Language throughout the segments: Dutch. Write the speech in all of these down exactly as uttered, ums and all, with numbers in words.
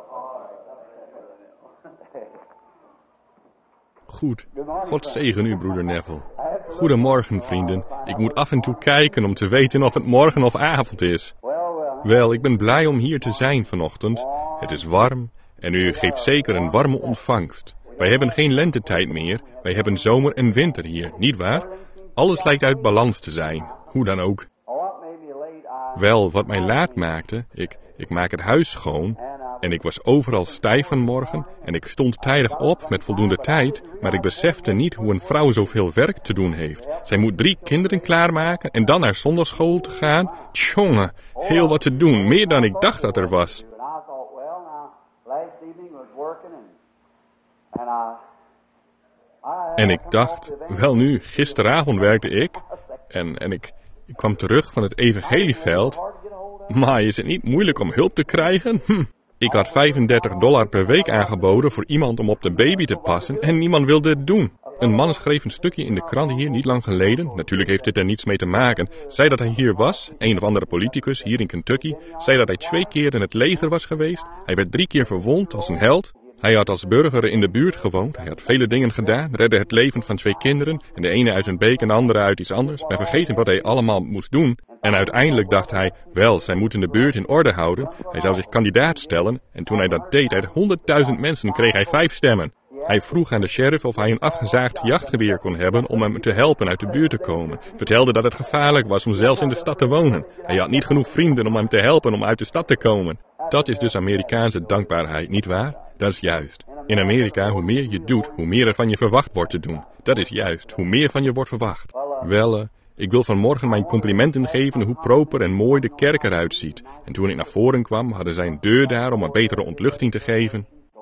Goed. God zegen u, broeder Neville. Goedemorgen, vrienden. Ik moet af en toe kijken om te weten of het morgen of avond is. Wel, ik ben blij om hier te zijn vanochtend. Het is warm en u geeft zeker een warme ontvangst. Wij hebben geen lentetijd meer. Wij hebben zomer en winter hier, niet waar? Alles lijkt uit balans te zijn, hoe dan ook. Wel, wat mij laat maakte, ik, ik maak het huis schoon en ik was overal stijf vanmorgen en ik stond tijdig op met voldoende tijd, maar ik besefte niet hoe een vrouw zoveel werk te doen heeft. Zij moet drie kinderen klaarmaken en dan naar zondagschool te gaan. Tjonge, heel wat te doen, meer dan ik dacht dat er was. En ik dacht, wel nu, gisteravond werkte ik en, en ik, ik kwam terug van het evangelieveld. Maar is het niet moeilijk om hulp te krijgen? Hm. Ik had vijfendertig dollar per week aangeboden voor iemand om op de baby te passen en niemand wilde het doen. Een man schreef een stukje in de krant hier niet lang geleden, natuurlijk heeft dit er niets mee te maken, zei dat hij hier was, een of andere politicus hier in Kentucky, zei dat hij twee keer in het leger was geweest, hij werd drie keer verwond als een held. Hij had als burger in de buurt gewoond, hij had vele dingen gedaan, redde het leven van twee kinderen, en de ene uit zijn beek en de andere uit iets anders, ben vergeten wat hij allemaal moest doen. En uiteindelijk dacht hij, wel, zij moeten de buurt in orde houden, hij zou zich kandidaat stellen, en toen hij dat deed uit honderdduizend mensen kreeg hij vijf stemmen. Hij vroeg aan de sheriff of hij een afgezaagd jachtgeweer kon hebben om hem te helpen uit de buurt te komen. Vertelde dat het gevaarlijk was om zelfs in de stad te wonen. Hij had niet genoeg vrienden om hem te helpen om uit de stad te komen. Dat is dus Amerikaanse dankbaarheid, niet waar? Dat is juist. In Amerika, hoe meer je doet, hoe meer er van je verwacht wordt te doen. Dat is juist, hoe meer van je wordt verwacht. Wel, uh, ik wil vanmorgen mijn complimenten geven hoe proper en mooi de kerk eruit ziet. En toen ik naar voren kwam, hadden zij een deur daar om een betere ontluchting te geven.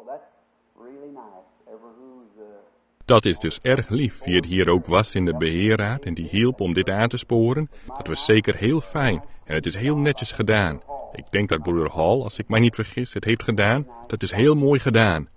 Dat is dus erg lief, wie het hier ook was in de beheerraad en die hielp om dit aan te sporen. Dat was zeker heel fijn en het is heel netjes gedaan. Ik denk dat broeder Hall, als ik mij niet vergis, het heeft gedaan. Dat is heel mooi gedaan.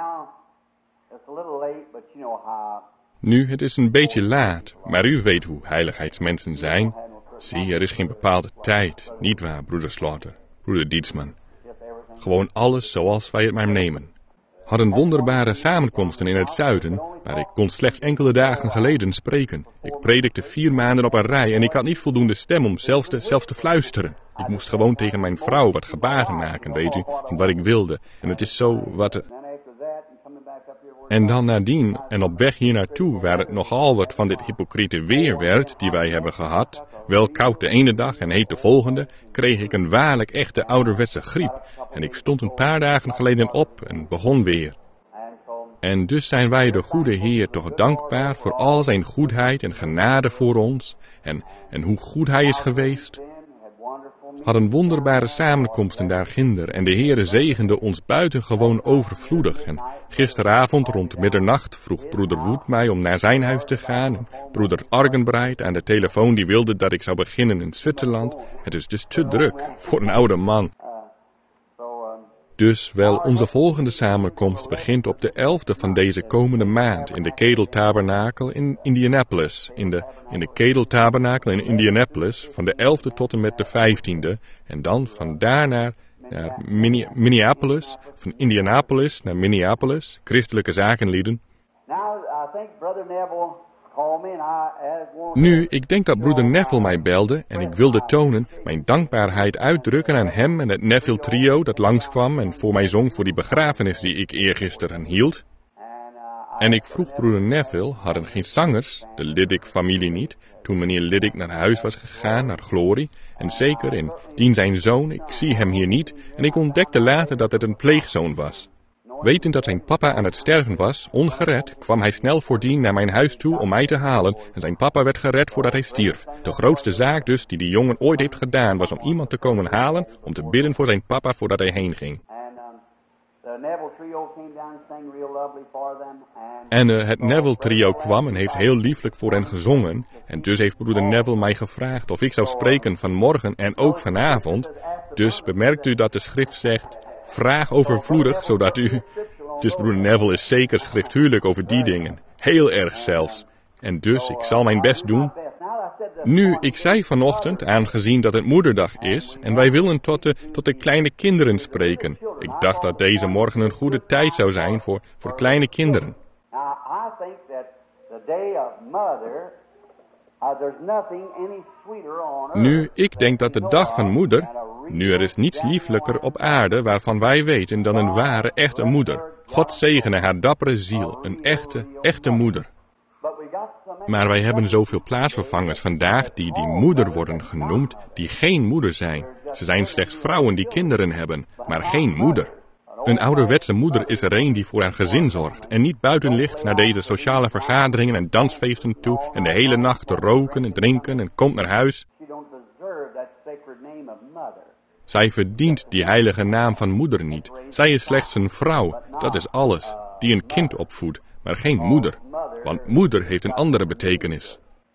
Nu, het is een beetje laat, maar u weet hoe heiligheidsmensen zijn. Zie, er is geen bepaalde tijd, niet waar, broeder Slaughter, broeder Dietzman. Gewoon alles zoals wij het maar nemen. Hadden wonderbare samenkomsten in het zuiden, maar ik kon slechts enkele dagen geleden spreken. Ik predikte vier maanden op een rij en ik had niet voldoende stem om zelfs te, zelfs te fluisteren. Ik moest gewoon tegen mijn vrouw wat gebaren maken, weet u, van wat ik wilde. En het is zo wat... Uh... En dan nadien, en op weg hier naartoe, waar het nogal wat van dit hypocriete weer werd, die wij hebben gehad, wel koud de ene dag en heet de volgende, kreeg ik een waarlijk echte ouderwetse griep. En ik stond een paar dagen geleden op en begon weer. En dus zijn wij de goede Heer toch dankbaar voor al zijn goedheid en genade voor ons, en, en hoe goed hij is geweest. Hadden wonderbare samenkomsten daar ginder en de Heere zegende ons buitengewoon overvloedig. En gisteravond rond middernacht vroeg broeder Wood mij om naar zijn huis te gaan. En broeder Argenbright aan de telefoon die wilde dat ik zou beginnen in Zwitserland. Het is dus te druk voor een oude man. Dus wel, onze volgende samenkomst begint op de elfde van deze komende maand in de Kedeltabernakel in Indianapolis. In de, in de Kedeltabernakel in Indianapolis van de elfde tot en met de vijftiende. En dan van daar naar, naar Minneapolis, van Indianapolis naar Minneapolis, christelijke zakenlieden. Nu, ik denk dat broeder Neville mij belde en ik wilde tonen, mijn dankbaarheid uitdrukken aan hem en het Neville trio dat langskwam en voor mij zong voor die begrafenis die ik eergisteren hield. En ik vroeg broeder Neville, hadden geen zangers, de Liddick-familie niet, toen meneer Liddick naar huis was gegaan, naar Glory, en zeker in dien zijn zoon, ik zie hem hier niet, en ik ontdekte later dat het een pleegzoon was. Wetend dat zijn papa aan het sterven was, ongered, kwam hij snel voordien naar mijn huis toe om mij te halen en zijn papa werd gered voordat hij stierf. De grootste zaak dus die die jongen ooit heeft gedaan was om iemand te komen halen om te bidden voor zijn papa voordat hij heen ging. En uh, het Neville trio kwam en heeft heel lieflijk voor hen gezongen en dus heeft broeder Neville mij gevraagd of ik zou spreken vanmorgen en ook vanavond. Dus bemerkt u dat de schrift zegt... Vraag overvloedig, zodat u... Dus broeder Neville is zeker schriftuurlijk over die dingen. Heel erg zelfs. En dus, ik zal mijn best doen. Nu, ik zei vanochtend, aangezien dat het moederdag is, en wij willen tot de, tot de kleine kinderen spreken. Ik dacht dat deze morgen een goede tijd zou zijn voor, voor kleine kinderen. Nu, ik denk dat de dag van moeder, nu er is niets lieflijker op aarde waarvan wij weten dan een ware, echte moeder. God zegene haar dappere ziel, een echte, echte moeder. Maar wij hebben zoveel plaatsvervangers vandaag die die moeder worden genoemd, die geen moeder zijn. Ze zijn slechts vrouwen die kinderen hebben, maar geen moeder. Een ouderwetse moeder is er een die voor haar gezin zorgt en niet buiten ligt naar deze sociale vergaderingen en dansfeesten toe en de hele nacht te roken en drinken en komt naar huis. Zij verdient die heilige naam van moeder niet. Zij is slechts een vrouw, dat is alles, die een kind opvoedt, maar geen moeder. Want moeder heeft een andere betekenis.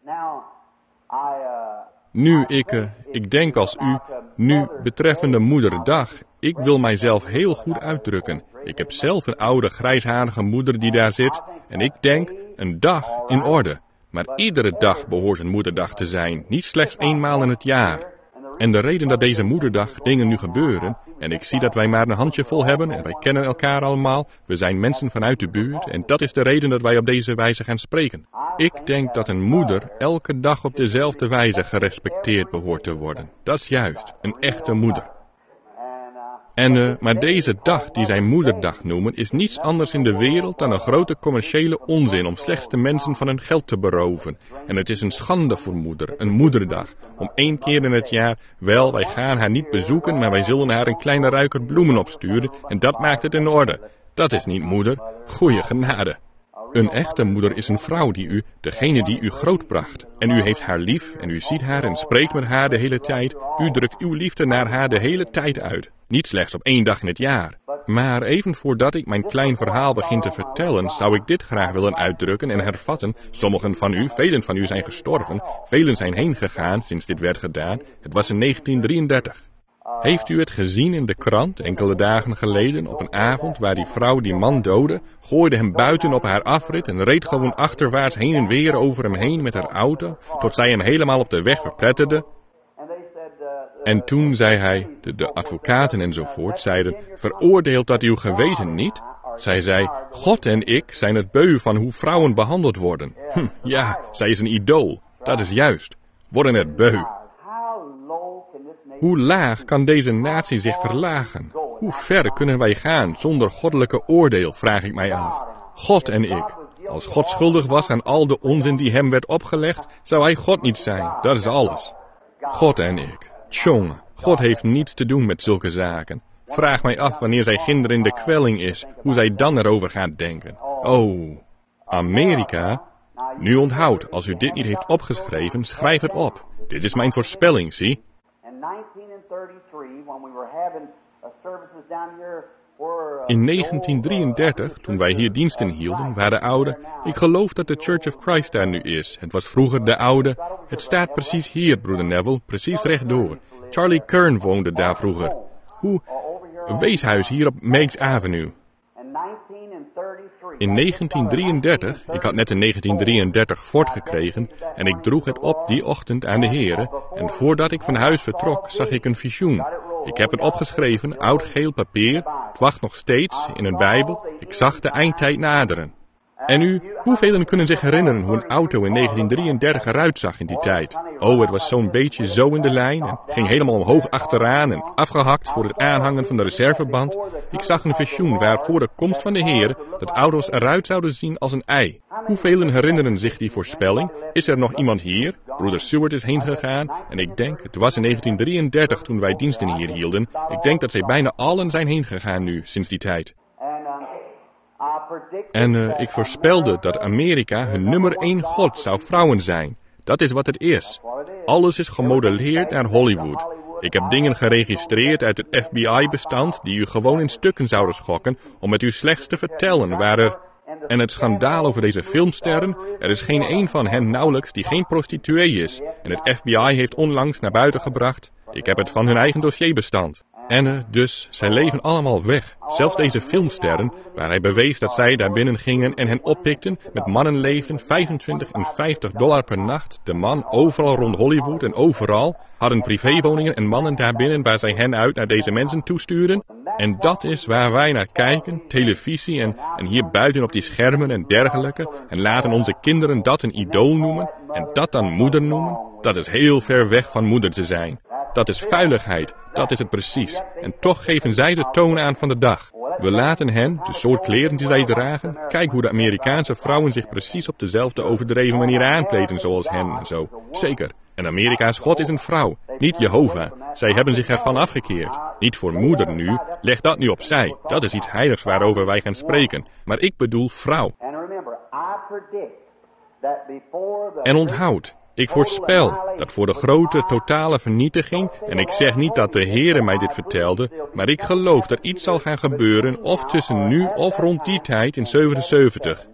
Nu, ik, uh, ik denk als u, nu betreffende moederdag, ik wil mijzelf heel goed uitdrukken. Ik heb zelf een oude grijsharige moeder die daar zit en ik denk, een dag in orde. Maar iedere dag behoort een moederdag te zijn, niet slechts eenmaal in het jaar. En de reden dat deze moederdag dingen nu gebeuren, en ik zie dat wij maar een handjevol hebben en wij kennen elkaar allemaal, we zijn mensen vanuit de buurt en dat is de reden dat wij op deze wijze gaan spreken. Ik denk dat een moeder elke dag op dezelfde wijze gerespecteerd behoort te worden. Dat is juist, een echte moeder. En, uh, maar deze dag die zij moederdag noemen is niets anders in de wereld dan een grote commerciële onzin om slechts de mensen van hun geld te beroven. En het is een schande voor moeder, een moederdag, om één keer in het jaar, wel wij gaan haar niet bezoeken, maar wij zullen haar een kleine ruiker bloemen opsturen en dat maakt het in orde. Dat is niet moeder, goeie genade. Een echte moeder is een vrouw die u, degene die u grootbracht. En u heeft haar lief en u ziet haar en spreekt met haar de hele tijd. U drukt uw liefde naar haar de hele tijd uit. Niet slechts op één dag in het jaar. Maar even voordat ik mijn klein verhaal begin te vertellen, zou ik dit graag willen uitdrukken en hervatten. Sommigen van u, velen van u zijn gestorven, velen zijn heen gegaan sinds dit werd gedaan. Het was in negentien drieëndertig. Heeft u het gezien in de krant enkele dagen geleden op een avond waar die vrouw die man doodde, gooide hem buiten op haar afrit en reed gewoon achterwaarts heen en weer over hem heen met haar auto, tot zij hem helemaal op de weg verpletterde? En toen zei hij, de, de advocaten enzovoort zeiden, veroordeelt dat uw geweten niet? Zij zei, God en ik zijn het beu van hoe vrouwen behandeld worden. Hm, ja, zij is een idool, dat is juist, worden het beu. Hoe laag kan deze natie zich verlagen? Hoe ver kunnen wij gaan zonder goddelijke oordeel, vraag ik mij af. God en ik. Als God schuldig was aan al de onzin die hem werd opgelegd, zou hij God niet zijn. Dat is alles. God en ik. Tjonge, God heeft niets te doen met zulke zaken. Vraag mij af wanneer zij ginder in de kwelling is, hoe zij dan erover gaat denken. Oh, Amerika. Nu onthoud, als u dit niet heeft opgeschreven, schrijf het op. Dit is mijn voorspelling, zie. In negentien drieëndertig, toen wij hier diensten hielden, waren oude, ik geloof dat de Church of Christ daar nu is. Het was vroeger de oude, het staat precies hier, broeder Neville, precies rechtdoor. Charlie Kern woonde daar vroeger. Hoe? Weeshuis hier op Meigs Avenue. In negentien drieëndertig, ik had net in negentien drieëndertig Ford gekregen en ik droeg het op die ochtend aan de heren en voordat ik van huis vertrok zag ik een visioen. Ik heb het opgeschreven, oud geel papier, het wacht nog steeds in een Bijbel, ik zag de eindtijd naderen. En u, hoeveel kunnen zich herinneren hoe een auto in negentien drieëndertig eruit zag in die tijd? Oh, het was zo'n beetje zo in de lijn en ging helemaal omhoog achteraan en afgehakt voor het aanhangen van de reserveband. Ik zag een visioen waar voor de komst van de Heer dat auto's eruit zouden zien als een ei. Hoeveel herinneren zich die voorspelling? Is er nog iemand hier? Broeder Seward is heen gegaan en ik denk, het was in negentien drieëndertig toen wij diensten hier hielden. Ik denk dat zij bijna allen zijn heen gegaan nu, sinds die tijd. En uh, ik voorspelde dat Amerika hun nummer één god zou vrouwen zijn. Dat is wat het is. Alles is gemodelleerd naar Hollywood. Ik heb dingen geregistreerd uit het F B I-bestand die u gewoon in stukken zouden schokken om het u slechts te vertellen waar er... En het schandaal over deze filmsterren, er is geen één van hen nauwelijks die geen prostituee is. En het F B I heeft onlangs naar buiten gebracht, ik heb het van hun eigen dossierbestand. En uh, dus, zij leven allemaal weg. Zelfs deze filmsterren, waar hij bewees dat zij daar binnen gingen en hen oppikten, met mannen leefden, vijfentwintig en vijftig dollar per nacht. De man overal rond Hollywood en overal hadden privéwoningen en mannen daarbinnen waar zij hen uit naar deze mensen toesturen. En dat is waar wij naar kijken, televisie en, en hier buiten op die schermen en dergelijke. En laten onze kinderen dat een idool noemen en dat dan moeder noemen. Dat is heel ver weg van moeder te zijn. Dat is vuiligheid, dat is het precies. En toch geven zij de toon aan van de dag. We laten hen, de soort kleren die zij dragen, kijk hoe de Amerikaanse vrouwen zich precies op dezelfde overdreven manier aankleden zoals hen en zo. Zeker. En Amerika's God is een vrouw, niet Jehovah. Zij hebben zich ervan afgekeerd. Niet voor moeder nu, leg dat nu opzij. Dat is iets heiligs waarover wij gaan spreken. Maar ik bedoel vrouw. En onthoud, ik voorspel dat voor de grote totale vernietiging, en ik zeg niet dat de Heere mij dit vertelde, maar ik geloof dat iets zal gaan gebeuren of tussen nu of rond die tijd in zevenenzeventig.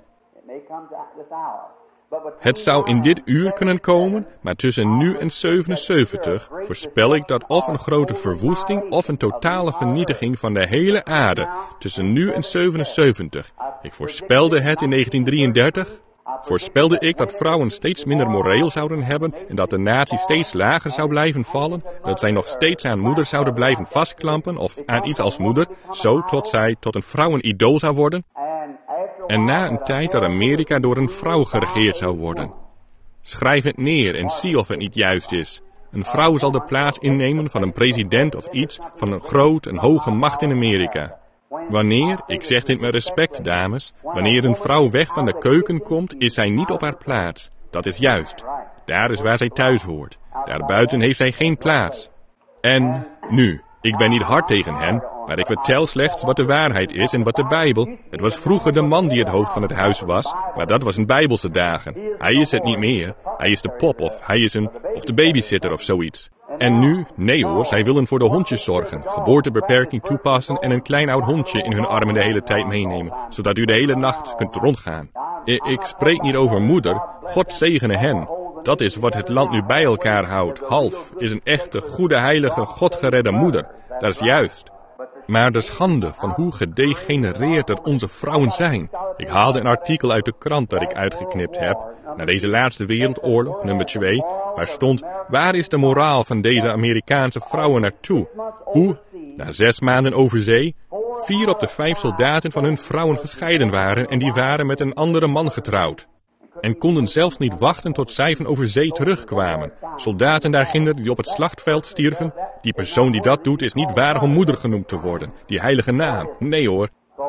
Het zou in dit uur kunnen komen, maar tussen nu en zevenenzeventig voorspel ik dat of een grote verwoesting of een totale vernietiging van de hele aarde tussen nu en zevenenzeventig. Ik voorspelde het in negentien drieëndertig. Voorspelde ik dat vrouwen steeds minder moreel zouden hebben en dat de natie steeds lager zou blijven vallen, dat zij nog steeds aan moeder zouden blijven vastklampen of aan iets als moeder, zo tot zij tot een vrouwenidool zou worden. En na een tijd dat Amerika door een vrouw geregeerd zou worden. Schrijf het neer en zie of het niet juist is. Een vrouw zal de plaats innemen van een president of iets van een groot en hoge macht in Amerika. Wanneer, ik zeg dit met respect, dames, wanneer een vrouw weg van de keuken komt, is zij niet op haar plaats. Dat is juist. Daar is waar zij thuis hoort. Daarbuiten heeft zij geen plaats. En nu, ik ben niet hard tegen hen, maar ik vertel slechts wat de waarheid is en wat de Bijbel. Het was vroeger de man die het hoofd van het huis was, maar dat was in Bijbelse dagen. Hij is het niet meer. Hij is de pop of hij is een, of de babysitter of zoiets. En nu, nee hoor, zij willen voor de hondjes zorgen, geboortebeperking toepassen en een klein oud hondje in hun armen de hele tijd meenemen, zodat u de hele nacht kunt rondgaan. I- ik spreek niet over moeder, God zegene hen. Dat is wat het land nu bij elkaar houdt. Half is een echte, goede, heilige, Godgeredde moeder. Dat is juist. Maar de schande van hoe gedegenereerd er onze vrouwen zijn. Ik haalde een artikel uit de krant dat ik uitgeknipt heb, na deze laatste wereldoorlog, nummer twee, waar stond, waar is de moraal van deze Amerikaanse vrouwen naartoe? Hoe, na zes maanden over zee, vier op de vijf soldaten van hun vrouwen gescheiden waren en die waren met een andere man getrouwd. En konden zelfs niet wachten tot zij van over zee terugkwamen. Soldaten daarginder die op het slagveld stierven, die persoon die dat doet is niet waardig om moeder genoemd te worden. Die heilige naam, nee hoor.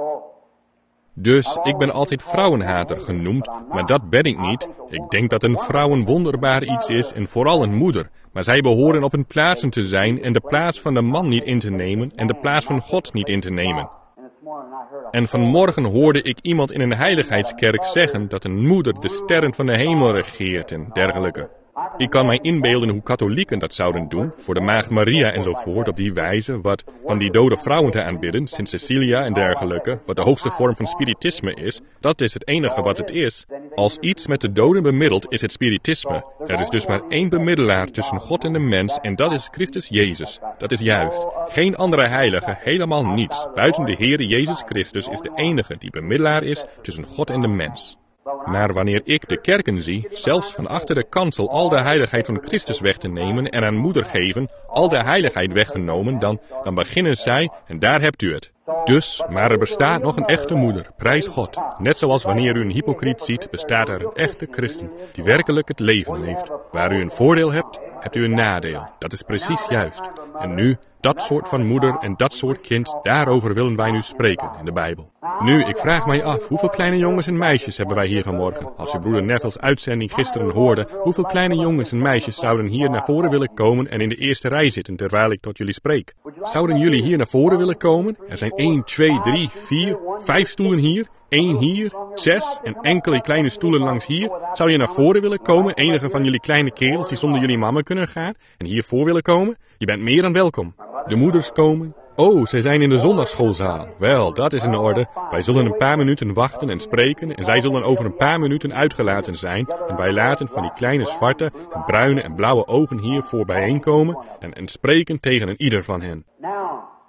Dus ik ben altijd vrouwenhater genoemd, maar dat ben ik niet. Ik denk dat een vrouw een wonderbaar iets is en vooral een moeder. Maar zij behoren op hun plaatsen te zijn en de plaats van de man niet in te nemen en de plaats van God niet in te nemen. En vanmorgen hoorde ik iemand in een heiligheidskerk zeggen dat een moeder de sterren van de hemel regeert en dergelijke. Ik kan mij inbeelden hoe katholieken dat zouden doen, voor de maagd Maria enzovoort, op die wijze, wat van die dode vrouwen te aanbidden, Sint Cecilia en dergelijke, wat de hoogste vorm van spiritisme is, dat is het enige wat het is. Als iets met de doden bemiddelt, is het spiritisme. Er is dus maar één bemiddelaar tussen God en de mens, en dat is Christus Jezus. Dat is juist. Geen andere heilige, helemaal niets. Buiten de Heere Jezus Christus is de enige die bemiddelaar is tussen God en de mens. Maar wanneer ik de kerken zie, zelfs van achter de kansel al de heiligheid van Christus weg te nemen en aan moeder geven, al de heiligheid weggenomen, dan, dan beginnen zij, en daar hebt u het. Dus, maar er bestaat nog een echte moeder, prijs God. Net zoals wanneer u een hypocriet ziet, bestaat er een echte christen, die werkelijk het leven leeft. Waar u een voordeel hebt, hebt u een nadeel. Dat is precies juist. En nu, dat soort van moeder en dat soort kind, daarover willen wij nu spreken in de Bijbel. Nu, ik vraag mij af, hoeveel kleine jongens en meisjes hebben wij hier vanmorgen? Als u broeder Neville's uitzending gisteren hoorde, hoeveel kleine jongens en meisjes zouden hier naar voren willen komen en in de eerste rij zitten terwijl ik tot jullie spreek? Zouden jullie hier naar voren willen komen? Er zijn één, twee, drie, vier, vijf stoelen hier. Eén hier, zes en enkele kleine stoelen langs hier. Zou je naar voren willen komen, enige van jullie kleine kerels die zonder jullie mama kunnen gaan en hier voor willen komen? Je bent meer dan welkom. De moeders komen. Oh, zij zijn in de zondagsschoolzaal. Wel, dat is in orde. Wij zullen een paar minuten wachten en spreken en zij zullen over een paar minuten uitgelaten zijn en wij laten van die kleine zwarte en bruine en blauwe ogen hier voor bijeenkomen en, en spreken tegen een ieder van hen.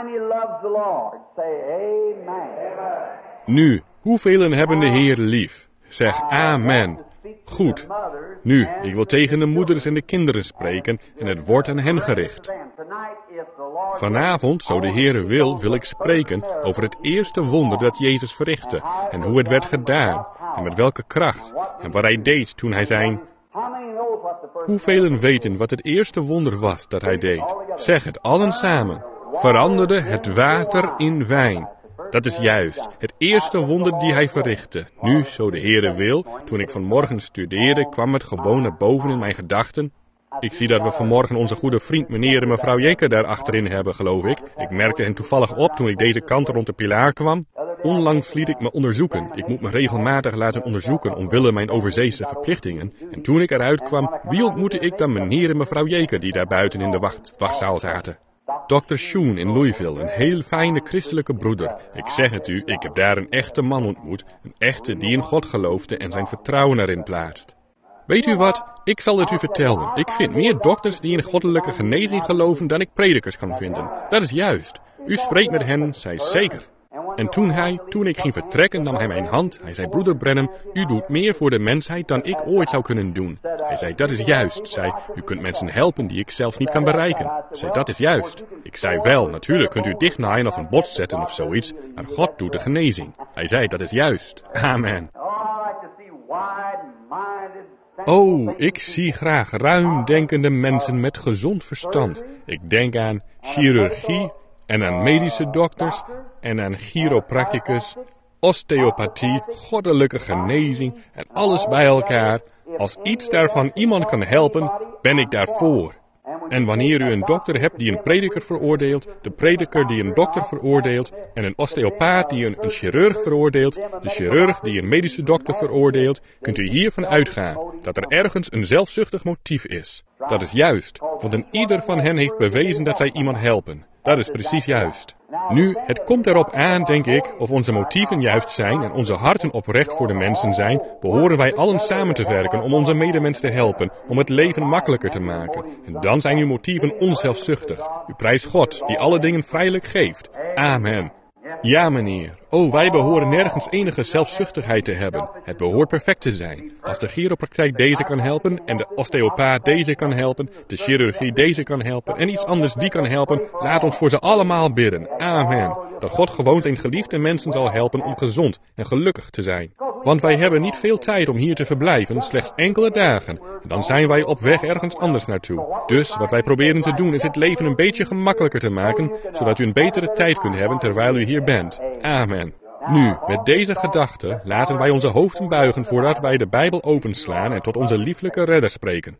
many loves the Lord? Say amen. Nu, hoeveel hebben de Heer lief? Zeg amen. Goed. Nu, ik wil tegen de moeders en de kinderen spreken en het woord aan hen gericht. Vanavond, zo de Heer wil, wil ik spreken over het eerste wonder dat Jezus verrichtte en hoe het werd gedaan en met welke kracht en wat hij deed toen hij zijn... Hoeveel weten wat het eerste wonder was dat hij deed? Zeg het, allen samen. Veranderde het water in wijn. Dat is juist, het eerste wonder die hij verrichtte. Nu, zo de Heere wil, toen ik vanmorgen studeerde, kwam het gewoon naar boven in mijn gedachten. Ik zie dat we vanmorgen onze goede vriend meneer en mevrouw Jeker daar achterin hebben, geloof ik. Ik merkte hen toevallig op toen ik deze kant rond de pilaar kwam. Onlangs liet ik me onderzoeken. Ik moet me regelmatig laten onderzoeken omwille mijn overzeese verplichtingen. En toen ik eruit kwam, wie ontmoette ik dan meneer en mevrouw Jeker die daar buiten in de wacht, wachtzaal zaten? dokter Schoen in Louisville, een heel fijne christelijke broeder. Ik zeg het u, ik heb daar een echte man ontmoet. Een echte die in God geloofde en zijn vertrouwen erin plaatst. Weet u wat? Ik zal het u vertellen. Ik vind meer dokters die in goddelijke genezing geloven dan ik predikers kan vinden. Dat is juist. U spreekt met hen, zei zeker. En toen hij, toen ik ging vertrekken, nam hij mijn hand. Hij zei, broeder Branham, u doet meer voor de mensheid dan ik ooit zou kunnen doen. Hij zei, dat is juist. Zei, u kunt mensen helpen die ik zelf niet kan bereiken. Zei, dat is juist. Ik zei, wel, natuurlijk kunt u dichtnaaien of een bot zetten of zoiets. Maar God doet de genezing. Hij zei, dat is juist. Amen. Oh, ik zie graag ruimdenkende mensen met gezond verstand. Ik denk aan chirurgie en aan medische dokters en aan chiropracticus, osteopathie, goddelijke genezing en alles bij elkaar. Als iets daarvan iemand kan helpen, ben ik daarvoor. En wanneer u een dokter hebt die een prediker veroordeelt, de prediker die een dokter veroordeelt, en een osteopaat die een, een chirurg veroordeelt, de chirurg die een medische dokter veroordeelt, kunt u hiervan uitgaan dat er ergens een zelfzuchtig motief is. Dat is juist, want een ieder van hen heeft bewezen dat zij iemand helpen. Dat is precies juist. Nu, het komt erop aan, denk ik, of onze motieven juist zijn en onze harten oprecht voor de mensen zijn, behoren wij allen samen te werken om onze medemens te helpen, om het leven makkelijker te maken. En dan zijn uw motieven onzelfzuchtig. U prijst God, die alle dingen vrijelijk geeft. Amen. Ja, meneer. Oh, wij behoren nergens enige zelfzuchtigheid te hebben. Het behoort perfect te zijn. Als de chiropraktijk deze kan helpen en de osteopaat deze kan helpen, de chirurgie deze kan helpen en iets anders die kan helpen, laat ons voor ze allemaal bidden. Amen. Dat God gewoon zijn geliefde mensen zal helpen om gezond en gelukkig te zijn. Want wij hebben niet veel tijd om hier te verblijven, slechts enkele dagen. En dan zijn wij op weg ergens anders naartoe. Dus wat wij proberen te doen is het leven een beetje gemakkelijker te maken, zodat u een betere tijd kunt hebben terwijl u hier bent. Amen. Nu, met deze gedachte laten wij onze hoofden buigen voordat wij de Bijbel openslaan en tot onze lieflijke redder spreken.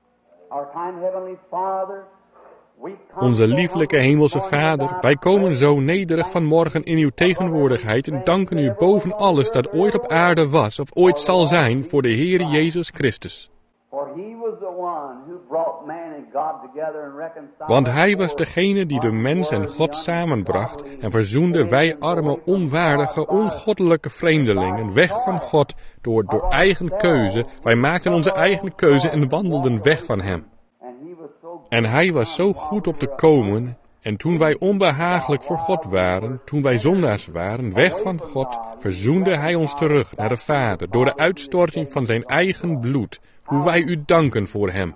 Onze lieflijke hemelse Vader, wij komen zo nederig vanmorgen in uw tegenwoordigheid en danken u boven alles dat ooit op aarde was of ooit zal zijn voor de Heer Jezus Christus. Want hij was degene die de mens en God samenbracht en verzoende wij arme, onwaardige, ongoddelijke vreemdelingen weg van God door, door eigen keuze. Wij maakten onze eigen keuze en wandelden weg van hem. En hij was zo goed op te komen, en toen wij onbehagelijk voor God waren, toen wij zondaars waren, weg van God, verzoende hij ons terug naar de Vader door de uitstorting van zijn eigen bloed, hoe wij u danken voor hem.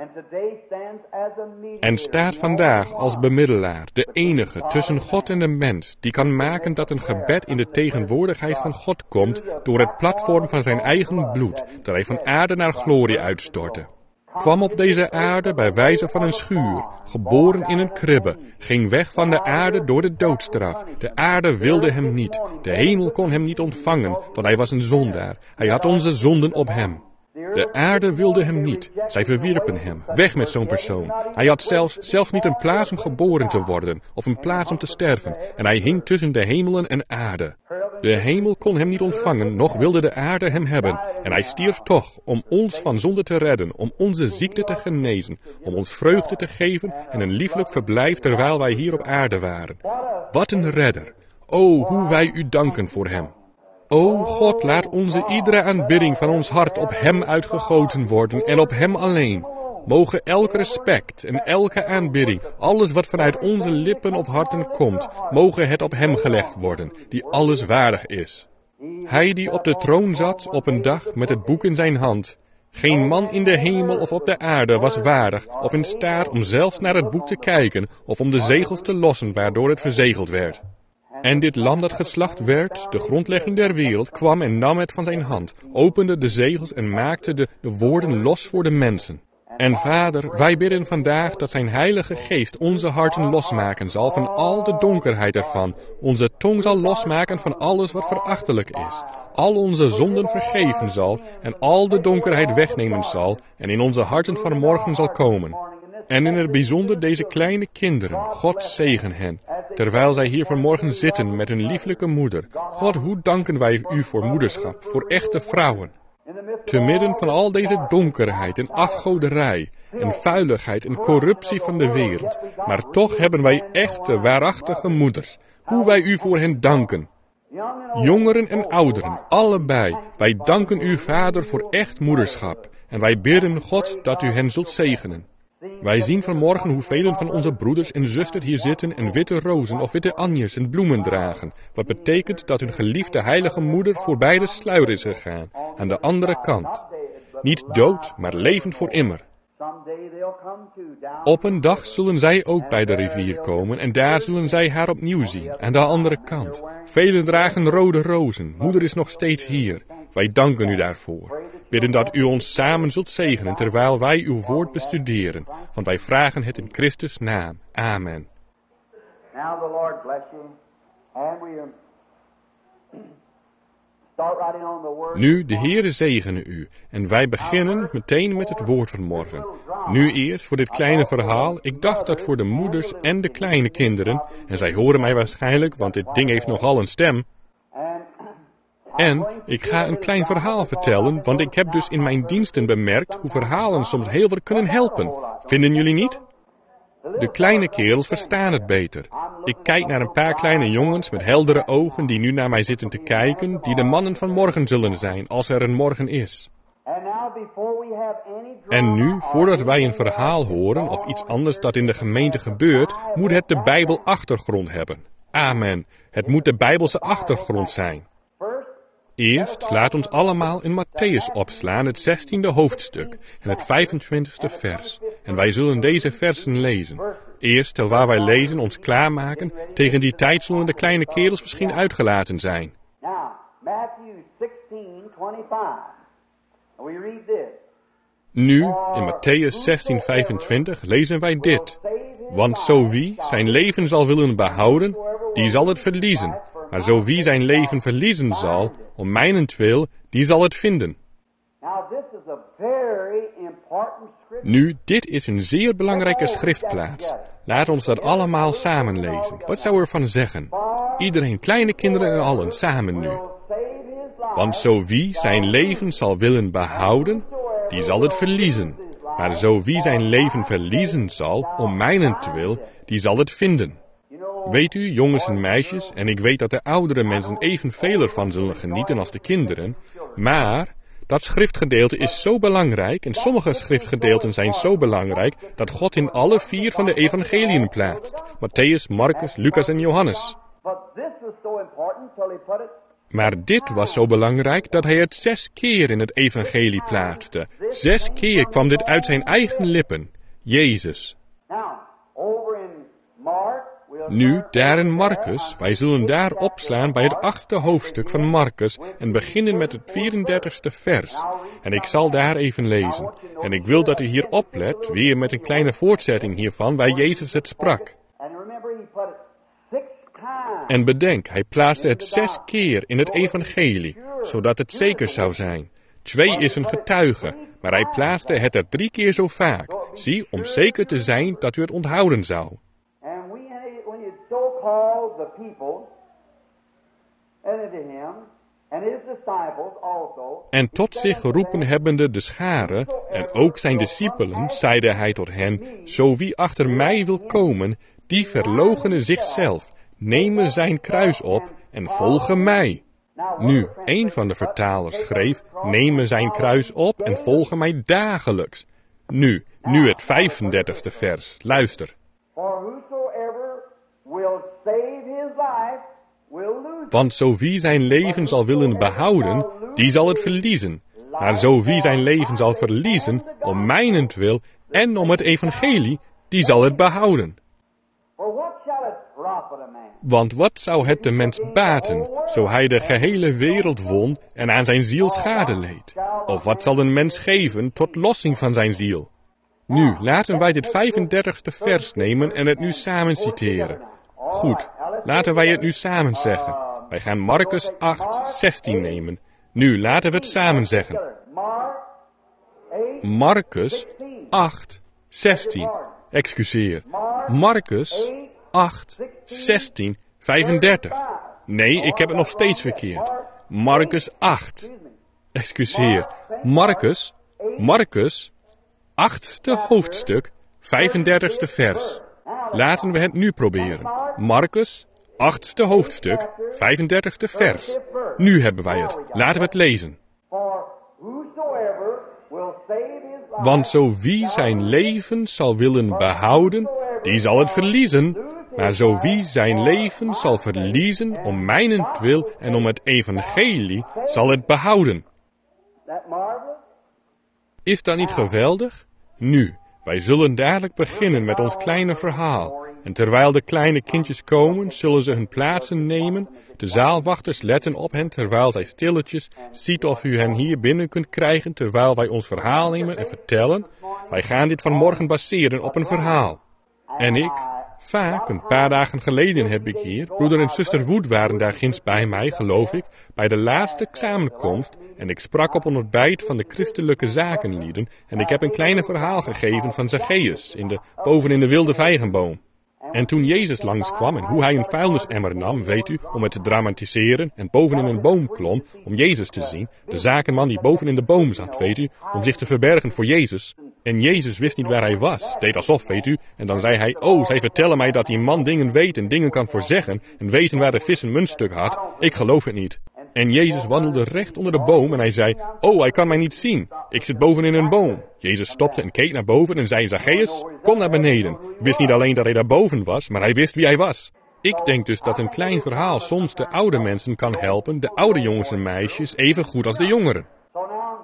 En staat vandaag als bemiddelaar, de enige tussen God en de mens, die kan maken dat een gebed in de tegenwoordigheid van God komt door het platform van zijn eigen bloed, dat hij van aarde naar glorie uitstortte. Kwam op deze aarde bij wijze van een schuur, geboren in een kribbe, ging weg van de aarde door de doodstraf. De aarde wilde hem niet, de hemel kon hem niet ontvangen, want hij was een zondaar. Hij had onze zonden op hem. De aarde wilde hem niet, zij verwierpen hem, weg met zo'n persoon. Hij had zelfs, zelfs niet een plaats om geboren te worden, of een plaats om te sterven, en hij hing tussen de hemelen en aarde. De hemel kon hem niet ontvangen, noch wilde de aarde hem hebben. En hij stierf toch, om ons van zonde te redden, om onze ziekte te genezen, om ons vreugde te geven en een lieflijk verblijf terwijl wij hier op aarde waren. Wat een redder! O, hoe wij u danken voor hem! O God, laat onze iedere aanbidding van ons hart op hem uitgegoten worden en op hem alleen. mogen elk respect en elke aanbidding, alles wat vanuit onze lippen of harten komt, mogen het op hem gelegd worden, die alles waardig is. Hij die op de troon zat op een dag met het boek in zijn hand. Geen man in de hemel of op de aarde was waardig of in staat om zelfs naar het boek te kijken of om de zegels te lossen waardoor het verzegeld werd. En dit lam dat geslacht werd, de grondlegging der wereld, kwam en nam het van zijn hand, opende de zegels en maakte de, de woorden los voor de mensen. En Vader, wij bidden vandaag dat zijn heilige geest onze harten losmaken zal van al de donkerheid ervan, onze tong zal losmaken van alles wat verachtelijk is, al onze zonden vergeven zal en al de donkerheid wegnemen zal en in onze harten vanmorgen zal komen. En in het bijzonder deze kleine kinderen, God zegen hen, terwijl zij hier vanmorgen zitten met hun lieflijke moeder. God, hoe danken wij u voor moederschap, voor echte vrouwen. Te midden van al deze donkerheid en afgoderij en vuiligheid en corruptie van de wereld, maar toch hebben wij echte, waarachtige moeders. Hoe wij u voor hen danken. Jongeren en ouderen, allebei, wij danken u, Vader, voor echt moederschap. En wij bidden, God, dat u hen zult zegenen. Wij zien vanmorgen hoe velen van onze broeders en zusters hier zitten en witte rozen of witte anjes en bloemen dragen. Wat betekent dat hun geliefde heilige moeder voorbij de sluier is gegaan, aan de andere kant. Niet dood, maar levend voor immer. Op een dag zullen zij ook bij de rivier komen en daar zullen zij haar opnieuw zien, aan de andere kant. Velen dragen rode rozen, moeder is nog steeds hier. Wij danken u daarvoor. Bidden dat u ons samen zult zegenen terwijl wij uw woord bestuderen, want wij vragen het in Christus' naam. Amen. Now the Lord bless you. And we start writing on the word. Nu, de Heere zegene u. En wij beginnen meteen met het woord van morgen. Nu eerst voor dit kleine verhaal. Ik dacht dat voor de moeders en de kleine kinderen, en zij horen mij waarschijnlijk, want dit ding heeft nogal een stem. En ik ga een klein verhaal vertellen, want ik heb dus in mijn diensten bemerkt hoe verhalen soms heel veel kunnen helpen. Vinden jullie niet? De kleine kerels verstaan het beter. Ik kijk naar een paar kleine jongens met heldere ogen die nu naar mij zitten te kijken, die de mannen van morgen zullen zijn, als er een morgen is. En nu, voordat wij een verhaal horen of iets anders dat in de gemeente gebeurt, moet het de Bijbel achtergrond hebben. Amen. Het moet de Bijbelse achtergrond zijn. Eerst laat ons allemaal in Matthäus opslaan, het zestiende hoofdstuk en het vijfentwintigste vers. En wij zullen deze versen lezen. Eerst, terwijl wij lezen, ons klaarmaken. Tegen die tijd zullen de kleine kerels misschien uitgelaten zijn. Now, Matthew sixteen twenty-five. We read this. Nu, in Matthäus zestien vijfentwintig, lezen wij dit. Want zo wie zijn leven zal willen behouden, die zal het verliezen. Maar zo wie zijn leven verliezen zal, om mijnentwil, die zal het vinden. Nu, dit is een zeer belangrijke schriftplaats. Laat ons dat allemaal samen lezen. Wat zou er van zeggen? Iedereen, kleine kinderen en allen, samen nu. Want zo wie zijn leven zal willen behouden, die zal het verliezen. Maar zo wie zijn leven verliezen zal, om mijnentwil, die zal het vinden. Weet u, jongens en meisjes, en ik weet dat de oudere mensen evenveel ervan zullen genieten als de kinderen, maar dat schriftgedeelte is zo belangrijk en sommige schriftgedeelten zijn zo belangrijk dat God in alle vier van de evangeliën plaatst. Matthäus, Marcus, Lucas en Johannes. Maar dit was zo belangrijk dat hij het zes keer in het evangelie plaatste. Zes keer kwam dit uit zijn eigen lippen. Jezus. Nu, daar in Marcus, wij zullen daar opslaan bij het achtste hoofdstuk van Marcus en beginnen met het vierendertigste vers. En ik zal daar even lezen. En ik wil dat u hier oplet, weer met een kleine voortzetting hiervan, waar Jezus het sprak. En bedenk, hij plaatste het zes keer in het evangelie, zodat het zeker zou zijn. Twee is een getuige, maar hij plaatste het er drie keer zo vaak. Zie, om zeker te zijn dat u het onthouden zou. En tot zich geroepen hebbende de scharen, en ook zijn discipelen, zeide hij tot hen, zo wie achter mij wil komen, die verloochene zichzelf, nemen zijn kruis op en volgen mij. Nu, een van de vertalers schreef, nemen zijn kruis op en volgen mij dagelijks. Nu, Nu het vijfendertigste vers. Luister. For whosoever will save his life will lose it. Want zo wie zijn leven zal willen behouden, die zal het verliezen. Maar zo wie zijn leven zal verliezen, om mijnentwil en om het evangelie, die zal het behouden. For what shall it profit a man? Want wat zou het de mens baten, zo hij de gehele wereld won en aan zijn ziel schade leed? Of wat zal een mens geven tot lossing van zijn ziel? Nu, laten wij dit vijfendertigste vers nemen en het nu samen citeren. Goed, laten wij het nu samen zeggen. Wij gaan Marcus acht, zestien nemen. Nu, laten we het samen zeggen. Mark eight, Marcus acht, zestien. Excuseer. Marcus acht, zestien, vijfendertig. Nee, ik heb het nog steeds verkeerd. Marcus acht. Excuseer. Marcus, Marcus, achtste hoofdstuk, vijfendertigste vers. Laten we het nu proberen. Marcus, achtste hoofdstuk, vijfendertigste vers. Nu hebben wij het. Laten we het lezen. for whosoever will save his life Want zo wie zijn leven zal willen behouden, die zal het verliezen. Maar zo wie zijn leven zal verliezen om mijnentwil en om het evangelie, zal het behouden. that marvelous. Is dat niet geweldig? Nu, wij zullen dadelijk beginnen met ons kleine verhaal. En terwijl de kleine kindjes komen, zullen ze hun plaatsen nemen. De zaalwachters letten op hen terwijl zij stilletjes ziet of u hen hier binnen kunt krijgen terwijl wij ons verhaal nemen en vertellen. Wij gaan dit vanmorgen baseren op een verhaal. En ik, vaak, een paar dagen geleden heb ik hier, broeder en zuster Wood waren daar ginds bij mij, geloof ik, bij de laatste samenkomst. En ik sprak op een ontbijt van de christelijke zakenlieden. En ik heb een kleine verhaal gegeven van Zacchaeus, in de, boven in de wilde vijgenboom. En toen Jezus langskwam en hoe hij een vuilnisemmer nam, weet u, om het te dramatiseren, en boven in een boom klom om Jezus te zien, de zakenman die boven in de boom zat, weet u, om zich te verbergen voor Jezus. En Jezus wist niet waar hij was, deed alsof, weet u, en dan zei hij, oh, zij vertellen mij dat die man dingen weet en dingen kan voorzeggen, en weten waar de vis een muntstuk had. Ik geloof het niet. En Jezus wandelde recht onder de boom en hij zei, oh, hij kan mij niet zien. Ik zit boven in een boom. Jezus stopte en keek naar boven en zei, Zacchaeus, kom naar beneden. Wist niet alleen dat hij daar boven was, maar hij wist wie hij was. Ik denk dus dat een klein verhaal soms de oude mensen kan helpen, de oude jongens en meisjes, even goed als de jongeren. So now,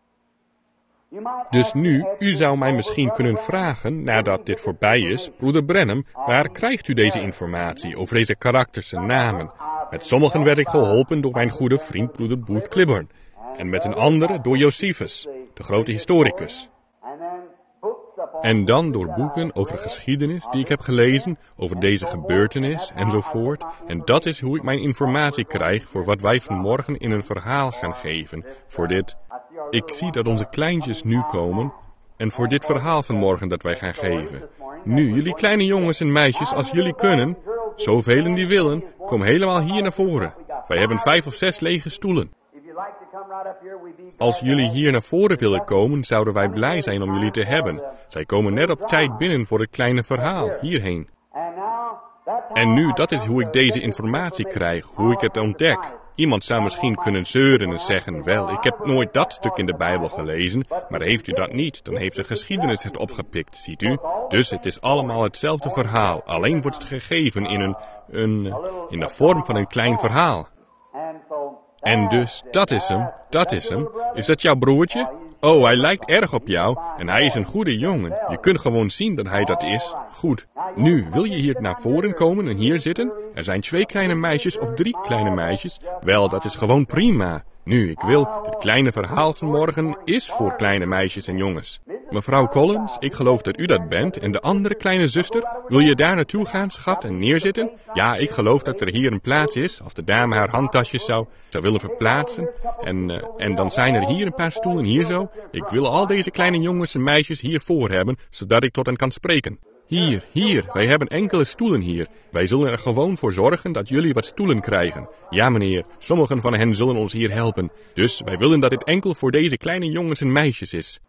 you might Dus ask nu, me, u zou mij misschien kunnen vragen, nadat dit voorbij is, broeder Branham, waar krijgt u deze informatie over deze karakters en namen? Met sommigen werd ik geholpen door mijn goede vriend broeder Booth Clibborn. En met een andere door Josephus, de grote historicus. and then books upon En dan door boeken over geschiedenis die ik heb gelezen, over deze gebeurtenis enzovoort. En dat is hoe ik mijn informatie krijg voor wat wij vanmorgen in een verhaal gaan geven. Voor dit, ik zie dat onze kleintjes nu komen. En voor dit verhaal vanmorgen dat wij gaan geven. Nu, jullie kleine jongens en meisjes, als jullie kunnen, zoveel die willen, kom helemaal hier naar voren. Wij hebben vijf of zes lege stoelen. If you like to come right up here, we'd be glad Als to jullie have hier naar voren willen komen, zouden wij blij zijn om jullie te hebben. Zij komen net op tijd binnen voor het kleine verhaal, hierheen. you. And now, that time En nu, I dat is come hoe to ik deze this informatie information. krijg, hoe ik het ontdek. Iemand zou misschien kunnen zeuren en zeggen, wel, ik heb nooit dat stuk in de Bijbel gelezen, maar heeft u dat niet, dan heeft de geschiedenis het opgepikt, ziet u. Dus het is allemaal hetzelfde verhaal, alleen wordt het gegeven in, een, een, in de vorm van een klein verhaal. And so, En dus, dat is hem, dat is hem. Is dat jouw broertje? Oh, hij lijkt erg op jou en hij is een goede jongen. Je kunt gewoon zien dat hij dat is. Goed. Nu, wil je hier naar voren komen en hier zitten? Er zijn twee kleine meisjes of drie kleine meisjes. Wel, dat is gewoon prima. Nu, ik wil, het kleine verhaal van morgen is voor kleine meisjes en jongens. Mevrouw Collins, ik geloof dat u dat bent. En de andere kleine zuster, wil je daar naartoe gaan, schat, en neerzitten? Ja, ik geloof dat er hier een plaats is, als de dame haar handtasjes zou, zou willen verplaatsen. En, uh, en dan zijn er hier een paar stoelen, hier zo. Ik wil al deze kleine jongens en meisjes hiervoor hebben, zodat ik tot hen kan spreken. Hier, hier, wij hebben enkele stoelen hier. Wij zullen er gewoon voor zorgen dat jullie wat stoelen krijgen. Ja, meneer, sommigen van hen zullen ons hier helpen. Dus wij willen dat dit enkel voor deze kleine jongens en meisjes is.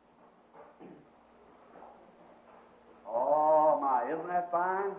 oh my, isn't that fine?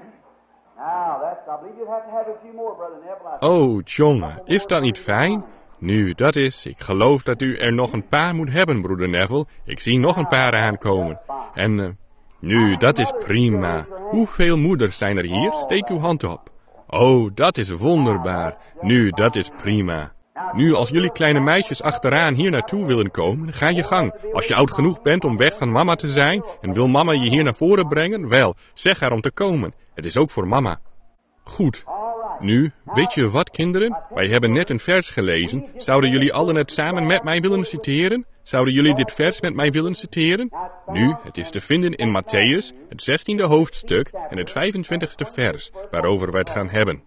Now, that's, I believe you'd have to have a few more, Brother Neville. I think. Oh, jongen, is dat niet fijn? Nu, dat is, ik geloof dat u er nog een paar moet hebben, broeder Neville. Ik zie nog een paar aankomen. En, uh, nu, dat is prima. Hoeveel moeders zijn er hier? Steek uw hand op. Oh, dat is wonderbaar. Nu, dat is prima. Nu, als jullie kleine meisjes achteraan hier naartoe willen komen, ga je gang. Als je oud genoeg bent om weg van mama te zijn en wil mama je hier naar voren brengen, wel, zeg haar om te komen. Het is ook voor mama. Goed. Nu, weet je wat, kinderen? Wij hebben net een vers gelezen. Zouden jullie allen het samen met mij willen citeren? Zouden jullie dit vers met mij willen citeren? Nu, het is te vinden in Matthäus, het zestiende hoofdstuk en het vijfentwintigste vers, waarover we het gaan hebben.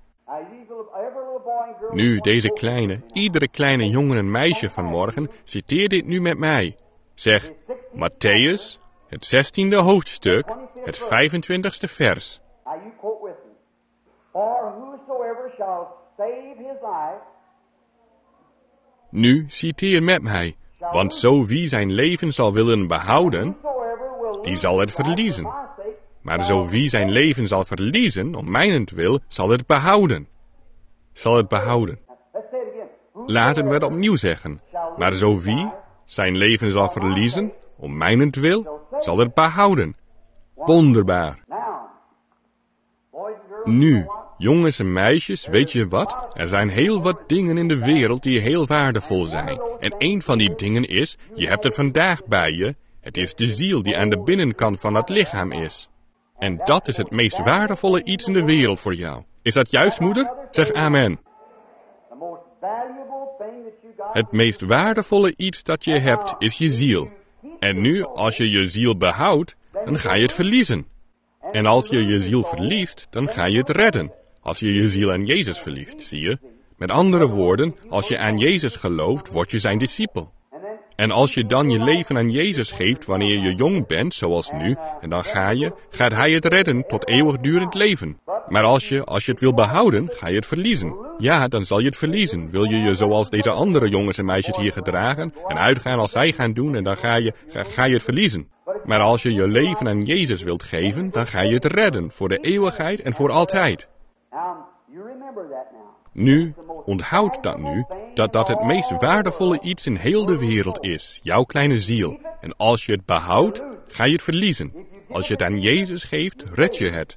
Nu, deze kleine, iedere kleine jongen en meisje vanmorgen, citeer dit nu met mij. Zeg, Matthäus, het zestiende hoofdstuk, het vijfentwintigste vers. Nu, citeer met mij, want zo wie zijn leven zal willen behouden, die zal het verliezen. Maar zo wie zijn leven zal verliezen, om mijnentwil, zal het behouden. Zal het behouden. Laten we het opnieuw zeggen. Maar zo wie zijn leven zal verliezen, om mijnentwil, zal het behouden. Wonderbaar. Nu, jongens en meisjes, weet je wat? Er zijn heel wat dingen in de wereld die heel waardevol zijn. En een van die dingen is, je hebt het vandaag bij je. Het is de ziel die aan de binnenkant van het lichaam is. En dat is het meest waardevolle iets in de wereld voor jou. Is dat juist, moeder? Zeg amen. Het meest waardevolle iets dat je hebt is je ziel. En nu, als je je ziel behoudt, dan ga je het verliezen. En als je je ziel verliest, dan ga je het redden. Als je je ziel aan Jezus verliest, zie je? Met andere woorden, als je aan Jezus gelooft, word je zijn discipel. En als je dan je leven aan Jezus geeft wanneer je jong bent, zoals nu, en dan ga je, gaat Hij het redden tot eeuwigdurend leven. Maar als je, als je het wil behouden, ga je het verliezen. Ja, dan zal je het verliezen. Wil je je zoals deze andere jongens en meisjes hier gedragen en uitgaan als zij gaan doen, en dan ga je, ga, ga je het verliezen. Maar als je je leven aan Jezus wilt geven, dan ga je het redden voor de eeuwigheid en voor altijd. Nu, onthoud dat nu, dat dat het meest waardevolle iets in heel de wereld is, jouw kleine ziel. En als je het behoudt, ga je het verliezen. Als je het aan Jezus geeft, red je het.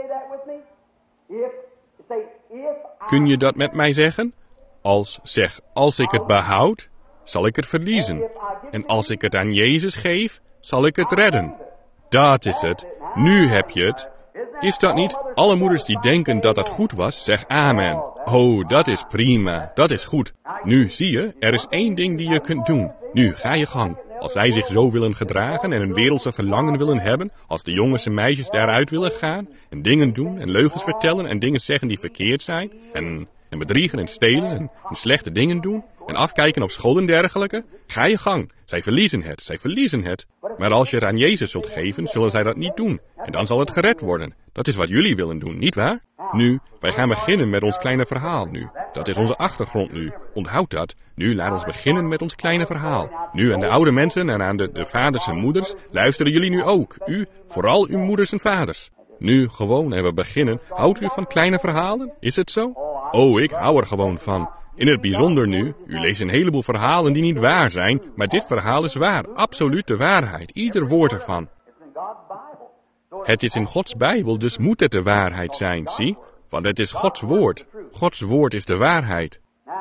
Kun je dat met mij zeggen? Als, zeg, als ik het behoud, zal ik het verliezen. En als ik het aan Jezus geef, zal ik het redden. Dat is het. Nu heb je het. Is dat niet? Alle moeders die denken dat dat goed was, zeg amen. Oh, dat is prima. Dat is goed. Nu zie je, er is één ding die je kunt doen. Nu, ga je gang. Als zij zich zo willen gedragen en een wereldse verlangen willen hebben, als de jongens en meisjes daaruit willen gaan, en dingen doen en leugens vertellen en dingen zeggen die verkeerd zijn, en, en bedriegen en stelen en, en slechte dingen doen, en afkijken op school en dergelijke, ga je gang. Zij verliezen het, zij verliezen het. Maar als je het aan Jezus zult geven, zullen zij dat niet doen. En dan zal het gered worden. Dat is wat jullie willen doen, niet waar? Nu, wij gaan beginnen met ons kleine verhaal nu. Dat is onze achtergrond nu. Onthoud dat. Nu, laat ons beginnen met ons kleine verhaal. Nu, aan de oude mensen en aan de, de vaders en moeders, luisteren jullie nu ook. U, vooral uw moeders en vaders. Nu, gewoon, en we beginnen. Houdt u van kleine verhalen? Is het zo? Oh, ik hou er gewoon van. In het bijzonder nu, u leest een heleboel verhalen die niet waar zijn, maar dit verhaal is waar, absoluut de waarheid, ieder woord ervan. Het is in Gods Bijbel, dus moet het de waarheid zijn, zie? Want het is Gods woord. Gods woord is de waarheid.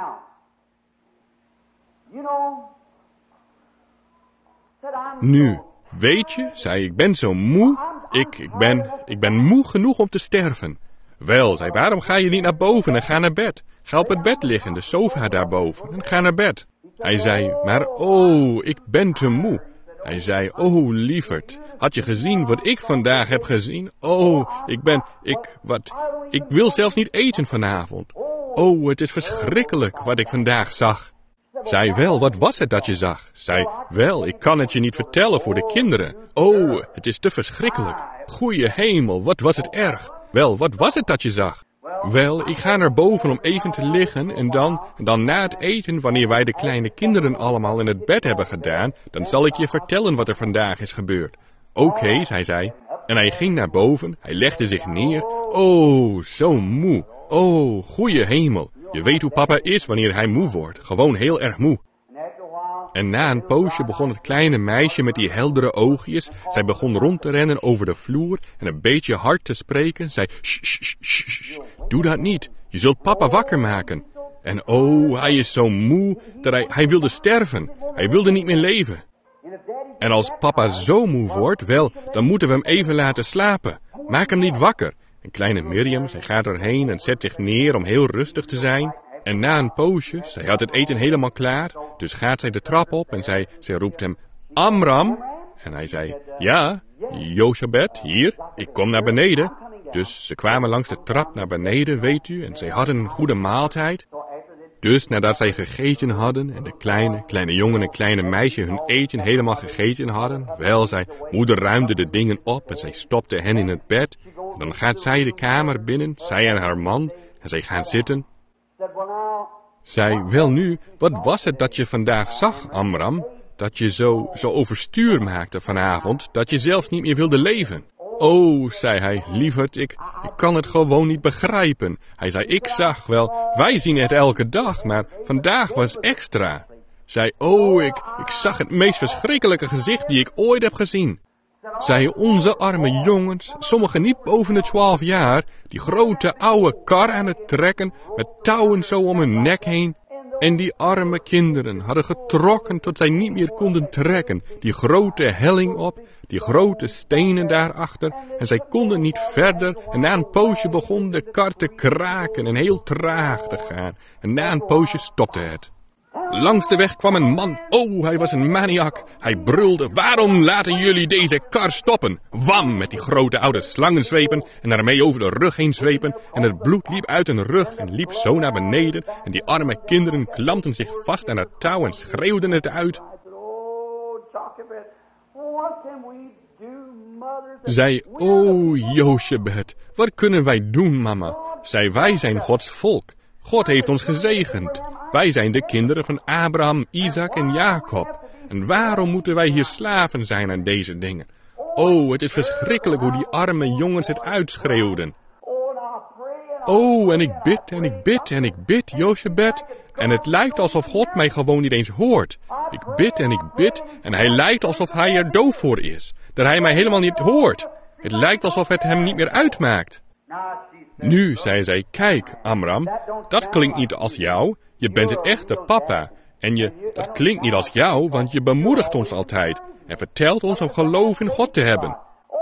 Nu, weet je, zei ik ben zo moe, ik, ik, ben, ik ben moe genoeg om te sterven. Wel, zei, waarom ga je niet naar boven en ga naar bed? Ga op het bed liggen, de sofa daarboven, en ga naar bed. Hij zei, maar oh, ik ben te moe. Hij zei, oh lieverd, had je gezien wat ik vandaag heb gezien? Oh, ik ben, ik, wat, ik wil zelfs niet eten vanavond. Oh, het is verschrikkelijk wat ik vandaag zag. Zei, wel, wat was het dat je zag? Zei, wel, ik kan het je niet vertellen voor de kinderen. Oh, het is te verschrikkelijk. Goeie hemel, wat was het erg. Wel, wat was het dat je zag? Wel, ik ga naar boven om even te liggen en dan, dan na het eten, wanneer wij de kleine kinderen allemaal in het bed hebben gedaan, dan zal ik je vertellen wat er vandaag is gebeurd. Oké, zei zij. En hij ging naar boven, hij legde zich neer. Oh, zo moe. Oh, goeie hemel. Je weet hoe papa is wanneer hij moe wordt. Gewoon heel erg moe. En na een poosje begon het kleine meisje met die heldere oogjes. Zij begon rond te rennen over de vloer en een beetje hard te spreken. Zij, shh, shh, shh, shh, doe dat niet. Je zult papa wakker maken. En oh, hij is zo moe dat hij, hij wilde sterven. Hij wilde niet meer leven. En als papa zo moe wordt, wel, dan moeten we hem even laten slapen. Maak hem niet wakker. En kleine Miriam, zij gaat erheen en zet zich neer om heel rustig te zijn. En na een poosje, zij had het eten helemaal klaar, dus gaat zij de trap op en zij, zij roept hem, Amram. En hij zei, ja, Jochebed, hier, ik kom naar beneden. Dus ze kwamen langs de trap naar beneden, weet u, en zij hadden een goede maaltijd. Dus nadat zij gegeten hadden en de kleine, kleine jongen en kleine meisje hun eten helemaal gegeten hadden, wel, zij, moeder ruimde de dingen op en zij stopte hen in het bed. En dan gaat zij de kamer binnen, zij en haar man, en zij gaan zitten. Zij, wel nu, wat was het dat je vandaag zag, Amram? Dat je zo, zo overstuur maakte vanavond, dat je zelf niet meer wilde leven. Oh, zei hij, lieverd, ik, ik kan het gewoon niet begrijpen. Hij zei, ik zag wel, wij zien het elke dag, maar vandaag was extra. Zij, oh, ik, ik zag het meest verschrikkelijke gezicht die ik ooit heb gezien. Zij, onze arme jongens, sommigen niet boven de twaalf jaar, die grote oude kar aan het trekken, met touwen zo om hun nek heen. En die arme kinderen hadden getrokken tot zij niet meer konden trekken. Die grote helling op, die grote stenen daarachter. En zij konden niet verder. En na een poosje begon de kar te kraken en heel traag te gaan. En na een poosje stopte het. Langs de weg kwam een man. Oh, hij was een maniak. Hij brulde, waarom laten jullie deze kar stoppen? Wam, met die grote oude slangenzwepen en daarmee over de rug heen zwepen. En het bloed liep uit hun rug en liep zo naar beneden. En die arme kinderen klampten zich vast aan het touw en schreeuwden het uit. Zij, oh, Jochebed, wat kunnen wij doen, mama? Zij, wij zijn Gods volk. God heeft ons gezegend. Wij zijn de kinderen van Abraham, Isaac en Jacob. En waarom moeten wij hier slaven zijn aan deze dingen? Oh, het is verschrikkelijk hoe die arme jongens het uitschreeuwden. Oh, en ik bid en ik bid en ik bid, Jochebed. En het lijkt alsof God mij gewoon niet eens hoort. Ik bid en ik bid en hij lijkt alsof hij er doof voor is. Dat hij mij helemaal niet hoort. Het lijkt alsof het hem niet meer uitmaakt. Nu, zei zij, kijk, Amram, dat klinkt niet als jou. Je bent een echte papa. En je, dat klinkt niet als jou, want je bemoedigt ons altijd. En vertelt ons om geloof in God te hebben.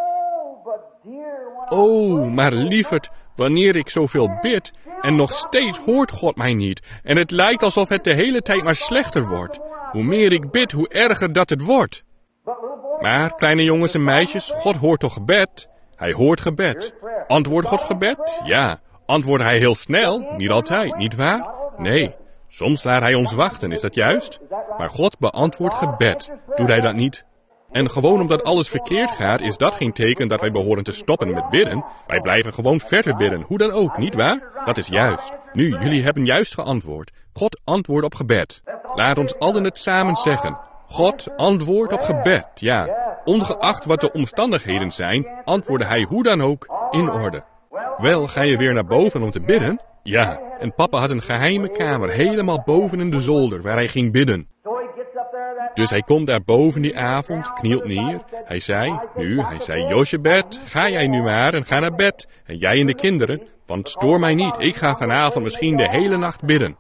Oh, maar lieverd, wanneer ik zoveel bid, en nog steeds hoort God mij niet. En het lijkt alsof het de hele tijd maar slechter wordt. Hoe meer ik bid, hoe erger dat het wordt. Maar, kleine jongens en meisjes, God hoort toch gebed? Hij hoort gebed. Antwoordt God gebed? Ja. Antwoordt hij heel snel? Niet altijd, niet waar? Nee. Soms laat hij ons wachten, is dat juist? Maar God beantwoordt gebed. Doet hij dat niet? En gewoon omdat alles verkeerd gaat, is dat geen teken dat wij behoren te stoppen met bidden. Wij blijven gewoon verder bidden, hoe dan ook, niet waar? Dat is juist. Nu, jullie hebben juist geantwoord. God antwoordt op gebed. Laat ons allen het samen zeggen. God antwoordt op gebed, ja. Ongeacht wat de omstandigheden zijn, antwoordde hij hoe dan ook in orde. Wel, ga je weer naar boven om te bidden? Ja, en papa had een geheime kamer helemaal boven in de zolder waar hij ging bidden. Dus hij komt daar boven die avond, knielt neer. Hij zei, nu, hij zei, Jochebed, ga jij nu maar en ga naar bed. En jij en de kinderen, want stoor mij niet. Ik ga vanavond misschien de hele nacht bidden.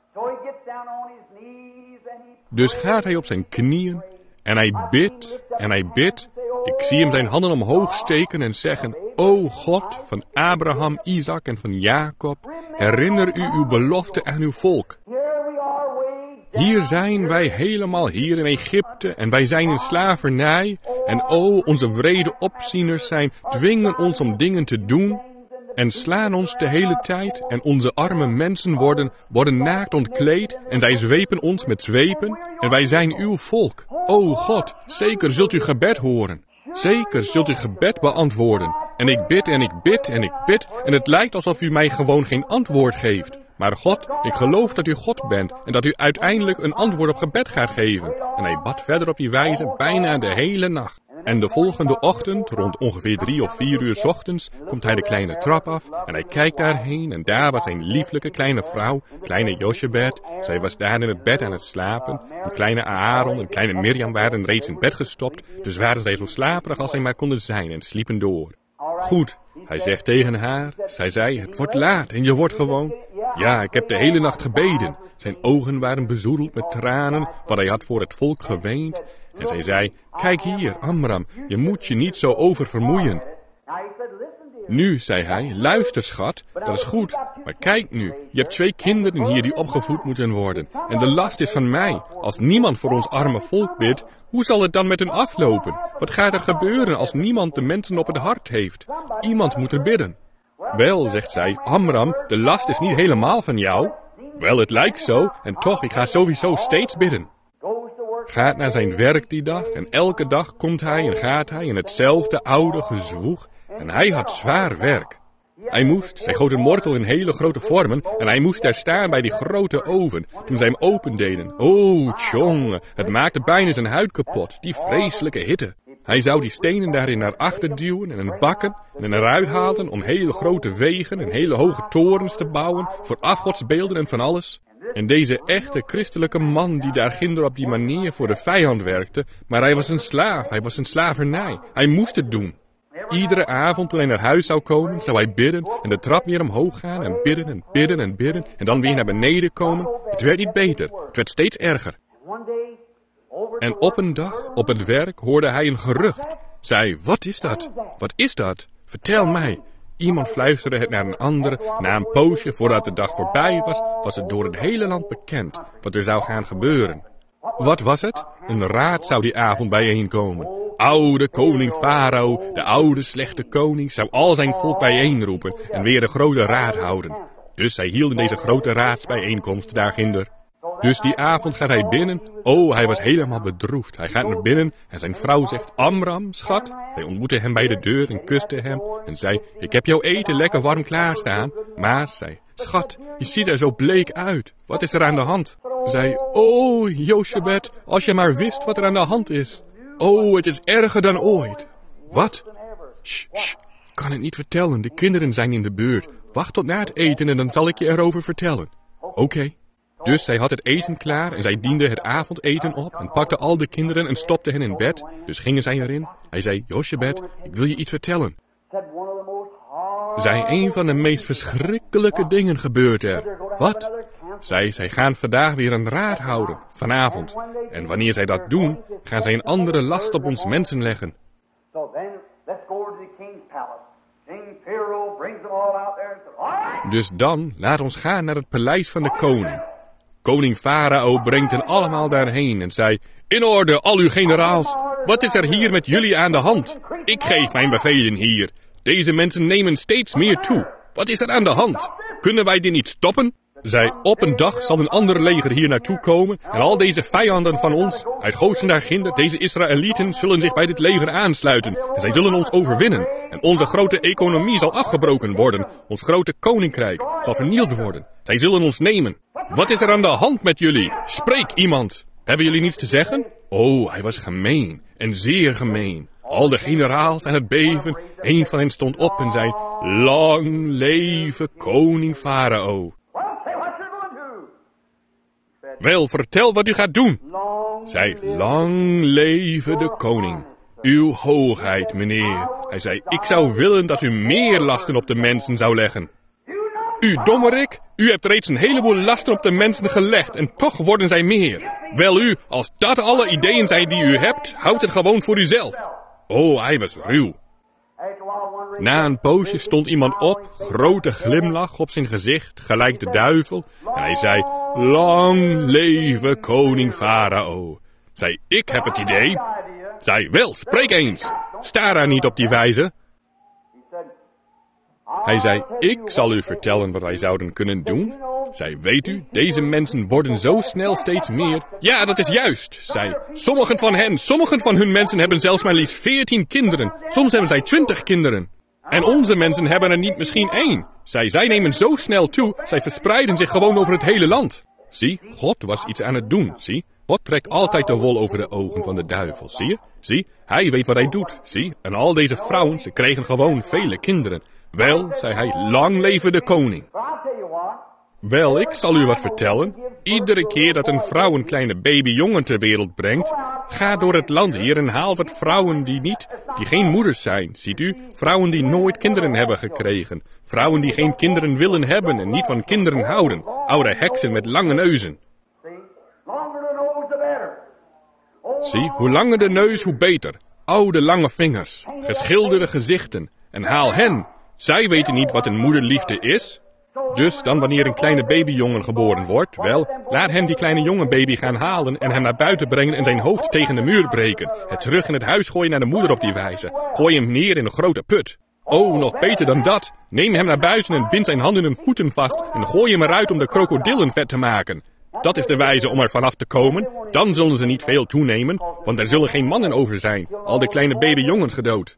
Dus gaat hij op zijn knieën en hij bidt en hij bidt. Ik zie hem zijn handen omhoog steken en zeggen, O God van Abraham, Isaac en van Jacob, herinner u uw belofte aan uw volk. Hier zijn wij helemaal hier in Egypte en wij zijn in slavernij. En o, onze wrede opzieners zijn, dwingen ons om dingen te doen en slaan ons de hele tijd. En onze arme mensen worden, worden naakt ontkleed en zij zwepen ons met zwepen. En wij zijn uw volk. O God, zeker zult u gebed horen. Zeker zult u gebed beantwoorden. En ik bid en ik bid en ik bid en het lijkt alsof u mij gewoon geen antwoord geeft. Maar God, ik geloof dat u God bent en dat u uiteindelijk een antwoord op gebed gaat geven. En hij bad verder op die wijze bijna de hele nacht. En de volgende ochtend, rond ongeveer drie of vier uur 's ochtends, komt hij de kleine trap af en hij kijkt daarheen en daar was een lieflijke kleine vrouw, kleine Jochebed. Zij was daar in het bed aan het slapen. Een kleine Aaron en kleine Mirjam waren reeds in bed gestopt, dus waren zij zo slaperig als zij maar konden zijn en sliepen door. Goed, hij zegt tegen haar, zij zei, het wordt laat en je wordt gewoon... Ja, ik heb de hele nacht gebeden. Zijn ogen waren bezoedeld met tranen, want hij had voor het volk geweend. En zij zei, kijk hier, Amram, je moet je niet zo oververmoeien. Nu, zei hij, luister schat, dat is goed, maar kijk nu, je hebt twee kinderen hier die opgevoed moeten worden. En de last is van mij. Als niemand voor ons arme volk bidt, hoe zal het dan met hen aflopen? Wat gaat er gebeuren als niemand de mensen op het hart heeft? Iemand moet er bidden. Wel, zegt zij, Amram, de last is niet helemaal van jou. Wel, het lijkt zo, en toch, ik ga sowieso steeds bidden. Gaat naar zijn werk die dag, en elke dag komt hij en gaat hij in hetzelfde oude gezwoeg. En hij had zwaar werk. Hij moest, zij goot een mortel in hele grote vormen, en hij moest daar staan bij die grote oven, toen zij hem opendeden. Oh, tjonge, het maakte bijna zijn huid kapot, die vreselijke hitte. Hij zou die stenen daarin naar achter duwen en een bakken en eruit halen om hele grote wegen en hele hoge torens te bouwen voor afgodsbeelden en van alles. En deze echte christelijke man die daar ginder op die manier voor de vijand werkte, maar hij was een slaaf, hij was een slavernij, hij moest het doen. Iedere avond toen hij naar huis zou komen, zou hij bidden en de trap weer omhoog gaan en bidden en bidden en bidden en dan weer naar beneden komen. Het werd niet beter, het werd steeds erger. En op een dag, op het werk, hoorde hij een gerucht. Zei, wat is dat? Wat is dat? Vertel mij. Iemand fluisterde het naar een andere. Na een poosje, voordat de dag voorbij was, was het door het hele land bekend wat er zou gaan gebeuren. Wat was het? Een raad zou die avond bijeenkomen. Oude koning Farao, de oude slechte koning, zou al zijn volk bijeenroepen en weer een grote raad houden. Dus zij hielden deze grote raadsbijeenkomst daarginder. Dus die avond gaat hij binnen. Oh, hij was helemaal bedroefd. Hij gaat naar binnen en zijn vrouw zegt, Amram, schat. Hij ontmoette hem bij de deur en kuste hem en zei, ik heb jouw eten lekker warm klaarstaan. Maar, zei, schat, je ziet er zo bleek uit. Wat is er aan de hand? Zei, oh, Jochebed, als je maar wist wat er aan de hand is. Oh, het is erger dan ooit. Wat? Shh, shh, ik kan het niet vertellen. De kinderen zijn in de buurt. Wacht tot na het eten en dan zal ik je erover vertellen. Oké. Okay. Dus zij had het eten klaar en zij diende het avondeten op en pakte al de kinderen en stopte hen in bed. Dus gingen zij erin. Hij zei, Jochebed, ik wil je iets vertellen. Zei, een van de meest verschrikkelijke dingen gebeurt er. Wat? Zij, zij gaan vandaag weer een raad houden, vanavond. En wanneer zij dat doen, gaan zij een andere last op ons mensen leggen. Dus dan, laat ons gaan naar het paleis van de koning. Koning Farao brengt hen allemaal daarheen en zei, in orde, al uw generaals, wat is er hier met jullie aan de hand? Ik geef mijn bevelen hier. Deze mensen nemen steeds meer toe. Wat is er aan de hand? Kunnen wij dit niet stoppen? Zij, op een dag zal een ander leger hier naartoe komen en al deze vijanden van ons, uit Goshen naar ginder, deze Israëlieten, zullen zich bij dit leger aansluiten en zij zullen ons overwinnen. En onze grote economie zal afgebroken worden, ons grote koninkrijk zal vernield worden. Zij zullen ons nemen. Wat is er aan de hand met jullie? Spreek iemand. Hebben jullie niets te zeggen? Oh, hij was gemeen en zeer gemeen. Al de generaals aan het beven, een van hen stond op en zei, lang leven koning Farao. Wel, vertel wat u gaat doen. Zij, lang leven de koning. Uw hoogheid, meneer. Hij zei, ik zou willen dat u meer lasten op de mensen zou leggen. U dommerik, u hebt reeds een heleboel lasten op de mensen gelegd en toch worden zij meer. Wel u, als dat alle ideeën zijn die u hebt, houd het gewoon voor uzelf. Oh, hij was ruw. Na een poosje stond iemand op, grote glimlach op zijn gezicht, gelijk de duivel. En hij zei, lang leven koning Farao. Zei, ik heb het idee. Zei, wel, spreek eens. Sta daar niet op die wijze. Hij zei, ik zal u vertellen wat wij zouden kunnen doen. Zij, weet u, deze mensen worden zo snel steeds meer. Ja, dat is juist, zei. Sommigen van hen, sommigen van hun mensen hebben zelfs maar liefst veertien kinderen. Soms hebben zij twintig kinderen. En onze mensen hebben er niet misschien één. Zij, zij nemen zo snel toe, zij verspreiden zich gewoon over het hele land. Zie, God was iets aan het doen, zie. God trekt altijd de wol over de ogen van de duivel, zie je? Zie, Hij weet wat hij doet, zie. En al deze vrouwen, ze kregen gewoon vele kinderen. Wel, zei hij, lang leven de koning. But I'll tell you what. Wel, ik zal u wat vertellen. Iedere keer dat een vrouw een kleine babyjongen ter wereld brengt, ga door het land hier en haal wat vrouwen die niet, die geen moeders zijn, ziet u? Vrouwen die nooit kinderen hebben gekregen. Vrouwen die geen kinderen willen hebben en niet van kinderen houden. Oude heksen met lange neuzen. See, longer the nose, the better. Oh, Zie, hoe langer de neus, hoe beter. Oude lange vingers, geschilderde gezichten. En haal hen. Zij weten niet wat een moederliefde is. Dus dan wanneer een kleine babyjongen geboren wordt, wel, laat hem die kleine jonge baby gaan halen en hem naar buiten brengen en zijn hoofd tegen de muur breken. Het terug in het huis gooien naar de moeder op die wijze. Gooi hem neer in een grote put. Oh, nog beter dan dat. Neem hem naar buiten en bind zijn handen en voeten vast en gooi hem eruit om de krokodillen vet te maken. Dat is de wijze om er vanaf te komen. Dan zullen ze niet veel toenemen, want er zullen geen mannen over zijn. Al de kleine babyjongens gedood.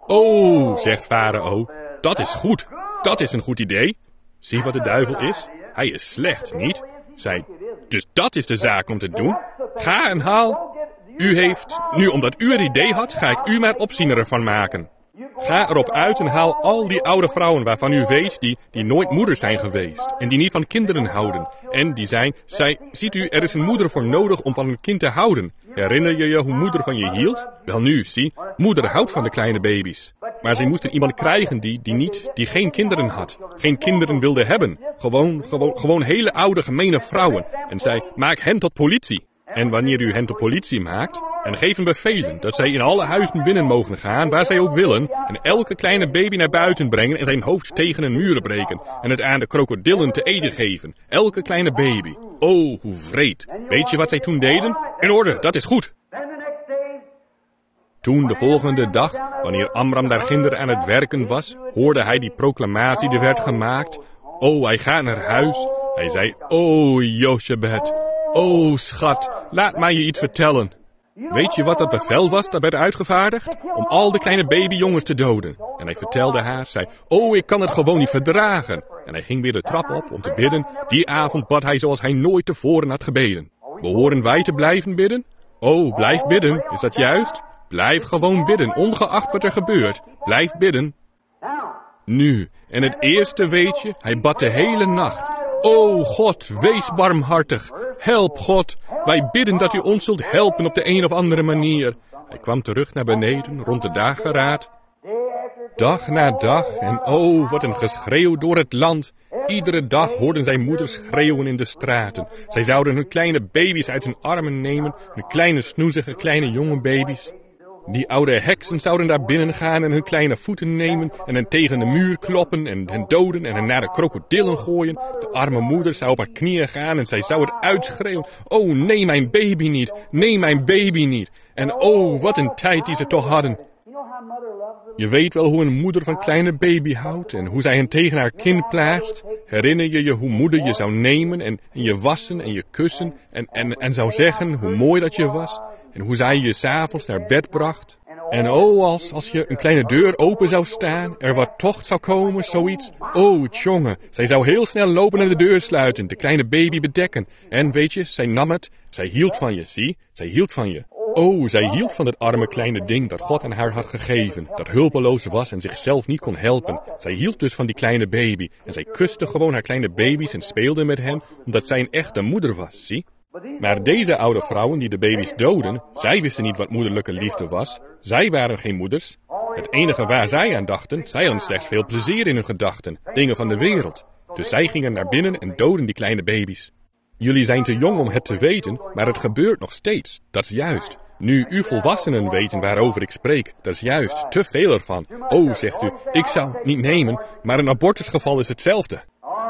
Oh, zegt Farao, dat is goed. Dat is een goed idee. Zie wat de duivel is? Hij is slecht, niet? Zij, dus dat is de zaak om te doen. Ga en haal. U heeft, nu omdat u het idee had, ga ik u maar opziener ervan maken. Ga erop uit en haal al die oude vrouwen waarvan u weet die, die nooit moeder zijn geweest. En die niet van kinderen houden. En die zijn, zij, ziet u, er is een moeder voor nodig om van een kind te houden. Herinner je je hoe moeder van je hield? Wel nu, zie, moeder houdt van de kleine baby's. Maar ze moesten iemand krijgen die, die niet, die geen kinderen had. Geen kinderen wilde hebben. Gewoon, gewoon, gewoon hele oude gemene vrouwen. En zij, maak hen tot politie. En wanneer u hen tot politie maakt, en geef hen bevelen dat zij in alle huizen binnen mogen gaan, waar zij ook willen, en elke kleine baby naar buiten brengen en zijn hoofd tegen een muur breken, en het aan de krokodillen te eten geven. Elke kleine baby. Oh, hoe vreed. Weet je wat zij toen deden? In orde, dat is goed. then the next day, Toen de volgende dag, wanneer Amram daar ginder aan het werken was, hoorde hij die proclamatie die werd gemaakt. Oh, hij gaat naar huis. Hij zei, oh, Jochebed. Oh, schat, laat mij je iets vertellen. Weet je wat dat bevel was dat werd uitgevaardigd? Om al de kleine babyjongens te doden. En hij vertelde haar, zei, oh, ik kan het gewoon niet verdragen. En hij ging weer de trap op om te bidden. Die avond bad hij zoals hij nooit tevoren had gebeden. Behoren wij te blijven bidden? Oh, blijf bidden, is dat juist? Blijf gewoon bidden, ongeacht wat er gebeurt. Blijf bidden. now, Nu, en het eerste weet je, hij bad de hele nacht. O God, wees barmhartig. Help God. Wij bidden dat u ons zult helpen op de een of andere manier. Hij kwam terug naar beneden, rond de dageraad. Dag na dag, en oh, wat een geschreeuw door het land. Iedere dag hoorden zij moeders schreeuwen in de straten. Zij zouden hun kleine baby's uit hun armen nemen, hun kleine snoezige kleine jonge baby's. Die oude heksen zouden daar binnen gaan en hun kleine voeten nemen en hen tegen de muur kloppen en hen doden en hen naar de krokodillen gooien. De arme moeder zou op haar knieën gaan en zij zou het uitschreeuwen. Oh, neem mijn baby niet, neem mijn baby niet. En oh, wat een tijd die ze toch hadden. you know how mother loves the Je weet wel hoe een moeder van kleine baby houdt en hoe zij hen tegen haar kin plaatst. Herinner je je hoe moeder je zou nemen en, en je wassen en je kussen en, en, en zou zeggen hoe mooi dat je was. En hoe zij je 's avonds naar bed bracht. En oh, als, als je een kleine deur open zou staan, er wat tocht zou komen, zoiets. Oh, tjonge, zij zou heel snel lopen en de deur sluiten, de kleine baby bedekken. En weet je, zij nam het, zij hield van je, zie, zij hield van je. Oh, zij hield van dat arme kleine ding dat God aan haar had gegeven, dat hulpeloos was en zichzelf niet kon helpen. Zij hield dus van die kleine baby en zij kuste gewoon haar kleine baby's en speelde met hen, omdat zij een echte moeder was, zie. Maar deze oude vrouwen die de baby's doden, zij wisten niet wat moederlijke liefde was. Zij waren geen moeders. Het enige waar zij aan dachten, zij hadden slechts veel plezier in hun gedachten, dingen van de wereld. Dus zij gingen naar binnen en doden die kleine baby's. Jullie zijn te jong om het te weten, maar het gebeurt nog steeds. Dat is juist. Nu u volwassenen weten waarover ik spreek, dat is juist, te veel ervan. Oh, zegt u, ik zou het niet nemen, maar een abortusgeval is hetzelfde.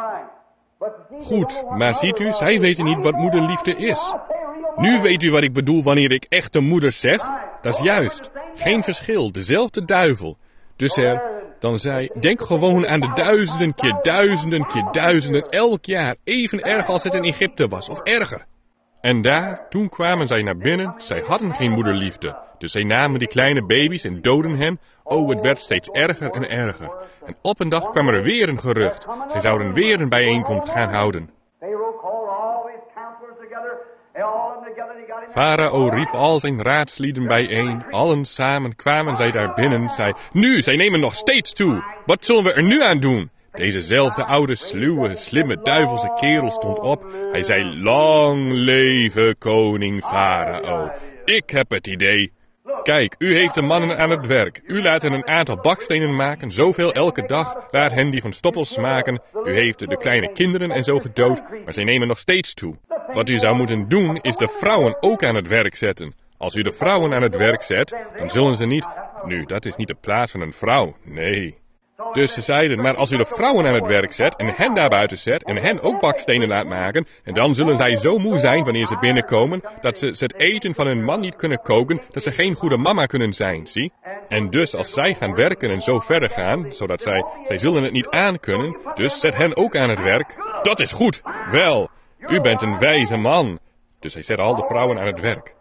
Goed, maar ziet u, zij weten niet wat moederliefde is. Nu weet u wat ik bedoel wanneer ik echte moeders zeg. Dat is juist. Geen verschil, dezelfde duivel. Dus er, dan zei, denk gewoon aan de duizenden keer duizenden keer duizenden elk jaar. Even erg als het in Egypte was, of erger. En daar, toen kwamen zij naar binnen, zij hadden geen moederliefde. Dus zij namen die kleine baby's en doden hen. Oh, het werd steeds erger en erger. En op een dag kwam er weer een gerucht. Zij zouden weer een bijeenkomst gaan houden. Farao riep al zijn raadslieden bijeen. Allen samen kwamen zij daar binnen. Zij, nu, zij nemen nog steeds toe. Wat zullen we er nu aan doen? Dezezelfde oude, sluwe, slimme, duivelse kerel stond op. Hij zei, lang leven koning Farao. Ik heb het idee. Kijk, u heeft de mannen aan het werk. U laat hen een aantal bakstenen maken, zoveel elke dag. Laat hen die van stoppels smaken. U heeft de kleine kinderen en zo gedood, maar zij nemen nog steeds toe. Wat u zou moeten doen, is de vrouwen ook aan het werk zetten. Als u de vrouwen aan het werk zet, dan zullen ze niet... Nu, dat is niet de plaats van een vrouw, nee. Dus ze zeiden, maar als u de vrouwen aan het werk zet en hen daar buiten zet en hen ook bakstenen laat maken, en dan zullen zij zo moe zijn wanneer ze binnenkomen, dat ze, ze het eten van hun man niet kunnen koken, dat ze geen goede mama kunnen zijn, zie? En dus als zij gaan werken en zo verder gaan, zodat zij, zij zullen het niet aankunnen, dus zet hen ook aan het werk. Dat is goed, wel, u bent een wijze man. Dus hij zet al de vrouwen aan het werk.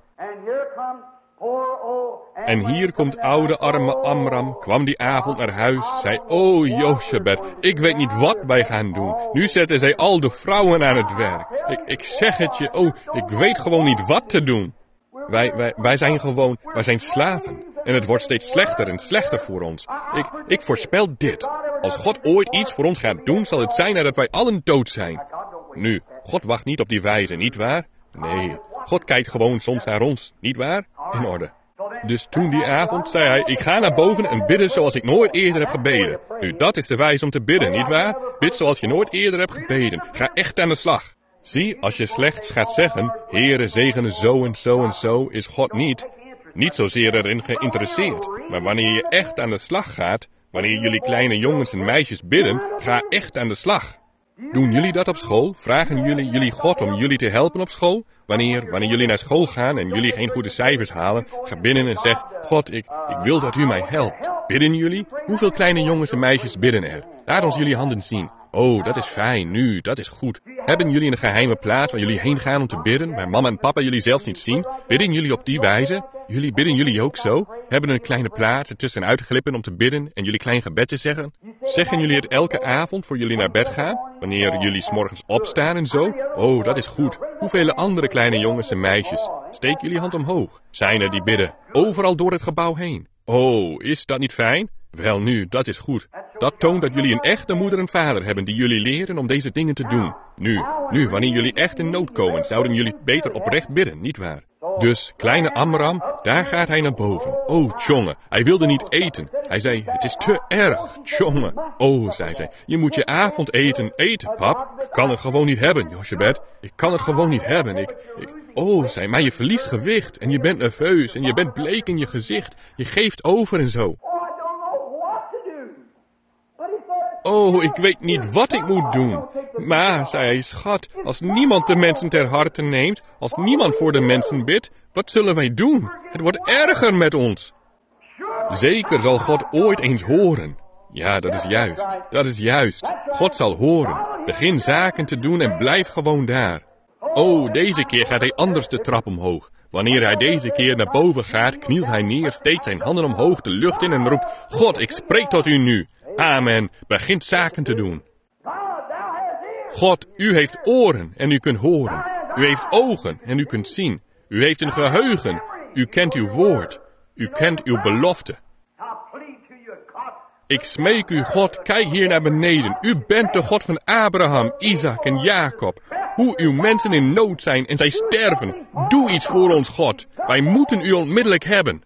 En hier komt oude arme Amram, kwam die avond naar huis, zei, o Jochebed, ik weet niet wat wij gaan doen. Nu zetten zij al de vrouwen aan het werk. Ik, ik zeg het je, oh, ik weet gewoon niet wat te doen. Wij, wij, wij zijn gewoon, wij zijn slaven. En het wordt steeds slechter en slechter voor ons. Ik, ik voorspel dit. Als God ooit iets voor ons gaat doen, zal het zijn nadat wij allen dood zijn. Nu, God wacht niet op die wijze, niet waar? Nee, God kijkt gewoon soms naar ons, niet waar? In orde. Dus toen die avond zei hij, ik ga naar boven en bidden zoals ik nooit eerder heb gebeden. Nu, dat is de wijze om te bidden, niet waar? Bid zoals je nooit eerder hebt gebeden. Ga echt aan de slag. Zie, als je slechts gaat zeggen, Heere zegene zo en zo en zo, is God niet. Niet zozeer erin geïnteresseerd. Maar wanneer je echt aan de slag gaat, wanneer jullie kleine jongens en meisjes bidden, ga echt aan de slag. Doen jullie dat op school? Vragen jullie jullie God om jullie te helpen op school? Wanneer, wanneer jullie naar school gaan en jullie geen goede cijfers halen, ga binnen en zeg, God, ik, ik wil dat u mij helpt. Bidden jullie? Hoeveel kleine jongens en meisjes bidden er? Laat ons jullie handen zien. Oh, dat is fijn, nu, dat is goed. Hebben jullie een geheime plaats waar jullie heen gaan om te bidden, waar mama en papa jullie zelfs niet zien? Bidden jullie op die wijze? Jullie bidden jullie ook zo? Hebben een kleine plaats ertussen uitglippen om te bidden en jullie klein gebed te zeggen? Zeggen jullie het elke avond voor jullie naar bed gaan? Wanneer jullie 's morgens opstaan en zo? Oh, dat is goed. Hoeveel andere kleine jongens en meisjes? Steek jullie hand omhoog. Zijn er die bidden? Overal door het gebouw heen. Oh, is dat niet fijn? Wel nu, dat is goed. Dat toont dat jullie een echte moeder en vader hebben die jullie leren om deze dingen te doen. Nu, nu, wanneer jullie echt in nood komen, zouden jullie beter oprecht bidden, nietwaar? Dus, kleine Amram, daar gaat hij naar boven. Oh, tjonge, hij wilde niet eten. Hij zei, het is te erg, tjonge. Oh, zei zij, je moet je avondeten eten, pap. Ik kan het gewoon niet hebben, Jochebed. Ik kan het gewoon niet hebben. Ik, ik... Oh, zei, maar je verliest gewicht en je bent nerveus en je bent bleek in je gezicht. Je geeft over en zo. Oh, ik weet niet wat ik moet doen. Maar, zei hij, schat, als niemand de mensen ter harte neemt, als niemand voor de mensen bidt, wat zullen wij doen? Het wordt erger met ons. Zeker zal God ooit eens horen. Ja, dat is juist, dat is juist. God zal horen. Begin zaken te doen en blijf gewoon daar. Oh, deze keer gaat hij anders de trap omhoog. Wanneer hij deze keer naar boven gaat, knielt hij neer, steekt zijn handen omhoog de lucht in en roept, God, ik spreek tot u nu. Amen, begint zaken te doen. God, u heeft oren en u kunt horen. U heeft ogen en u kunt zien. U heeft een geheugen. U kent uw woord. U kent uw belofte. Ik smeek u, God, kijk hier naar beneden. U bent de God van Abraham, Isaac en Jacob. Hoe uw mensen in nood zijn en zij sterven. Doe iets voor ons, God. Wij moeten u onmiddellijk hebben.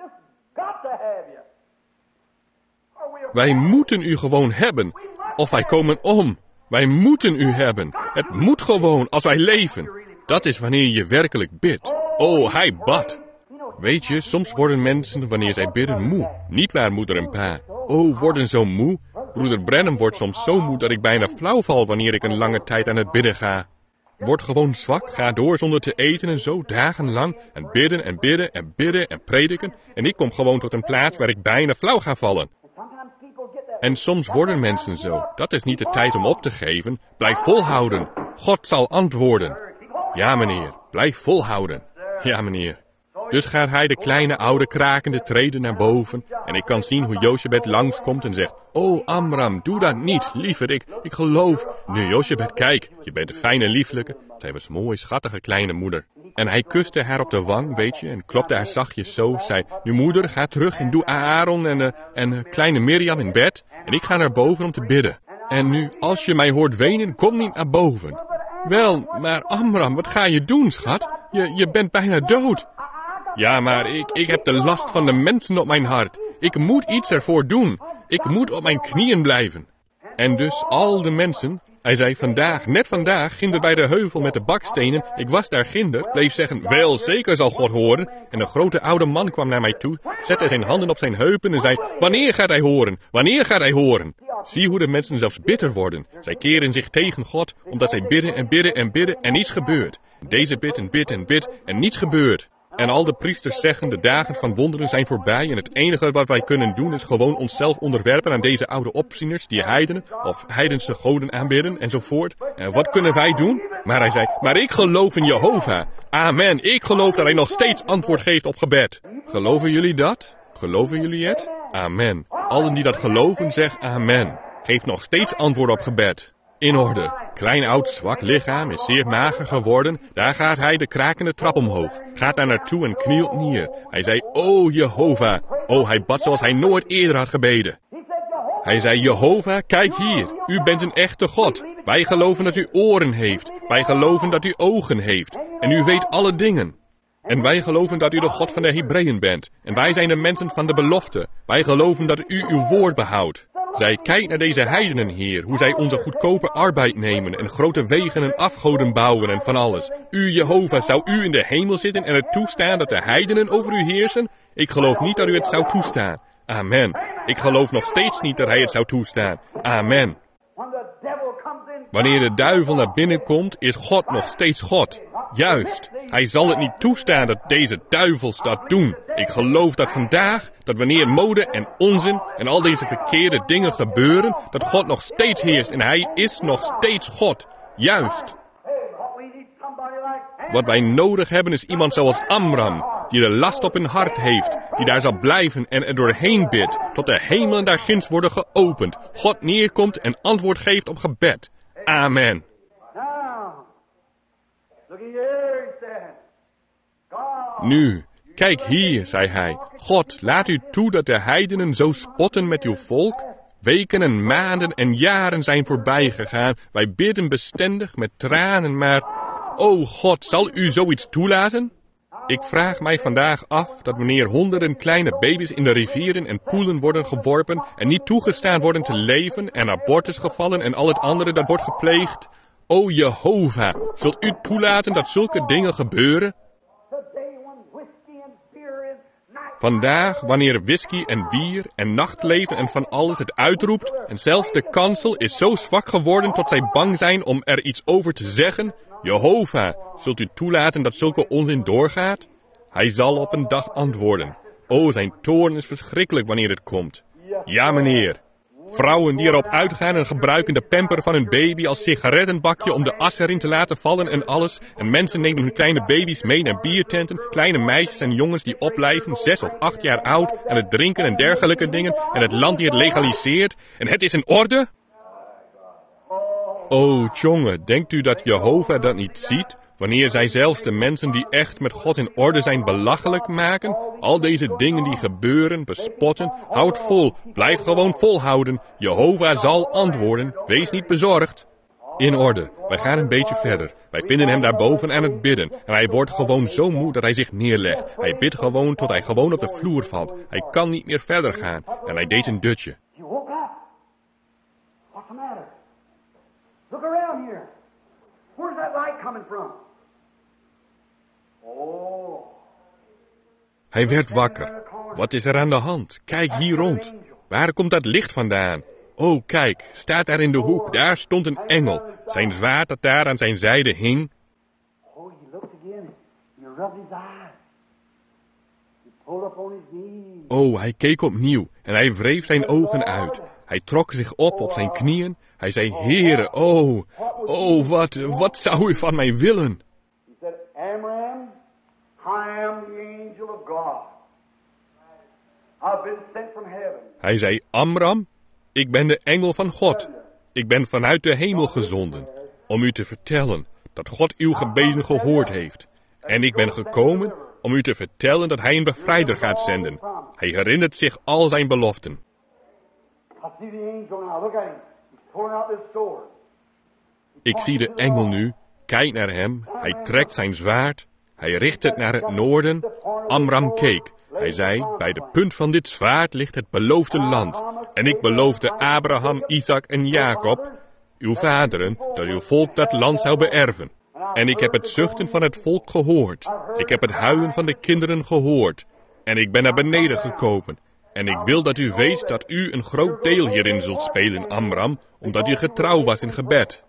Wij moeten u gewoon hebben, of wij komen om. Wij moeten u hebben. Het moet gewoon als wij leven. Dat is wanneer je werkelijk bidt. Oh, hij bad. Weet je, soms worden mensen wanneer zij bidden moe. Niet waar, moeder en pa? Oh, worden zo moe. Broeder Branham wordt soms zo moe dat ik bijna flauw val wanneer ik een lange tijd aan het bidden ga. Word gewoon zwak, ga door zonder te eten en zo, dagenlang. En bidden en bidden en bidden en prediken. En ik kom gewoon tot een plaats waar ik bijna flauw ga vallen. En soms worden mensen zo. Dat is niet de tijd om op te geven. Blijf volhouden. God zal antwoorden. Ja, meneer. Blijf volhouden. Ja, meneer. Dus gaat hij de kleine oude krakende treden naar boven. En ik kan zien hoe Jochebed langskomt en zegt, oh Amram, doe dat niet, lieverik, ik geloof. Nu Jochebed, kijk, je bent een fijne lieflijke. Zij was een mooi schattige kleine moeder. En hij kuste haar op de wang, weet je, en klopte haar zachtjes zo. Zei, nu moeder, ga terug en doe Aaron en, uh, en uh, kleine Mirjam in bed. En ik ga naar boven om te bidden. En nu, als je mij hoort wenen, kom niet naar boven. Wel, maar Amram, wat ga je doen, schat? Je, je bent bijna dood. Ja, maar ik, ik heb de last van de mensen op mijn hart. Ik moet iets ervoor doen. Ik moet op mijn knieën blijven. En dus al de mensen, hij zei vandaag, net vandaag, ginder bij de heuvel met de bakstenen, ik was daar ginder, bleef zeggen, wel zeker zal God horen. En een grote oude man kwam naar mij toe, zette zijn handen op zijn heupen en zei, wanneer gaat hij horen? Wanneer gaat hij horen? Zie hoe de mensen zelfs bitter worden. Zij keren zich tegen God, omdat zij bidden en bidden en bidden en niets gebeurt. Deze bidt en bidt en bidt en niets gebeurt. En al de priesters zeggen, de dagen van wonderen zijn voorbij en het enige wat wij kunnen doen is gewoon onszelf onderwerpen aan deze oude opzieners die heidenen of heidense goden aanbidden enzovoort. En wat kunnen wij doen? Maar hij zei, maar ik geloof in Jehovah. Amen, ik geloof dat hij nog steeds antwoord geeft op gebed. Geloven jullie dat? Geloven jullie het? Amen. Allen die dat geloven, zeg amen. Geeft nog steeds antwoord op gebed. In orde. Klein oud zwak lichaam is zeer mager geworden. Daar gaat hij de krakende trap omhoog. Gaat daar naartoe en knielt neer. Hij zei, o Jehovah. O, hij bad zoals hij nooit eerder had gebeden. Hij zei, Jehovah, kijk hier. U bent een echte God. Wij geloven dat u oren heeft. Wij geloven dat u ogen heeft. En u weet alle dingen. En wij geloven dat u de God van de Hebreeën bent. En wij zijn de mensen van de belofte. Wij geloven dat u uw woord behoudt. Zij kijkt naar deze heidenen, Heer, hoe zij onze goedkope arbeid nemen en grote wegen en afgoden bouwen en van alles. U, Jehovah, zou u in de hemel zitten en het toestaan dat de heidenen over u heersen? Ik geloof niet dat u het zou toestaan. Amen. Ik geloof nog steeds niet dat hij het zou toestaan. Amen. Wanneer de duivel naar binnen komt, is God nog steeds God. Juist. Hij zal het niet toestaan dat deze duivels dat doen. Ik geloof dat vandaag, dat wanneer mode en onzin en al deze verkeerde dingen gebeuren, dat God nog steeds heerst en hij is nog steeds God. Juist. Wat wij nodig hebben is iemand zoals Amram, die de last op hun hart heeft, die daar zal blijven en er doorheen bidt, tot de hemelen daar ginds worden geopend, God neerkomt en antwoord geeft op gebed. Amen. Nu, kijk hier, zei hij. God, laat u toe dat de heidenen zo spotten met uw volk. Weken en maanden en jaren zijn voorbij gegaan. Wij bidden bestendig met tranen, maar... O God, zal u zoiets toelaten? Ik vraag mij vandaag af dat wanneer honderden kleine baby's in de rivieren en poelen worden geworpen en niet toegestaan worden te leven en abortusgevallen en al het andere dat wordt gepleegd. O Jehovah, zult u toelaten dat zulke dingen gebeuren? Vandaag, wanneer whisky en bier en nachtleven en van alles het uitroept en zelfs de kansel is zo zwak geworden tot zij bang zijn om er iets over te zeggen. Jehovah, zult u toelaten dat zulke onzin doorgaat? Hij zal op een dag antwoorden. O, zijn toorn is verschrikkelijk wanneer het komt. Ja, meneer. Vrouwen die erop uitgaan en gebruiken de pamper van hun baby als sigarettenbakje om de as erin te laten vallen en alles. En mensen nemen hun kleine baby's mee naar biertenten. Kleine meisjes en jongens die opblijven, zes of acht jaar oud, en het drinken en dergelijke dingen. En het land die het legaliseert. En het is in orde? O, jongen, denkt u dat Jehovah dat niet ziet? Wanneer zij zelfs de mensen die echt met God in orde zijn belachelijk maken? Al deze dingen die gebeuren, bespotten, houd vol, blijf gewoon volhouden. Jehovah zal antwoorden, wees niet bezorgd. In orde, wij gaan een beetje verder. Wij vinden hem daarboven aan het bidden. En hij wordt gewoon zo moe dat hij zich neerlegt. Hij bidt gewoon tot hij gewoon op de vloer valt. Hij kan niet meer verder gaan. En hij deed een dutje. What's the matter? Look around here. Where's that light coming from? Oh. Hij werd wakker. Wat is er aan de hand? Kijk hier rond. Waar komt dat licht vandaan? Oh, kijk, staat daar in de hoek. Daar stond een engel. Zijn zwaard dat daar aan zijn zijde hing. Oh, he looked again. He rubbed his eyes. He pulled up on his knees. Oh, hij keek opnieuw en hij wreef zijn ogen uit. Hij trok zich op op zijn knieën. Hij zei, Heere, oh, oh, wat, wat zou u van mij willen? He said, Amram, I am the angel God. I've been sent from heaven. Hij zei, Amram, ik ben de engel van God. Ik ben vanuit de hemel gezonden om u te vertellen dat God uw gebeden gehoord heeft. En ik ben gekomen om u te vertellen dat hij een bevrijder gaat zenden. Hij herinnert zich al zijn beloften. I see the angel now. Look at him. He's pulling out this sword. Ik zie de engel nu, kijk naar hem, hij trekt zijn zwaard, hij richt het naar het noorden. Amram keek. Hij zei, bij de punt van dit zwaard ligt het beloofde land. En ik beloofde Abraham, Isaac en Jacob, uw vaderen, dat uw volk dat land zou beërven. En ik heb het zuchten van het volk gehoord. Ik heb het huilen van de kinderen gehoord. En ik ben naar beneden gekomen. En ik wil dat u weet dat u een groot deel hierin zult spelen, Amram, omdat u getrouw was in gebed.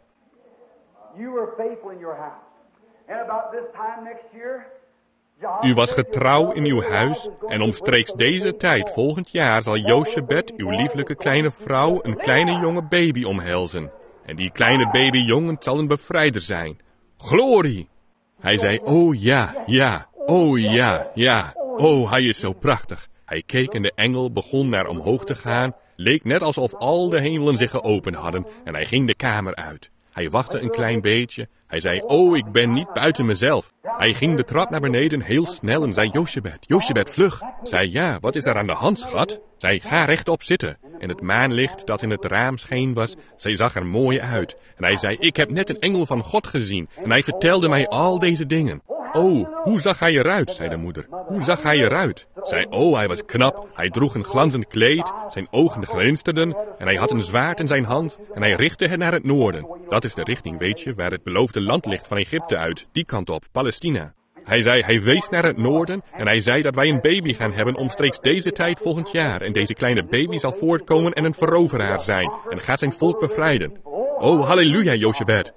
You were faithful in your house. And about this time next year, U was getrouw in uw huis en omstreeks deze tijd volgend jaar zal Jochebed, uw lieflijke kleine vrouw, een kleine jonge baby omhelzen. En die kleine babyjongen zal een bevrijder zijn. Glorie! Hij zei, oh ja, ja, oh ja, ja, oh hij is zo prachtig. Hij keek en de engel begon naar omhoog te gaan, leek net alsof al de hemelen zich geopend hadden en hij ging de kamer uit. Hij wachtte een klein beetje. Hij zei, oh, ik ben niet buiten mezelf. Hij ging de trap naar beneden heel snel en zei, Jochebed, Jochebed, vlug. Zei, ja, wat is er aan de hand, schat? Zei, ga rechtop zitten. En het maanlicht dat in het raam scheen was, zij zag er mooi uit. En hij zei, ik heb net een engel van God gezien. En hij vertelde mij al deze dingen. Oh, hoe zag hij eruit, zei de moeder. Hoe zag hij eruit? Zei, oh, hij was knap. Hij droeg een glanzend kleed. Zijn ogen glinsterden. En hij had een zwaard in zijn hand. En hij richtte het naar het noorden. Dat is de richting, weet je, waar het beloofde land ligt van Egypte uit. Die kant op, Palestina. Hij zei, hij wees naar het noorden. En hij zei dat wij een baby gaan hebben omstreeks deze tijd volgend jaar. En deze kleine baby zal voortkomen en een veroveraar zijn. En gaat zijn volk bevrijden. Oh, halleluja, Jochebed.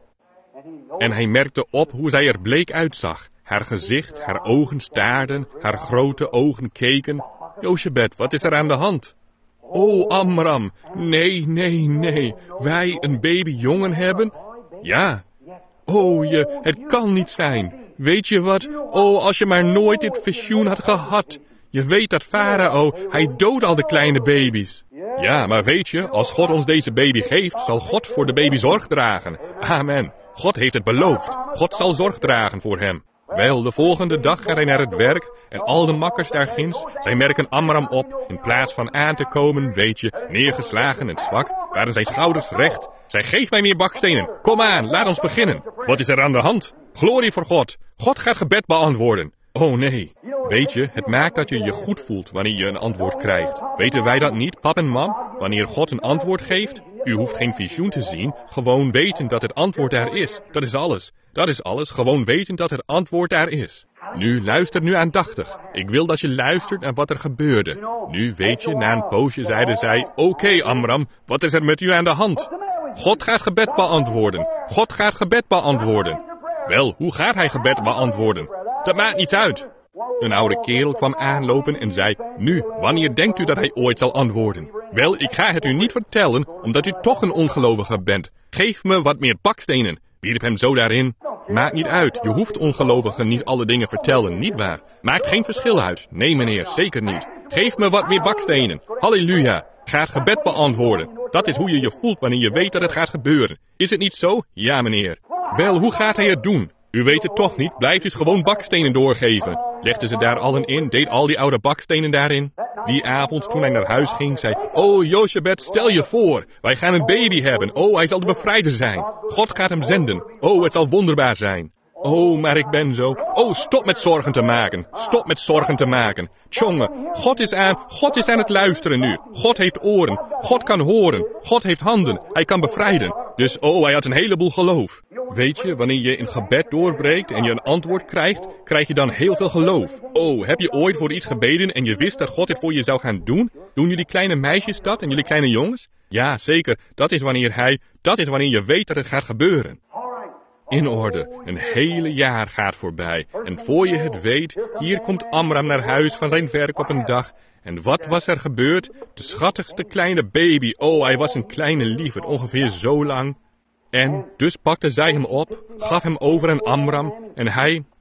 En hij merkte op hoe zij er bleek uitzag. Haar gezicht, haar ogen staarden, haar grote ogen keken. Jochebed, wat is er aan de hand? Oh, Amram, nee, nee, nee. Wij een babyjongen hebben? Ja. Oh, je, het kan niet zijn. Weet je wat? Oh, als je maar nooit dit visioen had gehad. Je weet dat Farao, hij doodt al de kleine baby's. Ja, maar weet je, als God ons deze baby geeft, zal God voor de baby zorg dragen. Amen. God heeft het beloofd. God zal zorg dragen voor hem. Wel, de volgende dag gaat hij naar het werk en al de makkers daar ginds, zij merken Amram op. In plaats van aan te komen, weet je, neergeslagen en zwak, waren zijn schouders recht. Zij, geef mij meer bakstenen. Kom aan, laat ons beginnen. Wat is er aan de hand? Glorie voor God. God gaat gebed beantwoorden. Oh nee. Weet je, het maakt dat je je goed voelt wanneer je een antwoord krijgt. Weten wij dat niet, pap en mam? Wanneer God een antwoord geeft, u hoeft geen visioen te zien, gewoon weten dat het antwoord daar is. Dat is alles. Dat is alles, gewoon weten dat het antwoord daar is. Nu, luister nu aandachtig. Ik wil dat je luistert naar wat er gebeurde. Nu weet je, na een poosje zeiden zij, oké okay, Amram, wat is er met u aan de hand? God gaat gebed beantwoorden. God gaat gebed beantwoorden. Wel, hoe gaat hij gebed beantwoorden? Dat maakt niets uit. Een oude kerel kwam aanlopen en zei, nu, wanneer denkt u dat hij ooit zal antwoorden? Wel, ik ga het u niet vertellen, omdat u toch een ongelovige bent. Geef me wat meer bakstenen. Wierp hem zo daarin. Maakt niet uit, je hoeft ongelovigen niet alle dingen vertellen, niet waar? Maakt geen verschil uit. Nee meneer, zeker niet. Geef me wat meer bakstenen. Halleluja. Ga het gebed beantwoorden. Dat is hoe je je voelt wanneer je weet dat het gaat gebeuren. Is het niet zo? Ja meneer. Wel, hoe gaat hij het doen? U weet het toch niet, blijf dus gewoon bakstenen doorgeven. Legde ze daar allen in, deed al die oude bakstenen daarin. Die avond toen hij naar huis ging, zei, oh Jochebed, stel je voor, wij gaan een baby hebben. Oh, hij zal de bevrijder zijn. God gaat hem zenden. Oh, het zal wonderbaar zijn. Oh, maar ik ben zo. Oh, stop met zorgen te maken. Stop met zorgen te maken. Tjonge, God is aan, God is aan het luisteren nu. God heeft oren. God kan horen. God heeft handen. Hij kan bevrijden. Dus, oh, hij had een heleboel geloof. Weet je, wanneer je in gebed doorbreekt en je een antwoord krijgt, krijg je dan heel veel geloof. Oh, heb je ooit voor iets gebeden en je wist dat God dit voor je zou gaan doen? Doen jullie kleine meisjes dat en jullie kleine jongens? Ja, zeker. Dat is wanneer hij, dat is wanneer je weet dat het gaat gebeuren. In orde. Een hele jaar gaat voorbij. En voor je het weet, hier komt Amram naar huis van zijn werk op een dag. En wat was er gebeurd? De schattigste kleine baby. Oh, hij was een kleine lieverd, ongeveer zo lang. En dus pakte zij hem op, gaf hem over aan Amram. En hij,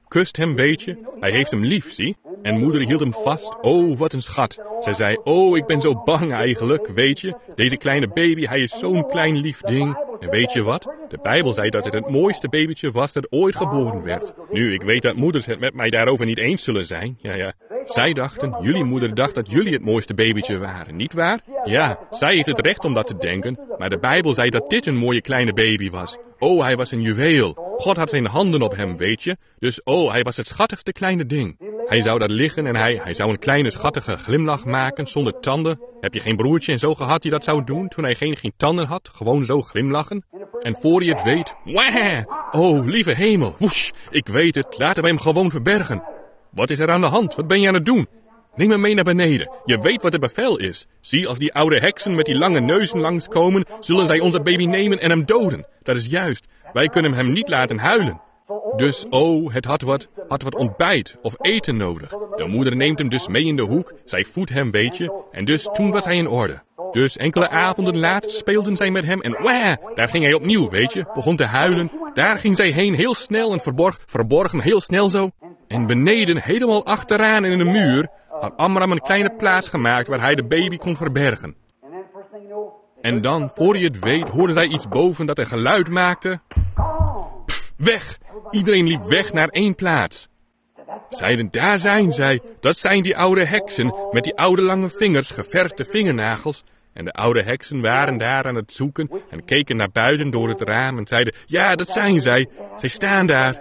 kust hem, weet je. Hij heeft hem lief, zie. En moeder hield hem vast. Oh, wat een schat. Zij zei, oh, ik ben zo bang eigenlijk, weet je. Deze kleine baby, hij is zo'n klein lief ding. En weet je wat? De Bijbel zei dat het het mooiste babytje was dat ooit geboren werd. Nu, ik weet dat moeders het met mij daarover niet eens zullen zijn. Ja, ja. Zij dachten, jullie moeder dacht dat jullie het mooiste babytje waren, niet waar? Ja, zij heeft het recht om dat te denken. Maar de Bijbel zei dat dit een mooie kleine baby was. Oh, hij was een juweel. God had zijn handen op hem, weet je. Dus oh, hij was het schattigste kleine ding. Hij zou daar liggen en hij, hij zou een kleine schattige glimlach maken zonder tanden. Heb je geen broertje en zo gehad die dat zou doen toen hij geen, geen tanden had? Gewoon zo glimlachen? En voor je het weet, wah! Oh, lieve hemel, woesh, ik weet het, laten wij hem gewoon verbergen. Wat is er aan de hand? Wat ben je aan het doen? Neem hem mee naar beneden. Je weet wat het bevel is. Zie, als die oude heksen met die lange neuzen langskomen, zullen zij onze baby nemen en hem doden. Dat is juist. Wij kunnen hem niet laten huilen. Dus, oh, het had wat, had wat ontbijt of eten nodig. De moeder neemt hem dus mee in de hoek. Zij voedt hem, weet je. En dus toen was hij in orde. Dus enkele avonden later speelden zij met hem en wah, daar ging hij opnieuw, weet je. Begon te huilen. Daar ging zij heen heel snel en verborg, verborg hem heel snel zo. En beneden, helemaal achteraan in de muur, had Amram een kleine plaats gemaakt waar hij de baby kon verbergen. En dan, voor je het weet, hoorde zij iets boven dat een geluid maakte. Pff, weg! Iedereen liep weg naar één plaats. Zeiden, daar zijn zij. Dat zijn die oude heksen met die oude lange vingers, geverfde vingernagels. En de oude heksen waren daar aan het zoeken en keken naar buiten door het raam en zeiden, ja, dat zijn zij. Zij staan daar.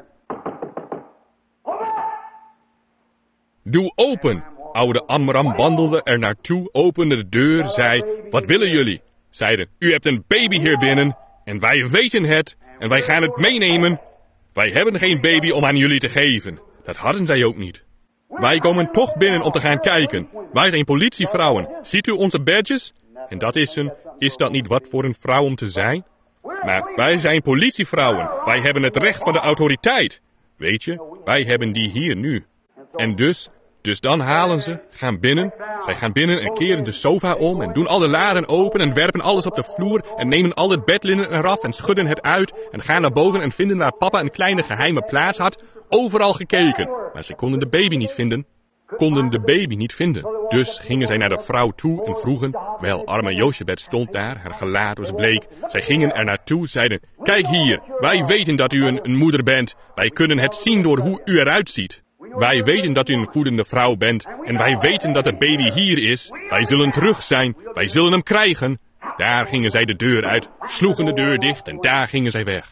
Doe open! Oude Amram wandelde er naartoe, opende de deur, zei, wat willen jullie? Zeiden, u hebt een baby hier binnen en wij weten het en wij gaan het meenemen. Wij hebben geen baby om aan jullie te geven. Dat hadden zij ook niet. Wij komen toch binnen om te gaan kijken. Wij zijn politievrouwen. Ziet u onze badges? En dat is een, is dat niet wat voor een vrouw om te zijn? Maar wij zijn politievrouwen. Wij hebben het recht van de autoriteit. Weet je, wij hebben die hier nu. En dus, dus dan halen ze, gaan binnen. Zij gaan binnen en keren de sofa om en doen alle laden open en werpen alles op de vloer en nemen al het bedlinnen eraf en schudden het uit en gaan naar boven en vinden waar papa een kleine geheime plaats had. Overal gekeken, maar ze konden de baby niet vinden. Konden de baby niet vinden. Dus gingen zij naar de vrouw toe en vroegen, wel, arme Jochebed stond daar, haar gelaat was bleek. Zij gingen er naartoe, zeiden, kijk hier, wij weten dat u een, een moeder bent. Wij kunnen het zien door hoe u eruit ziet. Wij weten dat u een voedende vrouw bent en wij weten dat de baby hier is. Wij zullen terug zijn, wij zullen hem krijgen. Daar gingen zij de deur uit, sloegen de deur dicht en daar gingen zij weg.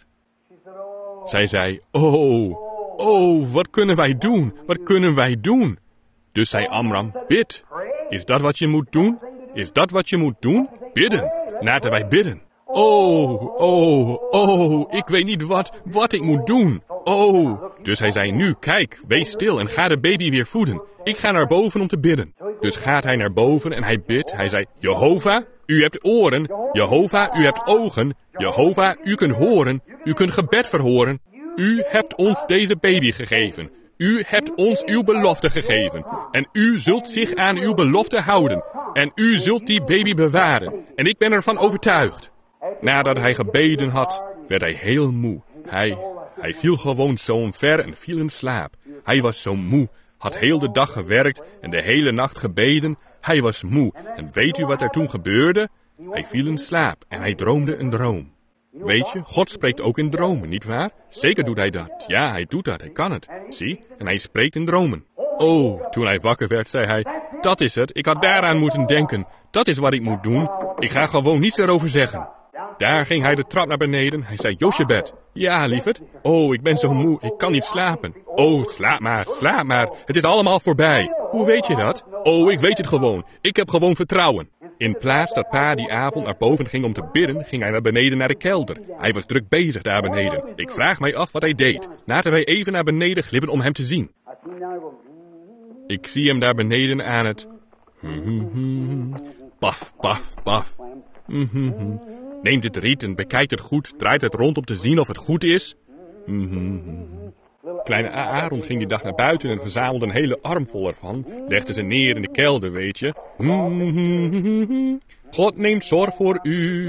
Zij zei, oh, oh, wat kunnen wij doen? Wat kunnen wij doen? Dus zei Amram, bid. Is dat wat je moet doen? Is dat wat je moet doen? Bidden. Laten wij bidden. Oh, oh, oh, ik weet niet wat, wat ik moet doen. Oh. Dus hij zei, nu, kijk, wees stil en ga de baby weer voeden. Ik ga naar boven om te bidden. Dus gaat hij naar boven en hij bidt. Hij zei, Jehovah, u hebt oren. Jehovah, u hebt ogen. Jehovah, u kunt horen. U kunt gebed verhoren. U hebt ons deze baby gegeven. U hebt ons uw belofte gegeven. En u zult zich aan uw belofte houden. En u zult die baby bewaren. En ik ben ervan overtuigd. Nadat hij gebeden had, werd hij heel moe. Hij, hij viel gewoon zo omver en viel in slaap. Hij was zo moe, had heel de dag gewerkt en de hele nacht gebeden. Hij was moe. En weet u wat er toen gebeurde? Hij viel in slaap en hij droomde een droom. Weet je, God spreekt ook in dromen, nietwaar? Zeker doet hij dat. Ja, hij doet dat, hij kan het. Zie, en hij spreekt in dromen. Oh, toen hij wakker werd, zei hij, dat is het, ik had daaraan moeten denken. Dat is wat ik moet doen. Ik ga gewoon niets erover zeggen. Daar ging hij de trap naar beneden. Hij zei, Jochebed. Ja, lieverd. Oh, ik ben zo moe, ik kan niet slapen. Oh, slaap maar, slaap maar. Het is allemaal voorbij. Hoe weet je dat? Oh, ik weet het gewoon. Ik heb gewoon vertrouwen. In plaats dat pa die avond naar boven ging om te bidden, ging hij naar beneden naar de kelder. Hij was druk bezig daar beneden. Ik vraag mij af wat hij deed. Laten wij even naar beneden glippen om hem te zien. Ik zie hem daar beneden aan het... Paf, paf, paf. Neemt het riet en bekijkt het goed, draait het rond om te zien of het goed is. Kleine Aaron ging die dag naar buiten en verzamelde een hele armvol ervan. Legde ze neer in de kelder, weet je. God neemt zorg voor u.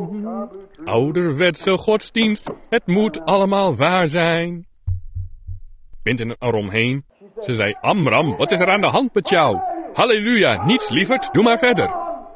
Ouderwetse godsdienst, het moet allemaal waar zijn. binden eromheen. Ze zei, Amram, wat is er aan de hand met jou? Halleluja, niets lieverd, doe maar verder.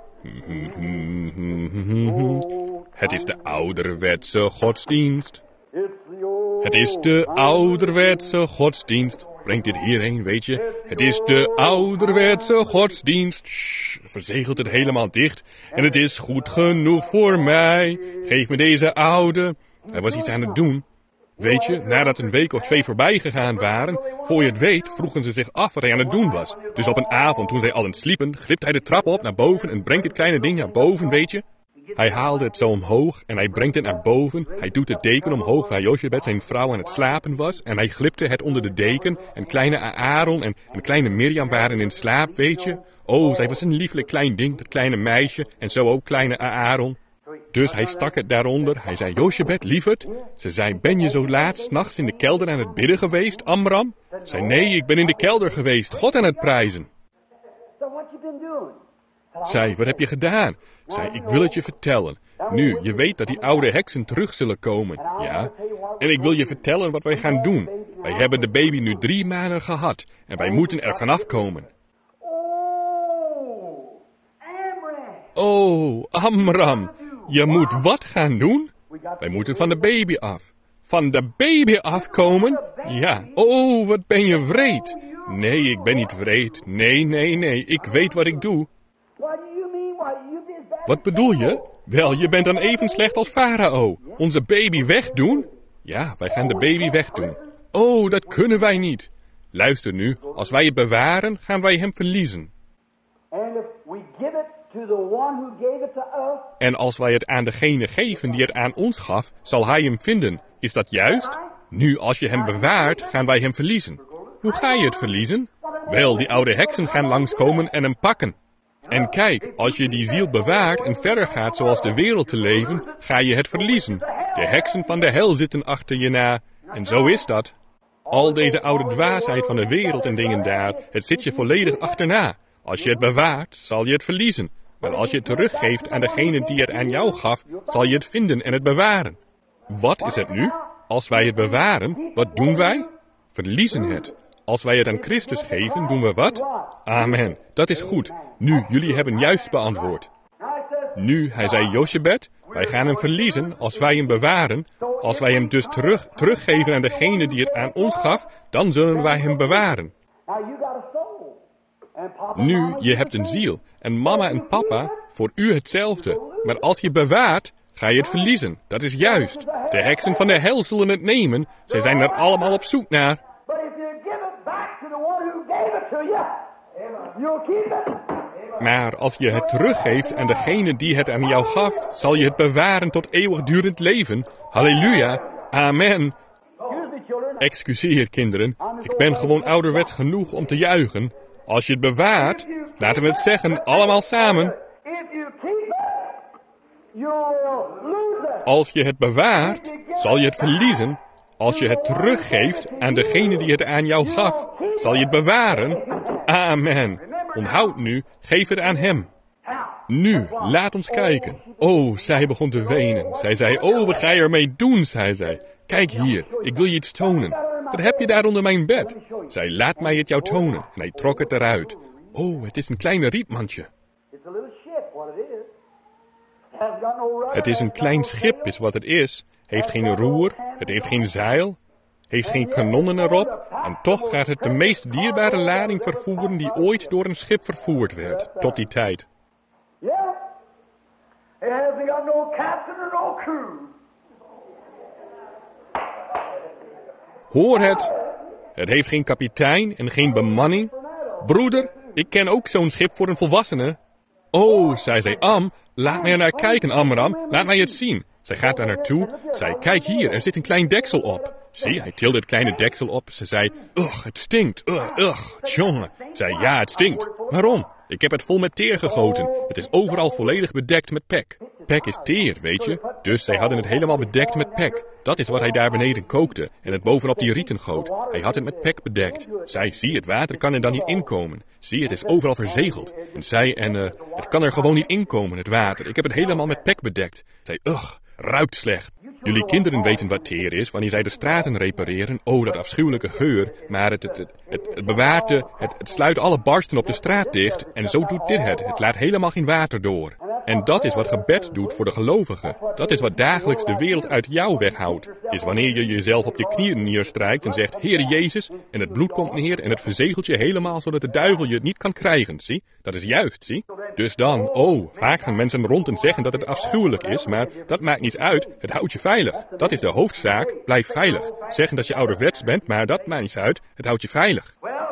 Het is de ouderwetse godsdienst. Het is de ouderwetse godsdienst. Brengt dit hierheen, weet je? Het is de ouderwetse godsdienst. Shh, verzegelt het helemaal dicht. En het is goed genoeg voor mij. Geef me deze oude. Hij was iets aan het doen. Weet je, nadat een week of twee voorbij gegaan waren, voor je het weet, vroegen ze zich af wat hij aan het doen was. Dus op een avond, toen zij allen sliepen, glipt hij de trap op naar boven en brengt het kleine ding naar boven, weet je? Hij haalde het zo omhoog en hij brengt het naar boven. Hij doet de deken omhoog waar Jochebed zijn vrouw aan het slapen was. En hij glipte het onder de deken. En kleine Aaron en, en kleine Mirjam waren in slaap, weet je. Oh, zij was een lieflijk klein ding, dat kleine meisje. En zo ook kleine Aaron. Dus hij stak het daaronder. Hij zei, Jochebed, lieverd. Ze zei, ben je zo laat 's nachts in de kelder aan het bidden geweest, Amram? Ze zei, nee, ik ben in de kelder geweest, God aan het prijzen. Zei, wat heb je gedaan? Zei, ik wil het je vertellen. Nu, je weet dat die oude heksen terug zullen komen, ja? En ik wil je vertellen wat wij gaan doen. Wij hebben de baby nu drie maanden gehad. En wij moeten er vanaf komen. Oh, Amram, je moet wat gaan doen? Wij moeten van de baby af. Van de baby afkomen? Ja, oh, wat ben je wreed. Nee, ik ben niet wreed. Nee, nee, nee, ik weet wat ik doe. Wat bedoel je? Wel, je bent dan even slecht als Farao. Onze baby wegdoen? Ja, wij gaan de baby wegdoen. Oh, dat kunnen wij niet. Luister nu, als wij het bewaren, gaan wij hem verliezen. En als wij het aan degene geven die het aan ons gaf, zal hij hem vinden. Is dat juist? Nu, als je hem bewaart, gaan wij hem verliezen. Hoe ga je het verliezen? Wel, die oude heksen gaan langskomen en hem pakken. En kijk, als je die ziel bewaart en verder gaat zoals de wereld te leven, ga je het verliezen. De heksen van de hel zitten achter je na. En zo is dat. Al deze oude dwaasheid van de wereld en dingen daar, het zit je volledig achterna. Als je het bewaart, zal je het verliezen. Maar als je het teruggeeft aan degene die het aan jou gaf, zal je het vinden en het bewaren. Wat is het nu? Als wij het bewaren, wat doen wij? Verliezen het. Als wij het aan Christus geven, doen we wat? Amen, dat is goed. Nu, jullie hebben juist beantwoord. Nu, hij zei Jochebed, wij gaan hem verliezen als wij hem bewaren. Als wij hem dus terug, teruggeven aan degene die het aan ons gaf, dan zullen wij hem bewaren. Nu, je hebt een ziel. En mama en papa, voor u hetzelfde. Maar als je bewaart, ga je het verliezen. Dat is juist. De heksen van de hel zullen het nemen. Zij zijn er allemaal op zoek naar. Maar als je het teruggeeft aan degene die het aan jou gaf, zal je het bewaren tot eeuwigdurend leven. Halleluja. Amen. Excuseer, kinderen. Ik ben gewoon ouderwets genoeg om te juichen. Als je het bewaart, laten we het zeggen, allemaal samen. Als je het bewaart, zal je het verliezen. Als je het teruggeeft aan degene die het aan jou gaf, zal je het bewaren. Amen. Onthoud nu, geef het aan hem. Nu, laat ons kijken. Oh, zij begon te wenen. Zij zei, oh, wat ga je ermee doen, zei zij. Kijk hier, ik wil je iets tonen. Wat heb je daar onder mijn bed? Zij, laat mij het jou tonen. En hij trok het eruit. Oh, het is een kleine rietmandje. Het is een klein schip, is wat het is. Heeft geen roer, het heeft geen zeil, heeft geen kanonnen erop. En toch gaat het de meest dierbare lading vervoeren die ooit door een schip vervoerd werd, tot die tijd. Hoor het, het heeft geen kapitein en geen bemanning. Broeder, ik ken ook zo'n schip voor een volwassene. Oh, zei zij, Am, laat mij er naar kijken, Amram, laat mij het zien. Zij gaat daar naartoe. Zij, kijk hier, er zit een klein deksel op. Zie, hij tilde het kleine deksel op. Ze zei, ugh, het stinkt, ugh, ugh, tjonge. Zij, ja, het stinkt. Waarom? Ik heb het vol met teer gegoten. Het is overal volledig bedekt met pek. Pek is teer, weet je. Dus zij hadden het helemaal bedekt met pek. Dat is wat hij daar beneden kookte en het bovenop die rieten goot. Hij had het met pek bedekt. Zij, zie, het water kan er dan niet inkomen. Zie, het is overal verzegeld. En zij, en uh, het kan er gewoon niet inkomen, het water. Ik heb het helemaal met pek bedekt. Zij, ugh, ruikt slecht. Jullie kinderen weten wat teer is wanneer zij de straten repareren. Oh, dat afschuwelijke geur. Maar het, het, het, het, het bewaart de, het, het sluit alle barsten op de straat dicht. En zo doet dit het. Het laat helemaal geen water door. En dat is wat gebed doet voor de gelovigen. Dat is wat dagelijks de wereld uit jou weghoudt. Is wanneer je jezelf op je knieën neerstrijkt en zegt, Heere Jezus, en het bloed komt neer en het verzegelt je helemaal zodat de duivel je het niet kan krijgen, zie? Dat is juist, zie? Dus dan, oh, vaak gaan mensen rond en zeggen dat het afschuwelijk is, maar dat maakt niets uit, het houdt je veilig. Dat is de hoofdzaak, blijf veilig. Zeggen dat je ouderwets bent, maar dat maakt niets uit, het houdt je veilig.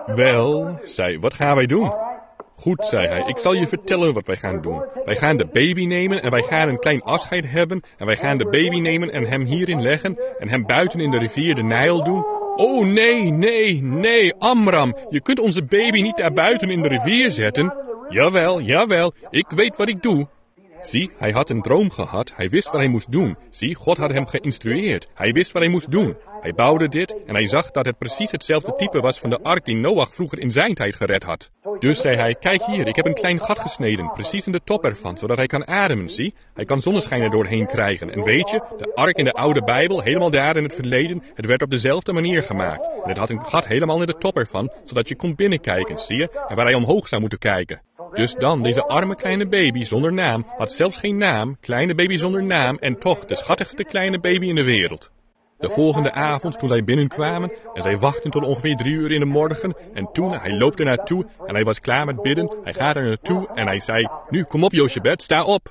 Wel, zei, wat gaan wij doen? Goed, zei hij, ik zal je vertellen wat wij gaan doen. Wij gaan de baby nemen en wij gaan een klein afscheid hebben. En wij gaan de baby nemen en hem hierin leggen. En hem buiten in de rivier de Nijl doen. Oh nee, nee, nee, Amram, je kunt onze baby niet daar buiten in de rivier zetten. Jawel, jawel, ik weet wat ik doe. Zie, hij had een droom gehad, hij wist wat hij moest doen. Zie, God had hem geïnstrueerd, hij wist wat hij moest doen. Hij bouwde dit en hij zag dat het precies hetzelfde type was van de ark die Noach vroeger in zijn tijd gered had. Dus zei hij, kijk hier, ik heb een klein gat gesneden, precies in de top ervan, zodat hij kan ademen, zie. Hij kan zonneschijn er doorheen krijgen. En weet je, de ark in de oude Bijbel, helemaal daar in het verleden, het werd op dezelfde manier gemaakt. En het had een gat helemaal in de top ervan, zodat je kon binnenkijken, zie je, en waar hij omhoog zou moeten kijken. Dus dan, deze arme kleine baby zonder naam, had zelfs geen naam, kleine baby zonder naam en toch de schattigste kleine baby in de wereld. De volgende avond, toen zij binnenkwamen, en zij wachten tot ongeveer drie uur in de morgen, en toen, hij loopt er naartoe, en hij was klaar met bidden, hij gaat er naartoe, en hij zei, nu, kom op Jochebed, sta op.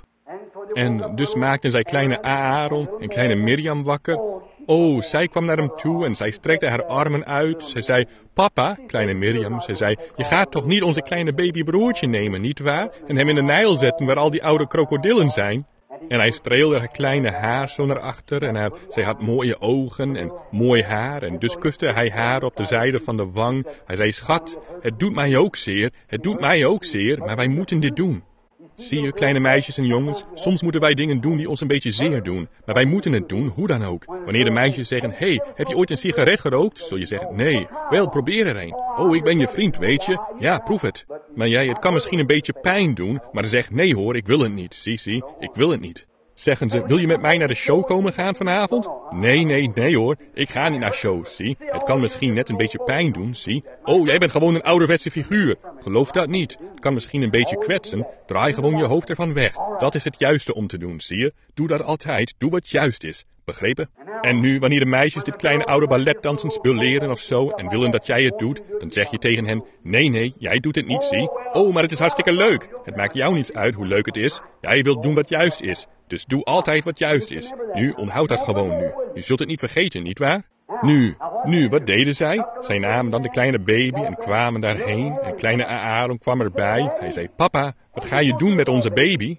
En dus maakten zij kleine Aaron en kleine Mirjam wakker. Oh, zij kwam naar hem toe en zij strekte haar armen uit. Zij zei, papa, kleine Mirjam, zij zei, je gaat toch niet onze kleine babybroertje nemen, nietwaar? En hem in de Nijl zetten waar al die oude krokodillen zijn? En hij streelde haar kleine haar zo naar achter en haar, zij had mooie ogen en mooi haar. En dus kuste hij haar op de zijde van de wang. Hij zei, schat, het doet mij ook zeer, het doet mij ook zeer, maar wij moeten dit doen. Zie je, kleine meisjes en jongens, soms moeten wij dingen doen die ons een beetje zeer doen. Maar wij moeten het doen, hoe dan ook. Wanneer de meisjes zeggen, hé, hey, heb je ooit een sigaret gerookt? Zul je zeggen, nee. Wel, probeer er een. Oh, ik ben je vriend, weet je. Ja, proef het. Maar jij, het kan misschien een beetje pijn doen, maar zeg, nee hoor, ik wil het niet. Zie, zie, ik wil het niet. Zeggen ze, wil je met mij naar de show komen gaan vanavond? Nee, nee, nee hoor, ik ga niet naar shows, zie. Het kan misschien net een beetje pijn doen, zie. Oh, jij bent gewoon een ouderwetse figuur. Geloof dat niet. Het kan misschien een beetje kwetsen. Draai gewoon je hoofd ervan weg. Dat is het juiste om te doen, zie je. Doe dat altijd, doe wat juist is. Begrepen? En nu, wanneer de meisjes dit kleine oude balletdansen spul leren of zo en willen dat jij het doet, dan zeg je tegen hen, nee, nee, jij doet het niet, zie. Oh, maar het is hartstikke leuk. Het maakt jou niets uit hoe leuk het is. Jij wilt doen wat juist is. Dus doe altijd wat juist is. Nu, onthoud dat gewoon nu. Je zult het niet vergeten, nietwaar? Nu, nu, wat deden zij? Zij namen dan de kleine baby en kwamen daarheen. En kleine Aaron kwam erbij. Hij zei, papa, wat ga je doen met onze baby?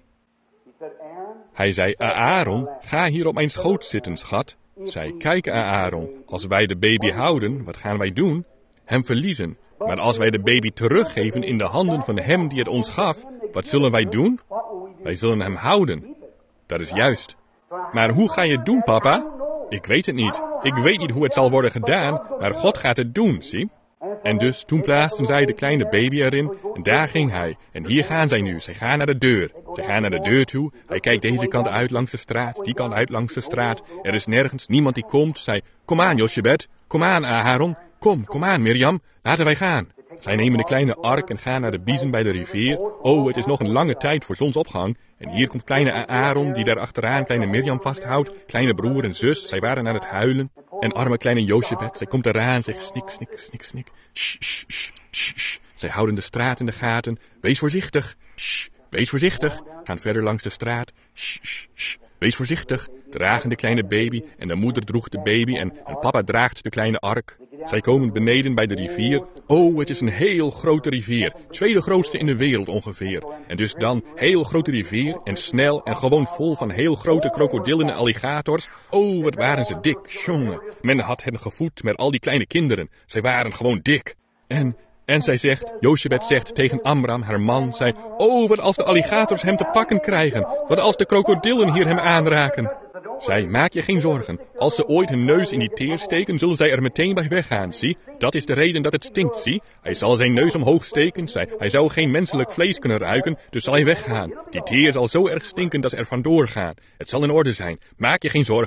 Hij zei, Aaron, ga hier op mijn schoot zitten, schat. Zij, kijk Aaron, als wij de baby houden, wat gaan wij doen? Hem verliezen. Maar als wij de baby teruggeven in de handen van hem die het ons gaf, wat zullen wij doen? Wij zullen hem houden. Dat is juist. Maar hoe ga je het doen, papa? Ik weet het niet. Ik weet niet hoe het zal worden gedaan, maar God gaat het doen, zie? En dus toen plaatsten zij de kleine baby erin en daar ging hij. En hier gaan zij nu. Zij gaan naar de deur. Zij gaan naar de deur toe. Hij kijkt deze kant uit langs de straat, die kant uit langs de straat. Er is nergens niemand die komt. Zij, kom aan Jochebed, kom aan Aaron, kom, kom aan Mirjam, laten wij gaan. Zij nemen de kleine ark en gaan naar de biezen bij de rivier. Oh, het is nog een lange tijd voor zonsopgang. En hier komt kleine Aaron die daar achteraan kleine Mirjam vasthoudt. Kleine broer en zus, zij waren aan het huilen. En arme kleine Jochebed, zij komt eraan, zegt snik, snik, snik, snik. Shh, shh, shh, shh, shh. Zij houden de straat in de gaten. Wees voorzichtig. Shh, wees voorzichtig. Gaan verder langs de straat. Shh, shh, shh. Wees voorzichtig. Dragen de kleine baby en de moeder droeg de baby en, en papa draagt de kleine ark. Zij komen beneden bij de rivier. Oh, het is een heel grote rivier. Tweede grootste in de wereld ongeveer. En dus dan, heel grote rivier en snel en gewoon vol van heel grote krokodillen en alligators. Oh, wat waren ze dik, jongen. Men had hen gevoed met al die kleine kinderen. Zij waren gewoon dik. En... En zij zegt, Jochebed zegt tegen Amram, haar man, zei, oh, wat als de alligators hem te pakken krijgen? Wat als de krokodillen hier hem aanraken? Zij, maak je geen zorgen. Als ze ooit hun neus in die teer steken, zullen zij er meteen bij weggaan, zie? Dat is de reden dat het stinkt, zie? Hij zal zijn neus omhoog steken, zij. Hij zou geen menselijk vlees kunnen ruiken, dus zal hij weggaan. Die teer zal zo erg stinken dat ze er vandoor gaan. Het zal in orde zijn. Maak je geen zorgen.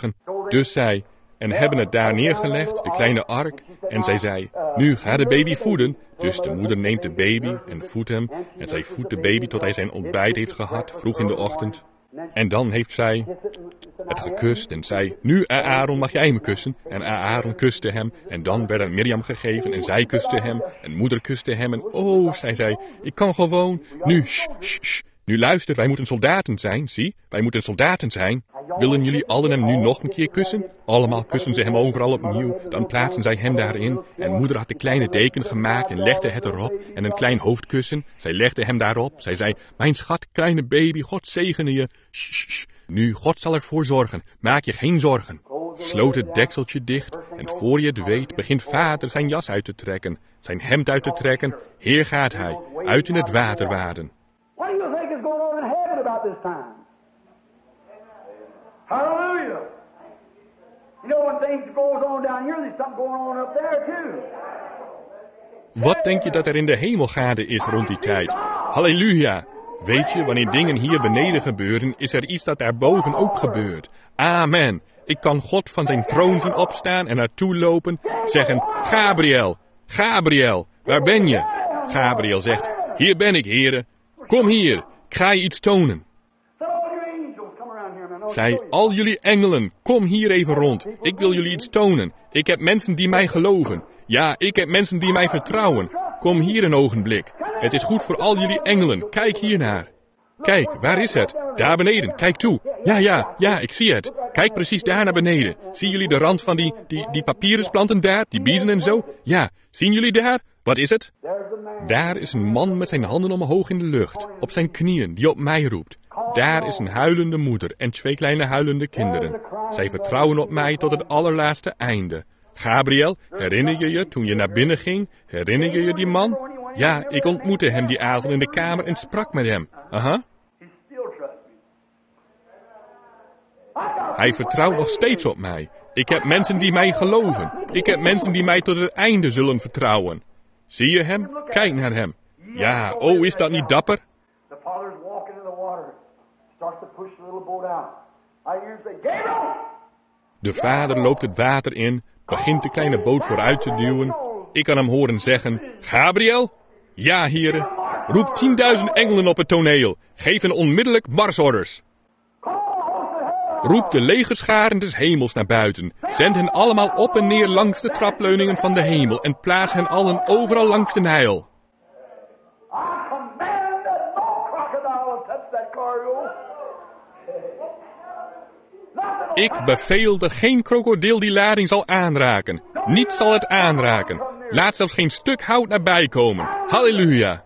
Dus zij, en hebben het daar neergelegd, de kleine ark. En zij zei, nu ga de baby voeden. Dus de moeder neemt de baby en voedt hem. En zij voedt de baby tot hij zijn ontbijt heeft gehad, vroeg in de ochtend. En dan heeft zij het gekust en zei, nu Aaron mag jij me kussen. En Aaron kuste hem en dan werd aan Mirjam gegeven en zij kuste hem. En moeder kuste hem en oh, zij zei, ik kan gewoon, nu, shh, shh, shh. Nu luister, wij moeten soldaten zijn, zie, wij moeten soldaten zijn. Willen jullie allen hem nu nog een keer kussen? Allemaal kussen ze hem overal opnieuw. Dan plaatsen zij hem daarin. En moeder had de kleine deken gemaakt en legde het erop. En een klein hoofdkussen. Zij legde hem daarop. Zij zei, mijn schat, kleine baby, God zegene je. Shh, shh, shh. Nu, God zal ervoor zorgen. Maak je geen zorgen. Sloot het dekseltje dicht. En voor je het weet, begint vader zijn jas uit te trekken. Zijn hemd uit te trekken. Hier gaat hij, uit in het water waden. What do you think is going on in heaven about this time? Hallelujah! You know, when things goes on down here, there's something going on up there too. Wat denk je dat er in de hemel gaande is rond die tijd? Halleluja! Weet je, wanneer dingen hier beneden gebeuren, is er iets dat daarboven ook gebeurt. Amen! Ik kan God van zijn troon zien opstaan en naartoe lopen, zeggen, Gabriel, Gabriel, waar ben je? Gabriel zegt, hier ben ik, heren. Kom hier, ik ga je iets tonen. Zei, al jullie engelen, kom hier even rond. Ik wil jullie iets tonen. Ik heb mensen die mij geloven. Ja, ik heb mensen die mij vertrouwen. Kom hier een ogenblik. Het is goed voor al jullie engelen. Kijk hiernaar. Kijk, waar is het? Daar beneden, kijk toe. Ja, ja, ja, ik zie het. Kijk precies daar naar beneden. Zien jullie de rand van die, die, die papierusplanten daar? Die biezen en zo? Ja, zien jullie daar? Wat is het? Daar is een man met zijn handen omhoog in de lucht, op zijn knieën, die op mij roept. Daar is een huilende moeder en twee kleine huilende kinderen. Zij vertrouwen op mij tot het allerlaatste einde. Gabriel, herinner je je toen je naar binnen ging? Herinner je je die man? Ja, ik ontmoette hem die avond in de kamer en sprak met hem. Aha. Hij vertrouwt nog steeds op mij. Ik heb mensen die mij geloven. Ik heb mensen die mij tot het einde zullen vertrouwen. Zie je hem? Kijk naar hem. Ja, oh, is dat niet dapper? De vader loopt het water in, begint de kleine boot vooruit te duwen. Ik kan hem horen zeggen, Gabriel? Ja, heren. Roep tienduizend engelen op het toneel. Geef hen onmiddellijk marsorders. Roep de legerscharen des hemels naar buiten. Zend hen allemaal op en neer langs de trapleuningen van de hemel en plaats hen allen overal langs de Nijl. Ik beveel dat geen krokodil die lading zal aanraken. Niets zal het aanraken. Laat zelfs geen stuk hout nabij komen. Halleluja.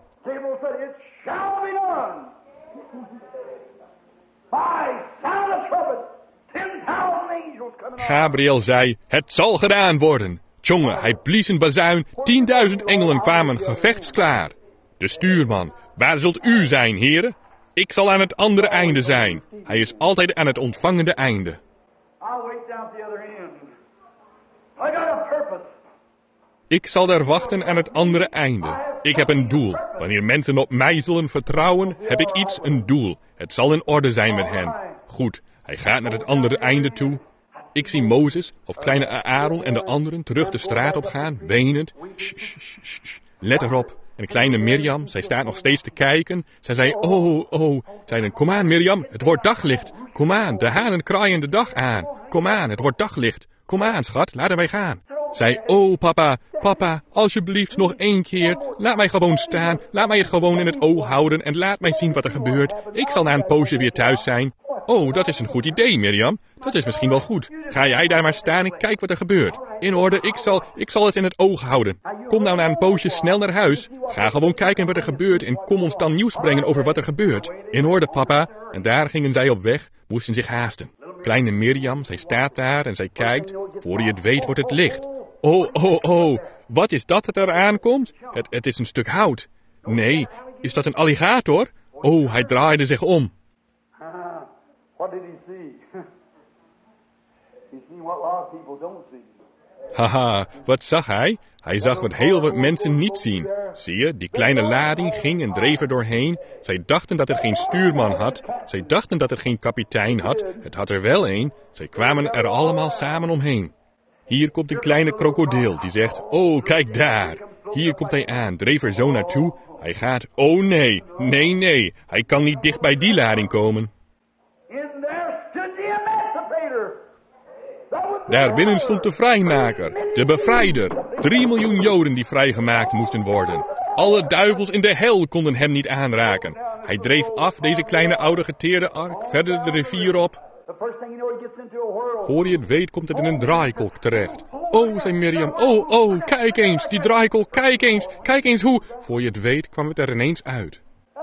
Gabriel zei, het zal gedaan worden. Tjonge, hij blies een bazuin, tienduizend engelen kwamen gevechtsklaar. De stuurman, waar zult u zijn, heren? Ik zal aan het andere einde zijn. Hij is altijd aan het ontvangende einde. Ik zal daar wachten aan het andere einde. Ik heb een doel. Wanneer mensen op mij zullen vertrouwen, heb ik iets, een doel. Het zal in orde zijn met hen. Goed, hij gaat naar het andere einde toe. Ik zie Mozes, of kleine Aaron en de anderen terug de straat op gaan, wenend. Shh, shh, shh, shh. Let erop. En kleine Mirjam, zij staat nog steeds te kijken. Zij zei, oh, oh. Zeiden, kom aan Mirjam, het wordt daglicht. Kom aan, de hanen kraaien de dag aan. Kom aan, het wordt daglicht. Kom aan, schat, laten wij gaan. Zij, oh papa, papa, alsjeblieft nog één keer. Laat mij gewoon staan, laat mij het gewoon in het oog houden en laat mij zien wat er gebeurt. Ik zal na een poosje weer thuis zijn. Oh, dat is een goed idee, Mirjam. Dat is misschien wel goed. Ga jij daar maar staan en kijk wat er gebeurt. In orde, ik zal, ik zal het in het oog houden. Kom nou na een poosje snel naar huis. Ga gewoon kijken wat er gebeurt en kom ons dan nieuws brengen over wat er gebeurt. In orde, papa. En daar gingen zij op weg, moesten zich haasten. Kleine Mirjam, zij staat daar en zij kijkt. Voor je het weet wordt het licht. Oh, oh, oh. Wat is dat dat er aankomt? Het, het is een stuk hout. Nee, is dat een alligator? Oh, hij draaide zich om. What did he see? He seen what a lot of people don't see. Haha, wat zag hij? Hij zag wat heel wat mensen niet zien. Zie je, die kleine lading ging en dreef er doorheen. Zij dachten dat het geen stuurman had. Zij dachten dat het geen kapitein had. Het had er wel een. Zij kwamen er allemaal samen omheen. Hier komt een kleine krokodil die zegt, oh, kijk daar. Hier komt hij aan, dreef er zo naartoe. Hij gaat, oh nee, nee, nee. Hij kan niet dicht bij die lading komen. Daar binnen stond de vrijmaker, de bevrijder. Drie miljoen Joden die vrijgemaakt moesten worden. Alle duivels in de hel konden hem niet aanraken. Hij dreef af deze kleine oude geteerde ark, verder de rivier op. Voor je het weet komt het in een draaikolk terecht. Oh, zei Mirjam, oh, oh, kijk eens, die draaikolk, kijk eens, kijk eens hoe. Voor je het weet kwam het er ineens uit.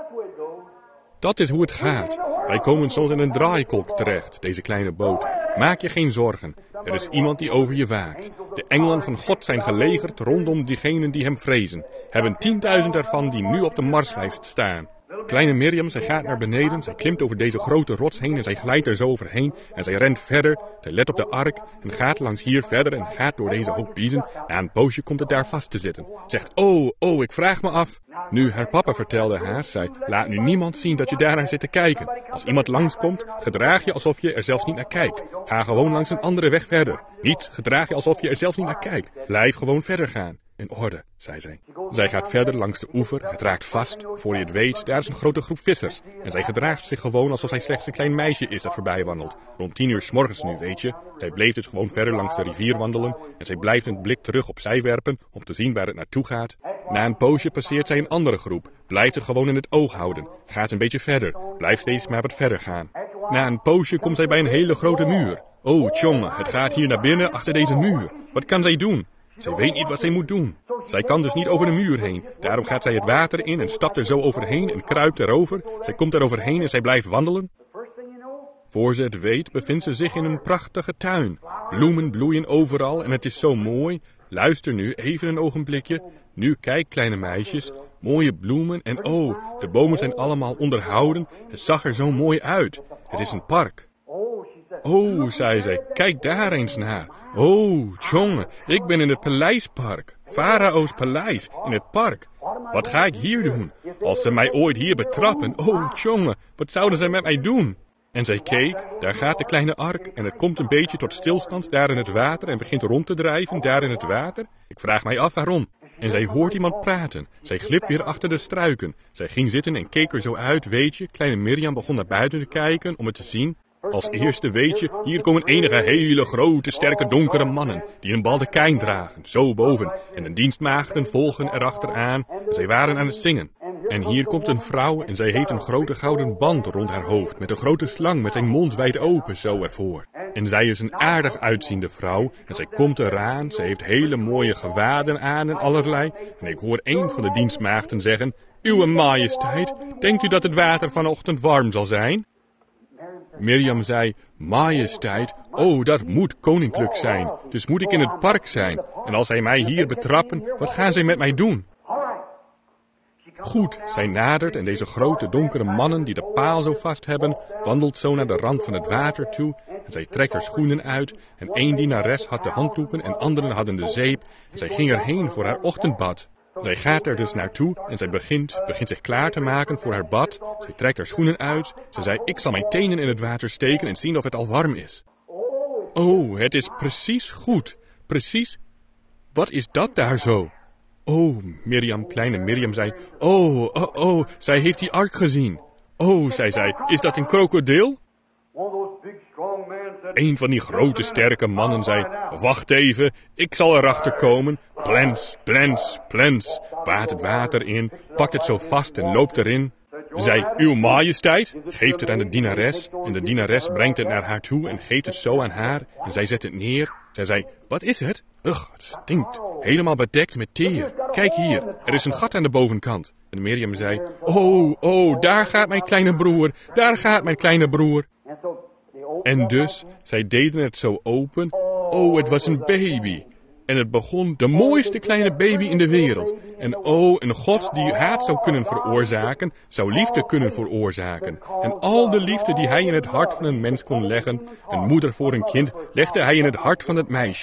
Dat is hoe het gaat. Wij komen soms in een draaikolk terecht, deze kleine boot. Maak je geen zorgen. Er is iemand die over je waakt. De engelen van God zijn gelegerd rondom diegenen die hem vrezen. Hebben tienduizend ervan die nu op de marslijst staan. Kleine Mirjam, zij gaat naar beneden, zij klimt over deze grote rots heen en zij glijdt er zo overheen. En zij rent verder, zij let op de ark en gaat langs hier verder en gaat door deze hoop biezen. Na een poosje komt het daar vast te zitten. Zegt, oh, oh, ik vraag me af. Nu, haar papa vertelde haar, zei, laat nu niemand zien dat je daarnaar zit te kijken. Als iemand langskomt, gedraag je alsof je er zelfs niet naar kijkt. Ga gewoon langs een andere weg verder. Niet, gedraag je alsof je er zelfs niet naar kijkt. Blijf gewoon verder gaan. In orde, zei zij. Zij gaat verder langs de oever, het raakt vast. Voor je het weet, daar is een grote groep vissers. En zij gedraagt zich gewoon alsof zij slechts een klein meisje is dat voorbij wandelt. Rond tien uur 's morgens nu, weet je. Zij bleef dus gewoon verder langs de rivier wandelen. En zij blijft een blik terug op zij werpen, om te zien waar het naartoe gaat. Na een poosje passeert zij een andere groep. Blijft het gewoon in het oog houden. Gaat een beetje verder. Blijft steeds maar wat verder gaan. Na een poosje komt zij bij een hele grote muur. Oh, tjonge, het gaat hier naar binnen achter deze muur. Wat kan zij doen? Zij weet niet wat zij moet doen. Zij kan dus niet over de muur heen. Daarom gaat zij het water in en stapt er zo overheen en kruipt erover. Zij komt er overheen en zij blijft wandelen. Voor ze het weet bevindt ze zich in een prachtige tuin. Bloemen bloeien overal en het is zo mooi. Luister nu even een ogenblikje. Nu kijk, kleine meisjes. Mooie bloemen en oh, de bomen zijn allemaal onderhouden. Het zag er zo mooi uit. Het is een park. Oh, zei zij, kijk daar eens naar. Oh, tjonge, ik ben in het paleispark. Farao's paleis, in het park. Wat ga ik hier doen? Als ze mij ooit hier betrappen, oh, tjonge, wat zouden ze met mij doen? En zij keek, daar gaat de kleine ark en het komt een beetje tot stilstand daar in het water en begint rond te drijven daar in het water. Ik vraag mij af waarom. En zij hoort iemand praten. Zij glipt weer achter de struiken. Zij ging zitten en keek er zo uit, weet je. Kleine Mirjam begon naar buiten te kijken om het te zien. Als eerste weet je, hier komen enige hele grote, sterke, donkere mannen die een baldekijn dragen, zo boven. En de dienstmaagden volgen erachteraan en zij waren aan het zingen. En hier komt een vrouw en zij heeft een grote gouden band rond haar hoofd met een grote slang met zijn mond wijd open zo ervoor. En zij is een aardig uitziende vrouw en zij komt eraan, zij heeft hele mooie gewaden aan en allerlei. En ik hoor een van de dienstmaagden zeggen, Uwe majesteit, denkt u dat het water vanochtend warm zal zijn? Mirjam zei, majesteit, oh, dat moet koninklijk zijn. Dus moet ik in het park zijn. En als zij mij hier betrappen, wat gaan zij met mij doen? Goed, zij nadert en deze grote donkere mannen die de paal zo vast hebben, wandelt zo naar de rand van het water toe. En zij trekt haar schoenen uit en één dienares had de handdoeken en anderen hadden de zeep. En zij ging erheen voor haar ochtendbad. Zij gaat er dus naartoe en zij begint, begint zich klaar te maken voor haar bad. Zij trekt haar schoenen uit. Ze zei, ik zal mijn tenen in het water steken en zien of het al warm is. Oh, het is precies goed. Precies. Wat is dat daar zo? Oh, Mirjam, kleine Mirjam zei, oh, oh, oh, zij heeft die ark gezien. Oh, zei zij, is dat een krokodil? Een van die grote sterke mannen zei, wacht even, ik zal erachter komen. Plens, plens, plens, waait het water in, pakt het zo vast en loopt erin. Zei, uw majesteit, geeft het aan de dienares. En de dienares brengt het naar haar toe en geeft het zo aan haar. En zij zet het neer. Zij zei, wat is het? Ugh, het stinkt. Helemaal bedekt met teer. Kijk hier, er is een gat aan de bovenkant. En Mirjam zei, oh, oh, daar gaat mijn kleine broer. Daar gaat mijn kleine broer. En dus, zij deden het zo open. Oh, het was een baby. En het begon de mooiste kleine baby in de wereld. En oh, een God die haat zou kunnen veroorzaken, zou liefde kunnen veroorzaken. En al de liefde die hij in het hart van een mens kon leggen, een moeder voor een kind, legde hij in het hart van het meisje.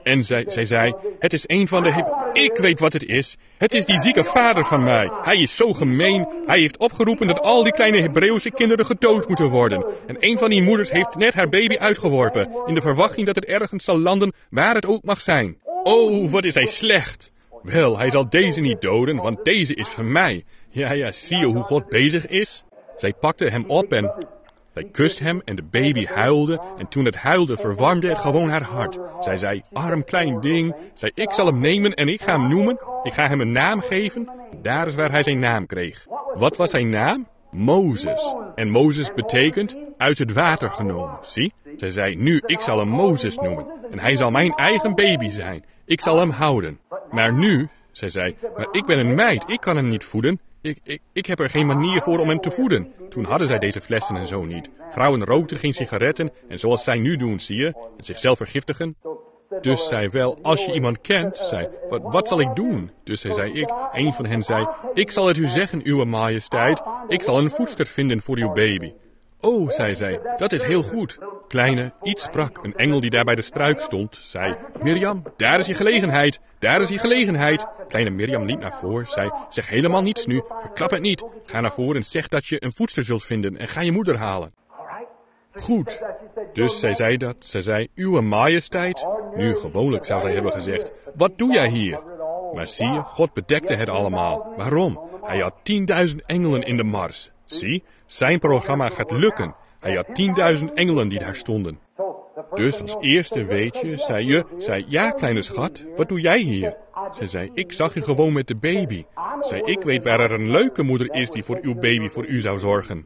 En zij, zij zei, het is een van de... He- ik weet wat het is. Het is die zieke vader van mij. Hij is zo gemeen. Hij heeft opgeroepen dat al die kleine Hebreeuwse kinderen gedood moeten worden. En een van die moeders heeft net haar baby uitgeworpen, in de verwachting dat het ergens zal landen waar het ook mag zijn. Oh, wat is hij slecht. Wel, hij zal deze niet doden, want deze is van mij. Ja, ja, zie je hoe God bezig is? Zij pakte hem op en... Zij kust hem en de baby huilde. En toen het huilde, verwarmde het gewoon haar hart. Zij zei, arm klein ding. Zij, ik zal hem nemen en ik ga hem noemen. Ik ga hem een naam geven. Daar is waar hij zijn naam kreeg. Wat was zijn naam? Mozes. En Mozes betekent uit het water genomen. Zie? Zij zei, nu, ik zal hem Mozes noemen. En hij zal mijn eigen baby zijn. Ik zal hem houden. Maar nu, zij zei, maar ik ben een meid. Ik kan hem niet voeden. Ik, ik, ik heb er geen manier voor om hem te voeden. Toen hadden zij deze flessen en zo niet. Vrouwen rookten geen sigaretten. En zoals zij nu doen, zie je. En zichzelf vergiftigen. Dus zij wel, als je iemand kent, zei, wat, wat zal ik doen? Dus zij zei ik, een van hen zei, ik zal het u zeggen, uwe majesteit. Ik zal een voedster vinden voor uw baby. Oh, zei zij, dat is heel goed. Kleine, iets sprak, een engel die daar bij de struik stond, zei, Mirjam, daar is je gelegenheid, daar is je gelegenheid. Kleine Mirjam liep naar voren, zei, zeg helemaal niets nu, verklap het niet. Ga naar voren en zeg dat je een voedster zult vinden en ga je moeder halen. Goed, dus zij zei dat, zij zei, uwe majesteit. Nu, gewoonlijk zou zij hebben gezegd, wat doe jij hier? Maar zie je, God bedekte het allemaal. Waarom? Hij had tienduizend engelen in de mars. Zie, zijn programma gaat lukken. Hij had tienduizend engelen die daar stonden. Dus als eerste weet je, zei je, zei, ja kleine schat, wat doe jij hier? Zij zei, ik zag u gewoon met de baby. Zei, ik weet waar er een leuke moeder is die voor uw baby voor u zou zorgen.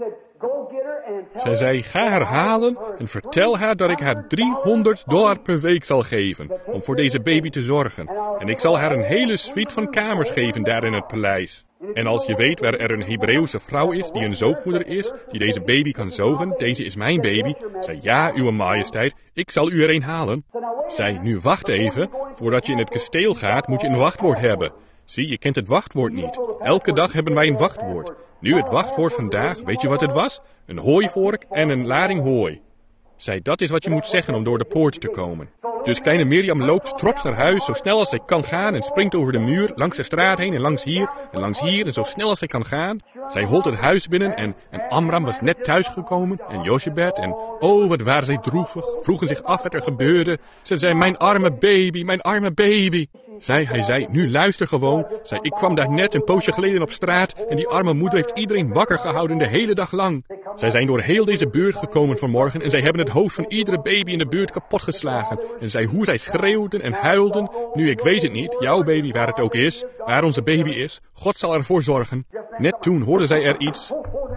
Zij zei, ga haar halen en vertel haar dat ik haar driehonderd dollar per week zal geven om voor deze baby te zorgen. En ik zal haar een hele suite van kamers geven daar in het paleis. En als je weet waar er een Hebreeuwse vrouw is die een zoogmoeder is, die deze baby kan zogen, deze is mijn baby. Zei, ja, uwe majesteit, ik zal u er een halen. Zei, nu wacht even, voordat je in het kasteel gaat moet je een wachtwoord hebben. Zie, je kent het wachtwoord niet. Elke dag hebben wij een wachtwoord. Nu het wachtwoord vandaag, weet je wat het was? Een hooivork en een lading hooi. Zei, dat is wat je moet zeggen om door de poort te komen. Dus kleine Mirjam loopt trots naar huis, zo snel als zij kan gaan en springt over de muur, langs de straat heen en langs hier en langs hier en zo snel als zij kan gaan. Zij holt het huis binnen en, en Amram was net thuisgekomen en Jochebed en oh wat waren zij droevig, vroegen zich af wat er gebeurde. Ze zei, mijn arme baby, mijn arme baby. Zij, hij zei, nu luister gewoon. Zij, ik kwam daar net een poosje geleden op straat en die arme moeder heeft iedereen wakker gehouden de hele dag lang. Zij zijn door heel deze buurt gekomen vanmorgen en zij hebben het hoofd van iedere baby in de buurt kapotgeslagen. En zij, hoe zij schreeuwden en huilden. Nu, ik weet het niet, jouw baby waar het ook is, waar onze baby is, God zal ervoor zorgen. Net toen hoorden zij er iets.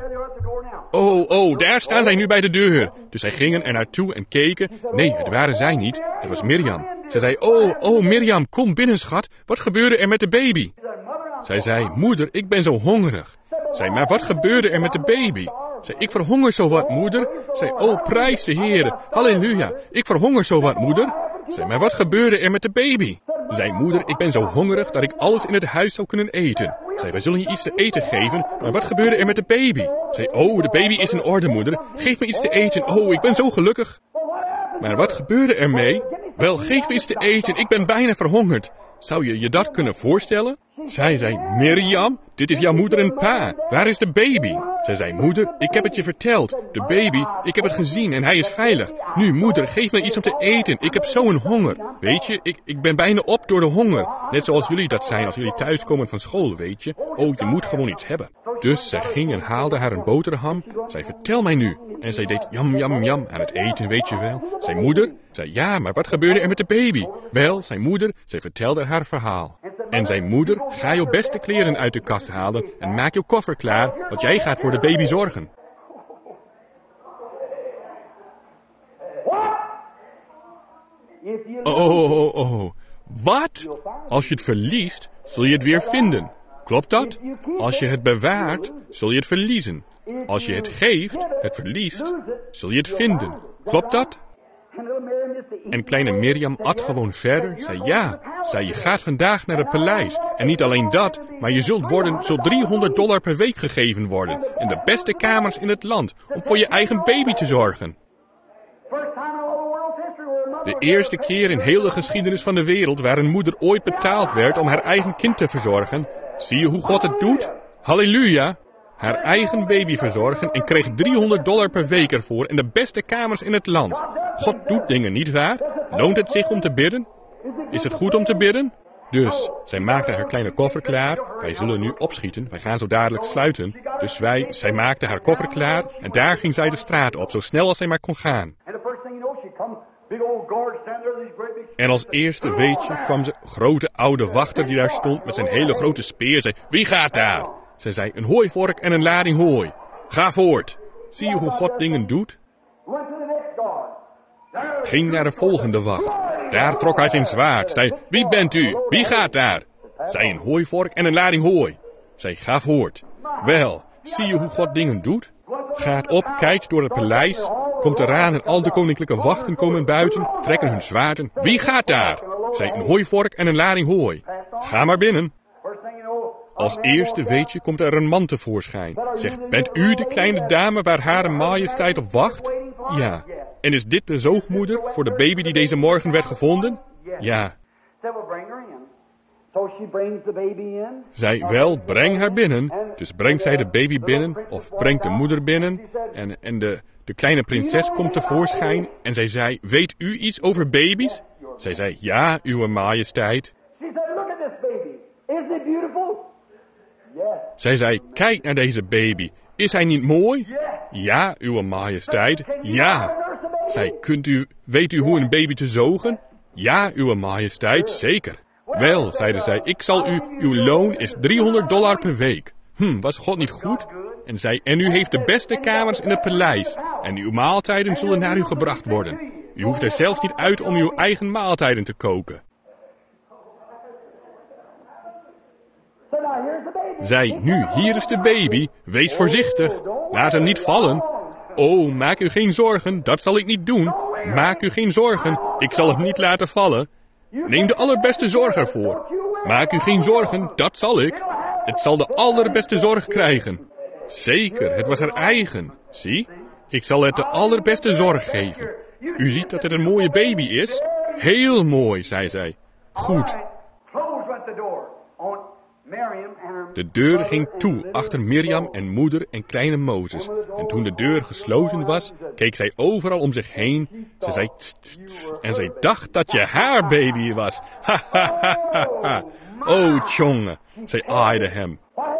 Oh, oh, daar staan zij nu bij de deur. Dus zij gingen er naartoe en keken. Nee, het waren zij niet, het was Mirjam. Zij zei, oh, oh, Mirjam, kom binnen, schat. Wat gebeurde er met de baby? Zij zei, moeder, ik ben zo hongerig. Zij, maar wat gebeurde er met de baby? Zij, ik verhonger zo wat, moeder. Zij, oh, prijs de Heere. Halleluja, ik verhonger zo wat, moeder. Zij, maar wat gebeurde er met de baby? Zij, moeder, ik ben zo hongerig dat ik alles in het huis zou kunnen eten. Zij, wij zullen je iets te eten geven, maar wat gebeurde er met de baby? Zij, oh, de baby is in orde, moeder. Geef me iets te eten, oh, ik ben zo gelukkig. Maar wat gebeurde er mee? Wel, geef me iets te eten, ik ben bijna verhongerd. Zou je je dat kunnen voorstellen? Zij zei, Mirjam, dit is jouw moeder en pa. Waar is de baby? Zij zei, moeder, ik heb het je verteld. De baby, ik heb het gezien en hij is veilig. Nu, moeder, geef me iets om te eten. Ik heb zo'n honger. Weet je, ik, ik ben bijna op door de honger. Net zoals jullie dat zijn als jullie thuiskomen van school, weet je. Oh, je moet gewoon iets hebben. Dus zij ging en haalde haar een boterham. Zij, vertel mij nu. En zij deed jam, jam, jam aan het eten, weet je wel. Zij, moeder, zei, ja, maar wat gebeurde er met de baby? Wel, zijn moeder, zij vertelde haar verhaal. En zijn moeder, ga je beste kleren uit de kast halen en maak je koffer klaar, want jij gaat voor de baby zorgen. Oh, oh, oh. Wat? Als je het verliest, zul je het weer vinden. Klopt dat? Als je het bewaart, zul je het verliezen. Als je het geeft, het verliest, zul je het vinden. Klopt dat? En kleine Mirjam at gewoon verder. Zei ja, zei je gaat vandaag naar het paleis. En niet alleen dat, maar je zult worden, zult driehonderd dollar per week gegeven worden. In de beste kamers in het land, om voor je eigen baby te zorgen. De eerste keer in heel de geschiedenis van de wereld waar een moeder ooit betaald werd om haar eigen kind te verzorgen. Zie je hoe God het doet? Halleluja! Haar eigen baby verzorgen en kreeg driehonderd dollar per week ervoor en de beste kamers in het land. God doet dingen, niet waar? Loont het zich om te bidden? Is het goed om te bidden? Dus, zij maakte haar kleine koffer klaar. Wij zullen nu opschieten, wij gaan zo dadelijk sluiten. Dus wij, zij maakte haar koffer klaar en daar ging zij de straat op, zo snel als zij maar kon gaan. En als eerste weet je kwam ze, grote oude wachter die daar stond met zijn hele grote speer, zei, wie gaat daar? Zij zei, een hooivork en een lading hooi. Ga voort. Zie je hoe God dingen doet? Ging naar de volgende wacht. Daar trok hij zijn zwaard. Zei, wie bent u? Wie gaat daar? Zij een hooivork en een lading hooi. Zij, ga voort. Wel, zie je hoe God dingen doet? Gaat op, kijkt door het paleis. Komt eraan en al de koninklijke wachten komen buiten, trekken hun zwaarden. Wie gaat daar? Zij, een hooivork en een lading hooi. Ga maar binnen. Als eerste weet je, komt er een man tevoorschijn. Zegt, bent u de kleine dame waar Hare Majesteit op wacht? Ja. En is dit de zoogmoeder voor de baby die deze morgen werd gevonden? Ja. Zij, wel, breng haar binnen. Dus brengt zij de baby binnen, of brengt de moeder binnen. En, en de, de kleine prinses komt tevoorschijn. En zij zei, weet u iets over baby's? Zij zei, ja, uw majesteit. Zij zei, kijk naar deze baby. Is hij niet mooi? Ja, uw majesteit. Ja. Zij, kunt u, weet u hoe een baby te zogen? Ja, uw majesteit, zeker. Wel, zeide zij, ik zal u, uw loon is driehonderd dollar per week. Hm, was God niet goed? En zij, en u heeft de beste kamers in het paleis. En uw maaltijden zullen naar u gebracht worden. U hoeft er zelfs niet uit om uw eigen maaltijden te koken. Zij, nu, hier is de baby. Wees voorzichtig. Laat hem niet vallen. Oh, maak u geen zorgen, dat zal ik niet doen. Maak u geen zorgen, ik zal hem niet laten vallen. Neem de allerbeste zorg ervoor. Maak u geen zorgen, dat zal ik. Het zal de allerbeste zorg krijgen. Zeker, het was haar eigen. Zie, ik zal het de allerbeste zorg geven. U ziet dat het een mooie baby is? Heel mooi, zei zij. Goed. De deur ging toe achter Mirjam en moeder en kleine Mozes. En toen de deur gesloten was, keek zij overal om zich heen. Ze zei tst, tst, tst, en zij dacht dat je haar baby was. Ha ha ha ha ha. Oh, tjonge. Zij aaide hem.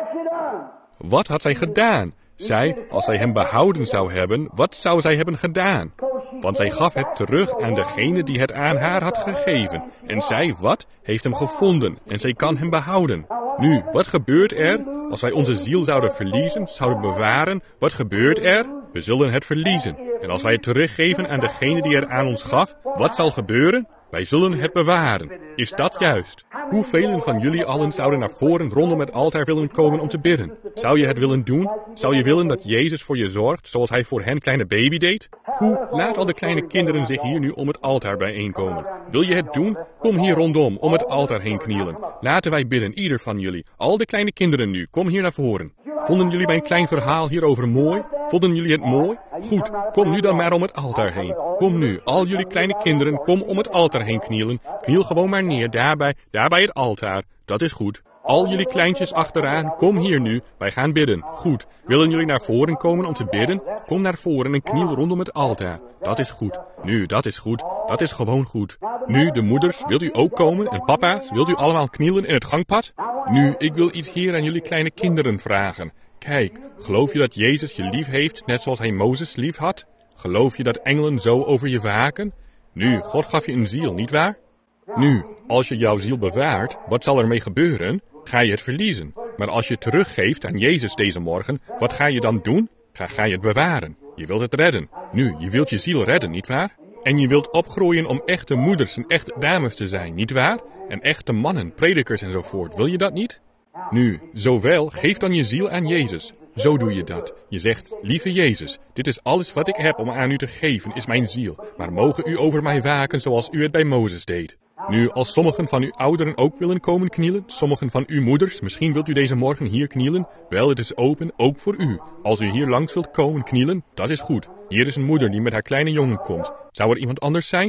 Wat had zij gedaan? Zij, als zij hem behouden zou hebben, wat zou zij hebben gedaan? Want zij gaf het terug aan degene die het aan haar had gegeven. En zij, wat, heeft hem gevonden en zij kan hem behouden. Nu, wat gebeurt er als wij onze ziel zouden verliezen, zouden bewaren? Wat gebeurt er? We zullen het verliezen. En als wij het teruggeven aan degene die het aan ons gaf, wat zal gebeuren? Wij zullen het bewaren. Is dat juist? Hoeveel van jullie allen zouden naar voren rondom het altaar willen komen om te bidden? Zou je het willen doen? Zou je willen dat Jezus voor je zorgt, zoals hij voor hen kleine baby deed? Hoe? Laat al de kleine kinderen zich hier nu om het altaar bijeenkomen. Wil je het doen? Kom hier rondom, om het altaar heen knielen. Laten wij bidden, ieder van jullie. Al de kleine kinderen nu, kom hier naar voren. Vonden jullie mijn klein verhaal hierover mooi? Vonden jullie het mooi? Goed, kom nu dan maar om het altaar heen. Kom nu, al jullie kleine kinderen, kom om het altaar heen knielen. Kniel gewoon maar neer, daarbij, daarbij het altaar. Dat is goed. Al jullie kleintjes achteraan, kom hier nu. Wij gaan bidden. Goed. Willen jullie naar voren komen om te bidden? Kom naar voren en kniel rondom het altaar. Dat is goed. Nu, dat is goed. Dat is gewoon goed. Nu, de moeders, wilt u ook komen? En papa's, wilt u allemaal knielen in het gangpad? Nu, ik wil iets hier aan jullie kleine kinderen vragen. Kijk, geloof je dat Jezus je lief heeft, net zoals hij Mozes lief had? Geloof je dat engelen zo over je waken? Nu, God gaf je een ziel, nietwaar? Nu, als je jouw ziel bewaart, wat zal er mee gebeuren? Ga je het verliezen. Maar als je het teruggeeft aan Jezus deze morgen, wat ga je dan doen? Ga, ga je het bewaren. Je wilt het redden. Nu, je wilt je ziel redden, nietwaar? En je wilt opgroeien om echte moeders en echte dames te zijn, nietwaar? En echte mannen, predikers enzovoort. Wil je dat niet? Nu, zowel, geef dan je ziel aan Jezus. Zo doe je dat. Je zegt, lieve Jezus, dit is alles wat ik heb om aan u te geven, is mijn ziel. Maar mogen u over mij waken zoals u het bij Mozes deed. Nu, als sommigen van uw ouderen ook willen komen knielen, sommigen van uw moeders, misschien wilt u deze morgen hier knielen, wel, het is open, ook voor u. Als u hier langs wilt komen knielen, dat is goed. Hier is een moeder die met haar kleine jongen komt. Zou er iemand anders zijn?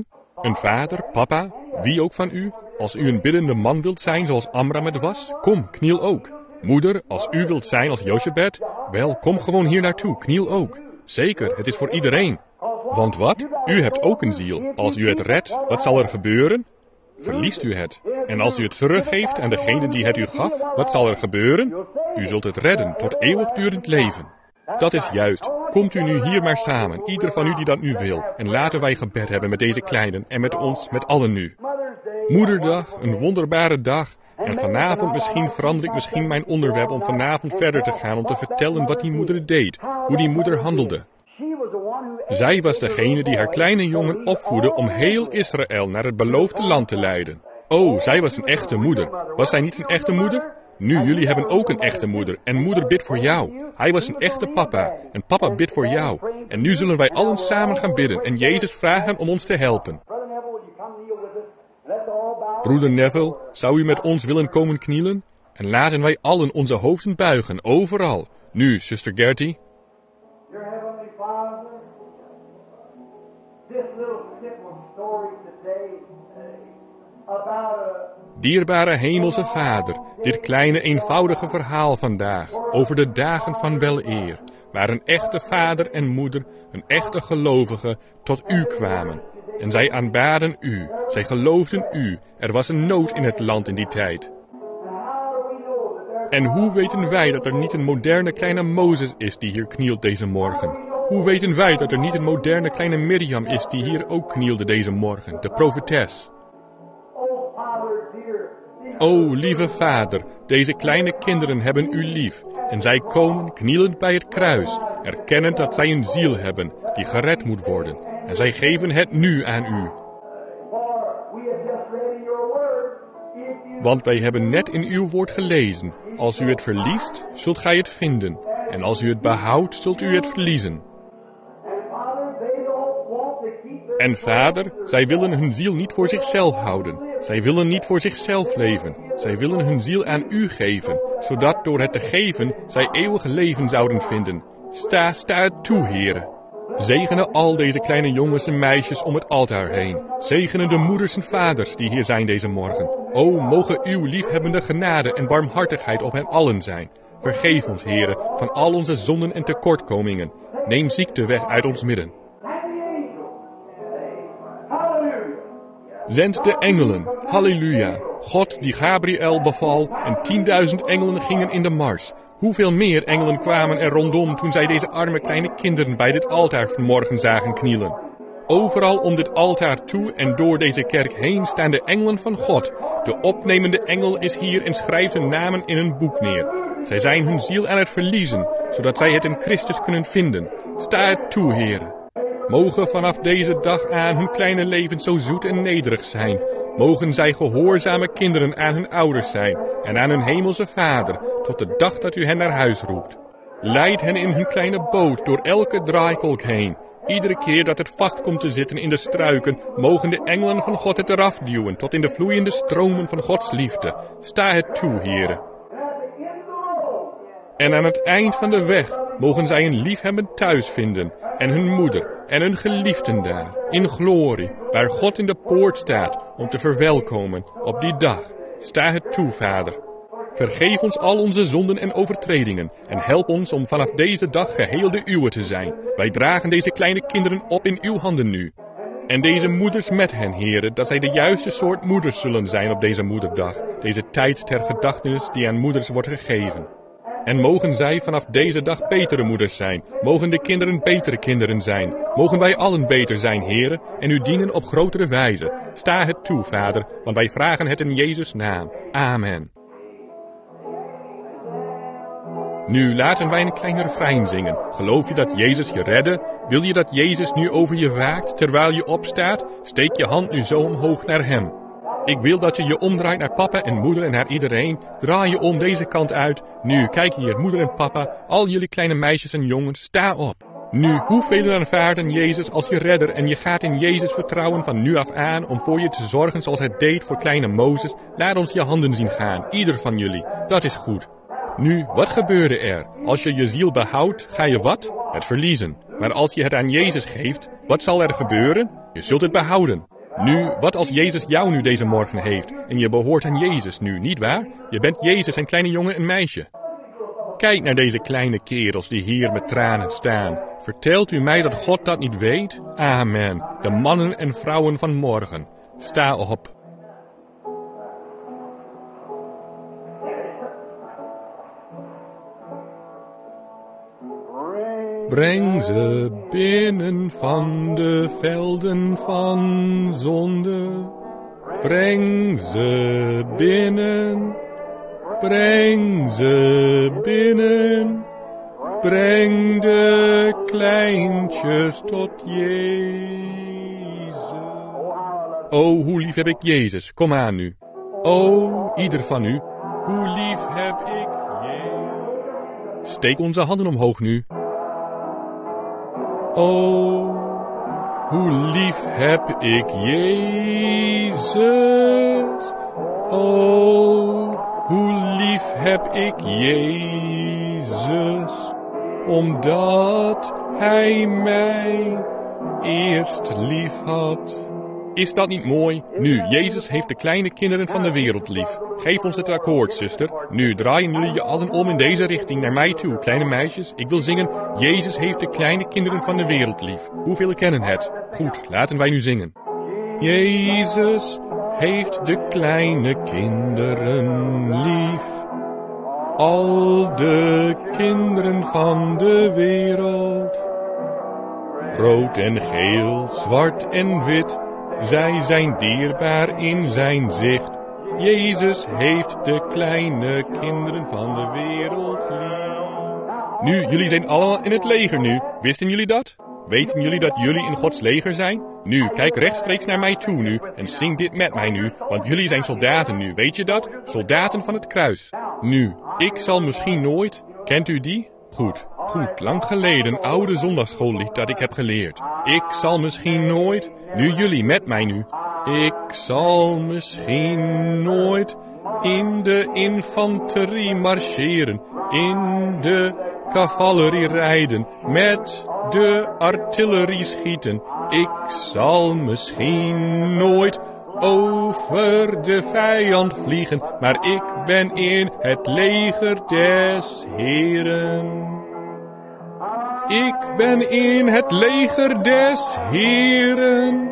Een vader, papa, wie ook van u, als u een biddende man wilt zijn zoals Amram het was, kom, kniel ook. Moeder, als u wilt zijn als Jochebed, wel, kom gewoon hier naartoe, kniel ook. Zeker, het is voor iedereen. Want wat? U hebt ook een ziel. Als u het redt, wat zal er gebeuren? Verliest u het. En als u het teruggeeft aan degene die het u gaf, wat zal er gebeuren? U zult het redden tot eeuwigdurend leven. Dat is juist. Komt u nu hier maar samen, ieder van u die dat nu wil. En laten wij gebed hebben met deze kleinen en met ons, met allen nu. Moederdag, een wonderbare dag. En vanavond misschien verander ik misschien mijn onderwerp om vanavond verder te gaan om te vertellen wat die moeder deed. Hoe die moeder handelde. Zij was degene die haar kleine jongen opvoedde om heel Israël naar het beloofde land te leiden. Oh, zij was een echte moeder. Was zij niet een echte moeder? Nu, jullie hebben ook een echte moeder. En moeder bidt voor jou. Hij was een echte papa. En papa bidt voor jou. En nu zullen wij allen samen gaan bidden en Jezus vragen om ons te helpen. Broeder Neville, zou u met ons willen komen knielen? En laten wij allen onze hoofden buigen, overal. Nu, zuster Gertie. Dierbare Hemelse Vader, dit kleine eenvoudige verhaal vandaag over de dagen van weleer, waar een echte vader en moeder, een echte gelovige, tot u kwamen. En zij aanbaden u, zij geloofden u, er was een nood in het land in die tijd. En hoe weten wij dat er niet een moderne kleine Mozes is die hier knielt deze morgen? Hoe weten wij dat er niet een moderne kleine Miriam is die hier ook knielde deze morgen, de profetes? O, lieve Vader, deze kleine kinderen hebben u lief, en zij komen knielend bij het kruis, erkennend dat zij een ziel hebben, die gered moet worden, en zij geven het nu aan u. Want wij hebben net in uw woord gelezen, als u het verliest, zult gij het vinden, en als u het behoudt, zult u het verliezen. En Vader, zij willen hun ziel niet voor zichzelf houden. Zij willen niet voor zichzelf leven. Zij willen hun ziel aan u geven, zodat door het te geven zij eeuwig leven zouden vinden. Sta, sta het toe, Heere. Zegenen al deze kleine jongens en meisjes om het altaar heen. Zegenen de moeders en vaders die hier zijn deze morgen. O, mogen uw liefhebbende genade en barmhartigheid op hen allen zijn. Vergeef ons, Heere, van al onze zonden en tekortkomingen. Neem ziekte weg uit ons midden. Zend de engelen, halleluja. God die Gabriel beval en tienduizend engelen gingen in de mars. Hoeveel meer engelen kwamen er rondom toen zij deze arme kleine kinderen bij dit altaar vanmorgen zagen knielen. Overal om dit altaar toe en door deze kerk heen staan de engelen van God. De opnemende engel is hier en schrijft hun namen in een boek neer. Zij zijn hun ziel aan het verliezen, zodat zij het in Christus kunnen vinden. Sta het toe, Heere. Mogen vanaf deze dag aan hun kleine leven zo zoet en nederig zijn. Mogen zij gehoorzame kinderen aan hun ouders zijn en aan hun hemelse Vader, tot de dag dat u hen naar huis roept. Leid hen in hun kleine boot door elke draaikolk heen. Iedere keer dat het vast komt te zitten in de struiken, mogen de engelen van God het eraf duwen tot in de vloeiende stromen van Gods liefde. Sta het toe, Heere. En aan het eind van de weg mogen zij een liefhebbend thuis vinden en hun moeder en hun geliefden daar, in glorie, waar God in de poort staat om te verwelkomen op die dag. Sta het toe, Vader. Vergeef ons al onze zonden en overtredingen en help ons om vanaf deze dag geheel de uwe te zijn. Wij dragen deze kleine kinderen op in uw handen nu. En deze moeders met hen, Heere, dat zij de juiste soort moeders zullen zijn op deze moederdag, deze tijd ter gedachtenis die aan moeders wordt gegeven. En mogen zij vanaf deze dag betere moeders zijn. Mogen de kinderen betere kinderen zijn. Mogen wij allen beter zijn, Heere, en u dienen op grotere wijze. Sta het toe, Vader, want wij vragen het in Jezus' naam. Amen. Nu laten wij een klein refrein zingen. Geloof je dat Jezus je redde? Wil je dat Jezus nu over je waakt terwijl je opstaat? Steek je hand nu zo omhoog naar hem. Ik wil dat je je omdraait naar papa en moeder en naar iedereen. Draai je om deze kant uit. Nu, kijk hier, moeder en papa, al jullie kleine meisjes en jongens, sta op. Nu, hoeveel aanvaarden Jezus als je redder en je gaat in Jezus vertrouwen van nu af aan om voor je te zorgen zoals hij deed voor kleine Mozes? Laat ons je handen zien gaan, ieder van jullie. Dat is goed. Nu, wat gebeurde er? Als je je ziel behoudt, ga je wat? Het verliezen. Maar als je het aan Jezus geeft, wat zal er gebeuren? Je zult het behouden. Nu, wat als Jezus jou nu deze morgen heeft en je behoort aan Jezus nu, niet waar? Je bent Jezus, een kleine jongen en meisje. Kijk naar deze kleine kerels die hier met tranen staan. Vertelt u mij dat God dat niet weet? Amen. De mannen en vrouwen van morgen. Sta op. Breng ze binnen van de velden van zonde. Breng ze binnen. Breng ze binnen. Breng de kleintjes tot Jezus. O, hoe lief heb ik Jezus. Kom aan nu. O, ieder van u. Hoe lief heb ik Jezus. Steek onze handen omhoog nu. O, hoe lief heb ik Jezus. O, hoe lief heb ik Jezus. Omdat Hij mij eerst lief had. Is dat niet mooi? Nu, Jezus heeft de kleine kinderen van de wereld lief. Geef ons het akkoord, zuster. Nu draaien jullie je allen om in deze richting naar mij toe, kleine meisjes. Ik wil zingen, Jezus heeft de kleine kinderen van de wereld lief. Hoeveel kennen het? Goed, laten wij nu zingen. Jezus heeft de kleine kinderen lief. Al de kinderen van de wereld. Rood en geel, zwart en wit. Zij zijn dierbaar in zijn zicht. Jezus heeft de kleine kinderen van de wereld lief. Nu, jullie zijn allemaal in het leger nu. Wisten jullie dat? Weten jullie dat jullie in Gods leger zijn? Nu, kijk rechtstreeks naar mij toe nu en zing dit met mij nu, want jullie zijn soldaten nu, weet je dat? Soldaten van het kruis. Nu, ik zal misschien nooit... Kent u die? Goed, goed, lang geleden een oude zondagschoollied dat ik heb geleerd. Ik zal misschien nooit... Nu jullie met mij nu. Ik zal misschien nooit in de infanterie marcheren, in de cavalerie rijden, met de artillerie schieten. Ik zal misschien nooit over de vijand vliegen, maar ik ben in het leger des Heren. Ik ben in het leger des Heren.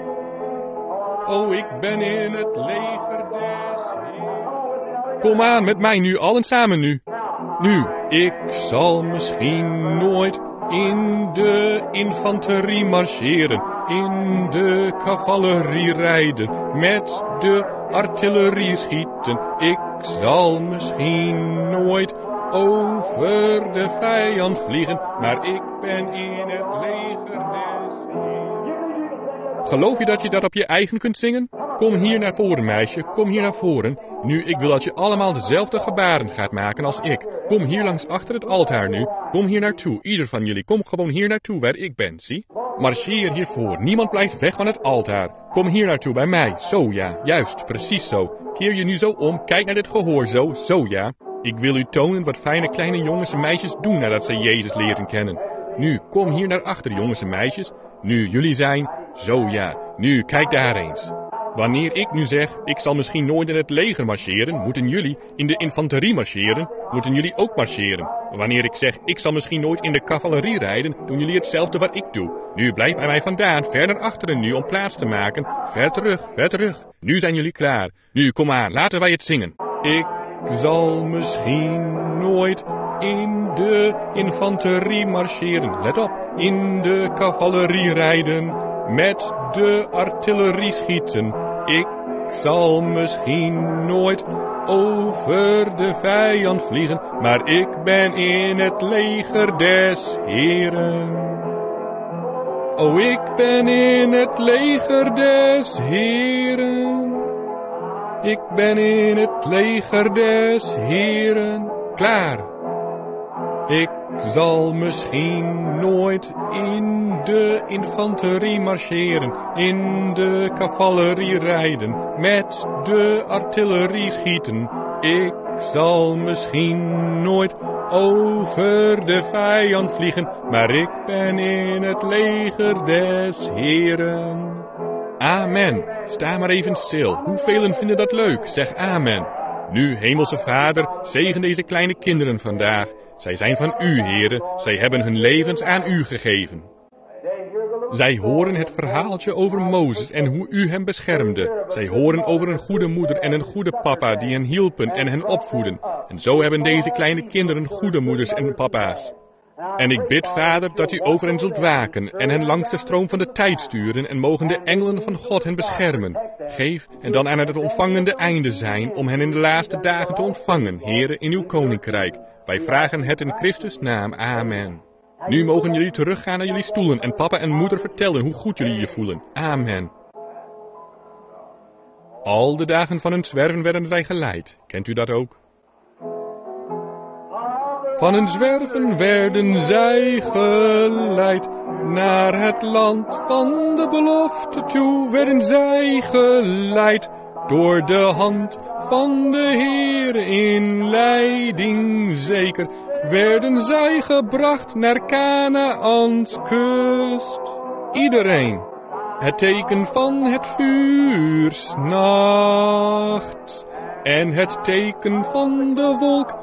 Oh, ik ben in het leger des Heren. Kom aan met mij nu, allen samen nu. Nu, ik zal misschien nooit in de infanterie marcheren, in de cavalerie rijden, met de artillerie schieten. Ik zal misschien nooit over de vijand vliegen, maar ik ben in het leger des Heren. Geloof je dat je dat op je eigen kunt zingen? Kom hier naar voren, meisje, kom hier naar voren. Nu, ik wil dat je allemaal dezelfde gebaren gaat maken als ik. Kom hier langs achter het altaar nu. Kom hier naartoe, ieder van jullie. Kom gewoon hier naartoe waar ik ben, zie? Marcheer hiervoor. Niemand blijft weg van het altaar. Kom hier naartoe bij mij. Zo ja, juist, precies zo. Keer je nu zo om, kijk naar dit gehoor zo, zo ja. Ik wil u tonen wat fijne kleine jongens en meisjes doen nadat ze Jezus leren kennen. Nu, kom hier naar achter, jongens en meisjes. Nu, jullie zijn, zo ja. Nu, kijk daar eens. Wanneer ik nu zeg, ik zal misschien nooit in het leger marcheren, moeten jullie in de infanterie marcheren, moeten jullie ook marcheren. Wanneer ik zeg, ik zal misschien nooit in de cavalerie rijden, doen jullie hetzelfde wat ik doe. Nu, blijf bij mij vandaan, ver naar achteren nu om plaats te maken. Ver terug, ver terug. Nu zijn jullie klaar. Nu, kom aan, laten wij het zingen. Ik zal misschien nooit in de infanterie marcheren. Let op, in de cavalerie rijden, met de artillerie schieten. Ik zal misschien nooit over de vijand vliegen, maar ik ben in het leger des Heren. Oh, ik ben in het leger des Heren. Ik ben in het leger des Heren. Klaar. Ik zal misschien nooit in de infanterie marcheren, in de cavalerie rijden, met de artillerie schieten. Ik zal misschien nooit over de vijand vliegen, maar ik ben in het leger des Heren. Amen. Sta maar even stil. Hoeveel vinden dat leuk? Zeg amen. Nu, Hemelse Vader, zegen deze kleine kinderen vandaag. Zij zijn van u, Heere. Zij hebben hun levens aan u gegeven. Zij horen het verhaaltje over Mozes en hoe u hem beschermde. Zij horen over een goede moeder en een goede papa die hen hielpen en hen opvoeden. En zo hebben deze kleine kinderen goede moeders en papa's. En ik bid, Vader, dat u over hen zult waken en hen langs de stroom van de tijd sturen en mogen de engelen van God hen beschermen. Geef en dan aan het ontvangende einde zijn om hen in de laatste dagen te ontvangen, Heere, in uw koninkrijk. Wij vragen het in Christus' naam. Amen. Nu mogen jullie teruggaan naar jullie stoelen en papa en moeder vertellen hoe goed jullie je voelen. Amen. Al de dagen van hun zwerven werden zij geleid. Kent u dat ook? Van hun zwerven werden zij geleid. Naar het land van de belofte toe werden zij geleid. Door de hand van de Heer in leiding zeker. Werden zij gebracht naar Kanaans kust. Iedereen. Het teken van het vuur 's nachts. En het teken van de wolk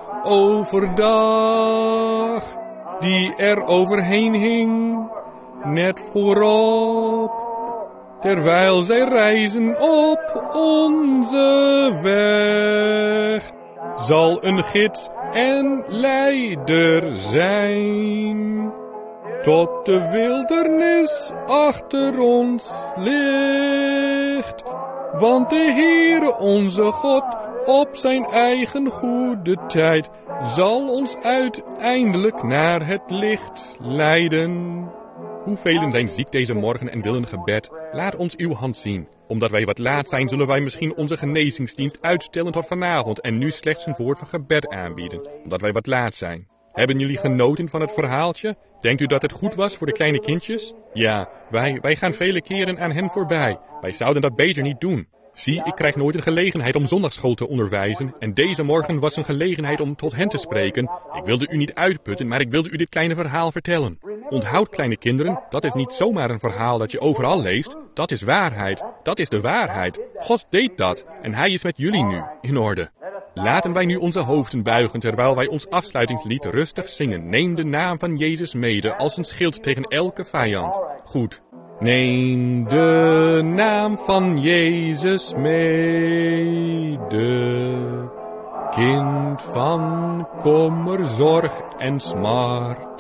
overdag. Die er overheen hing. Net voorop. Terwijl zij reizen op onze weg. Zal een gids en leider zijn. Tot de wildernis achter ons ligt. Want de Heere onze God op zijn eigen goede tijd zal ons uiteindelijk naar het licht leiden. Hoevelen zijn ziek deze morgen en willen gebed? Laat ons uw hand zien. Omdat wij wat laat zijn, zullen wij misschien onze genezingsdienst uitstellen tot vanavond en nu slechts een woord van gebed aanbieden. Omdat wij wat laat zijn. Hebben jullie genoten van het verhaaltje? Denkt u dat het goed was voor de kleine kindjes? Ja, wij, wij gaan vele keren aan hen voorbij. Wij zouden dat beter niet doen. Zie, ik krijg nooit een gelegenheid om zondagsschool te onderwijzen en deze morgen was een gelegenheid om tot hen te spreken. Ik wilde u niet uitputten, maar ik wilde u dit kleine verhaal vertellen. Onthoud, kleine kinderen, dat is niet zomaar een verhaal dat je overal leest. Dat is waarheid. Dat is de waarheid. God deed dat en hij is met jullie nu in orde. Laten wij nu onze hoofden buigen terwijl wij ons afsluitingslied rustig zingen. Neem de naam van Jezus mede als een schild tegen elke vijand. Goed. Neem de naam van Jezus mede, kind van kommer, zorg en smart.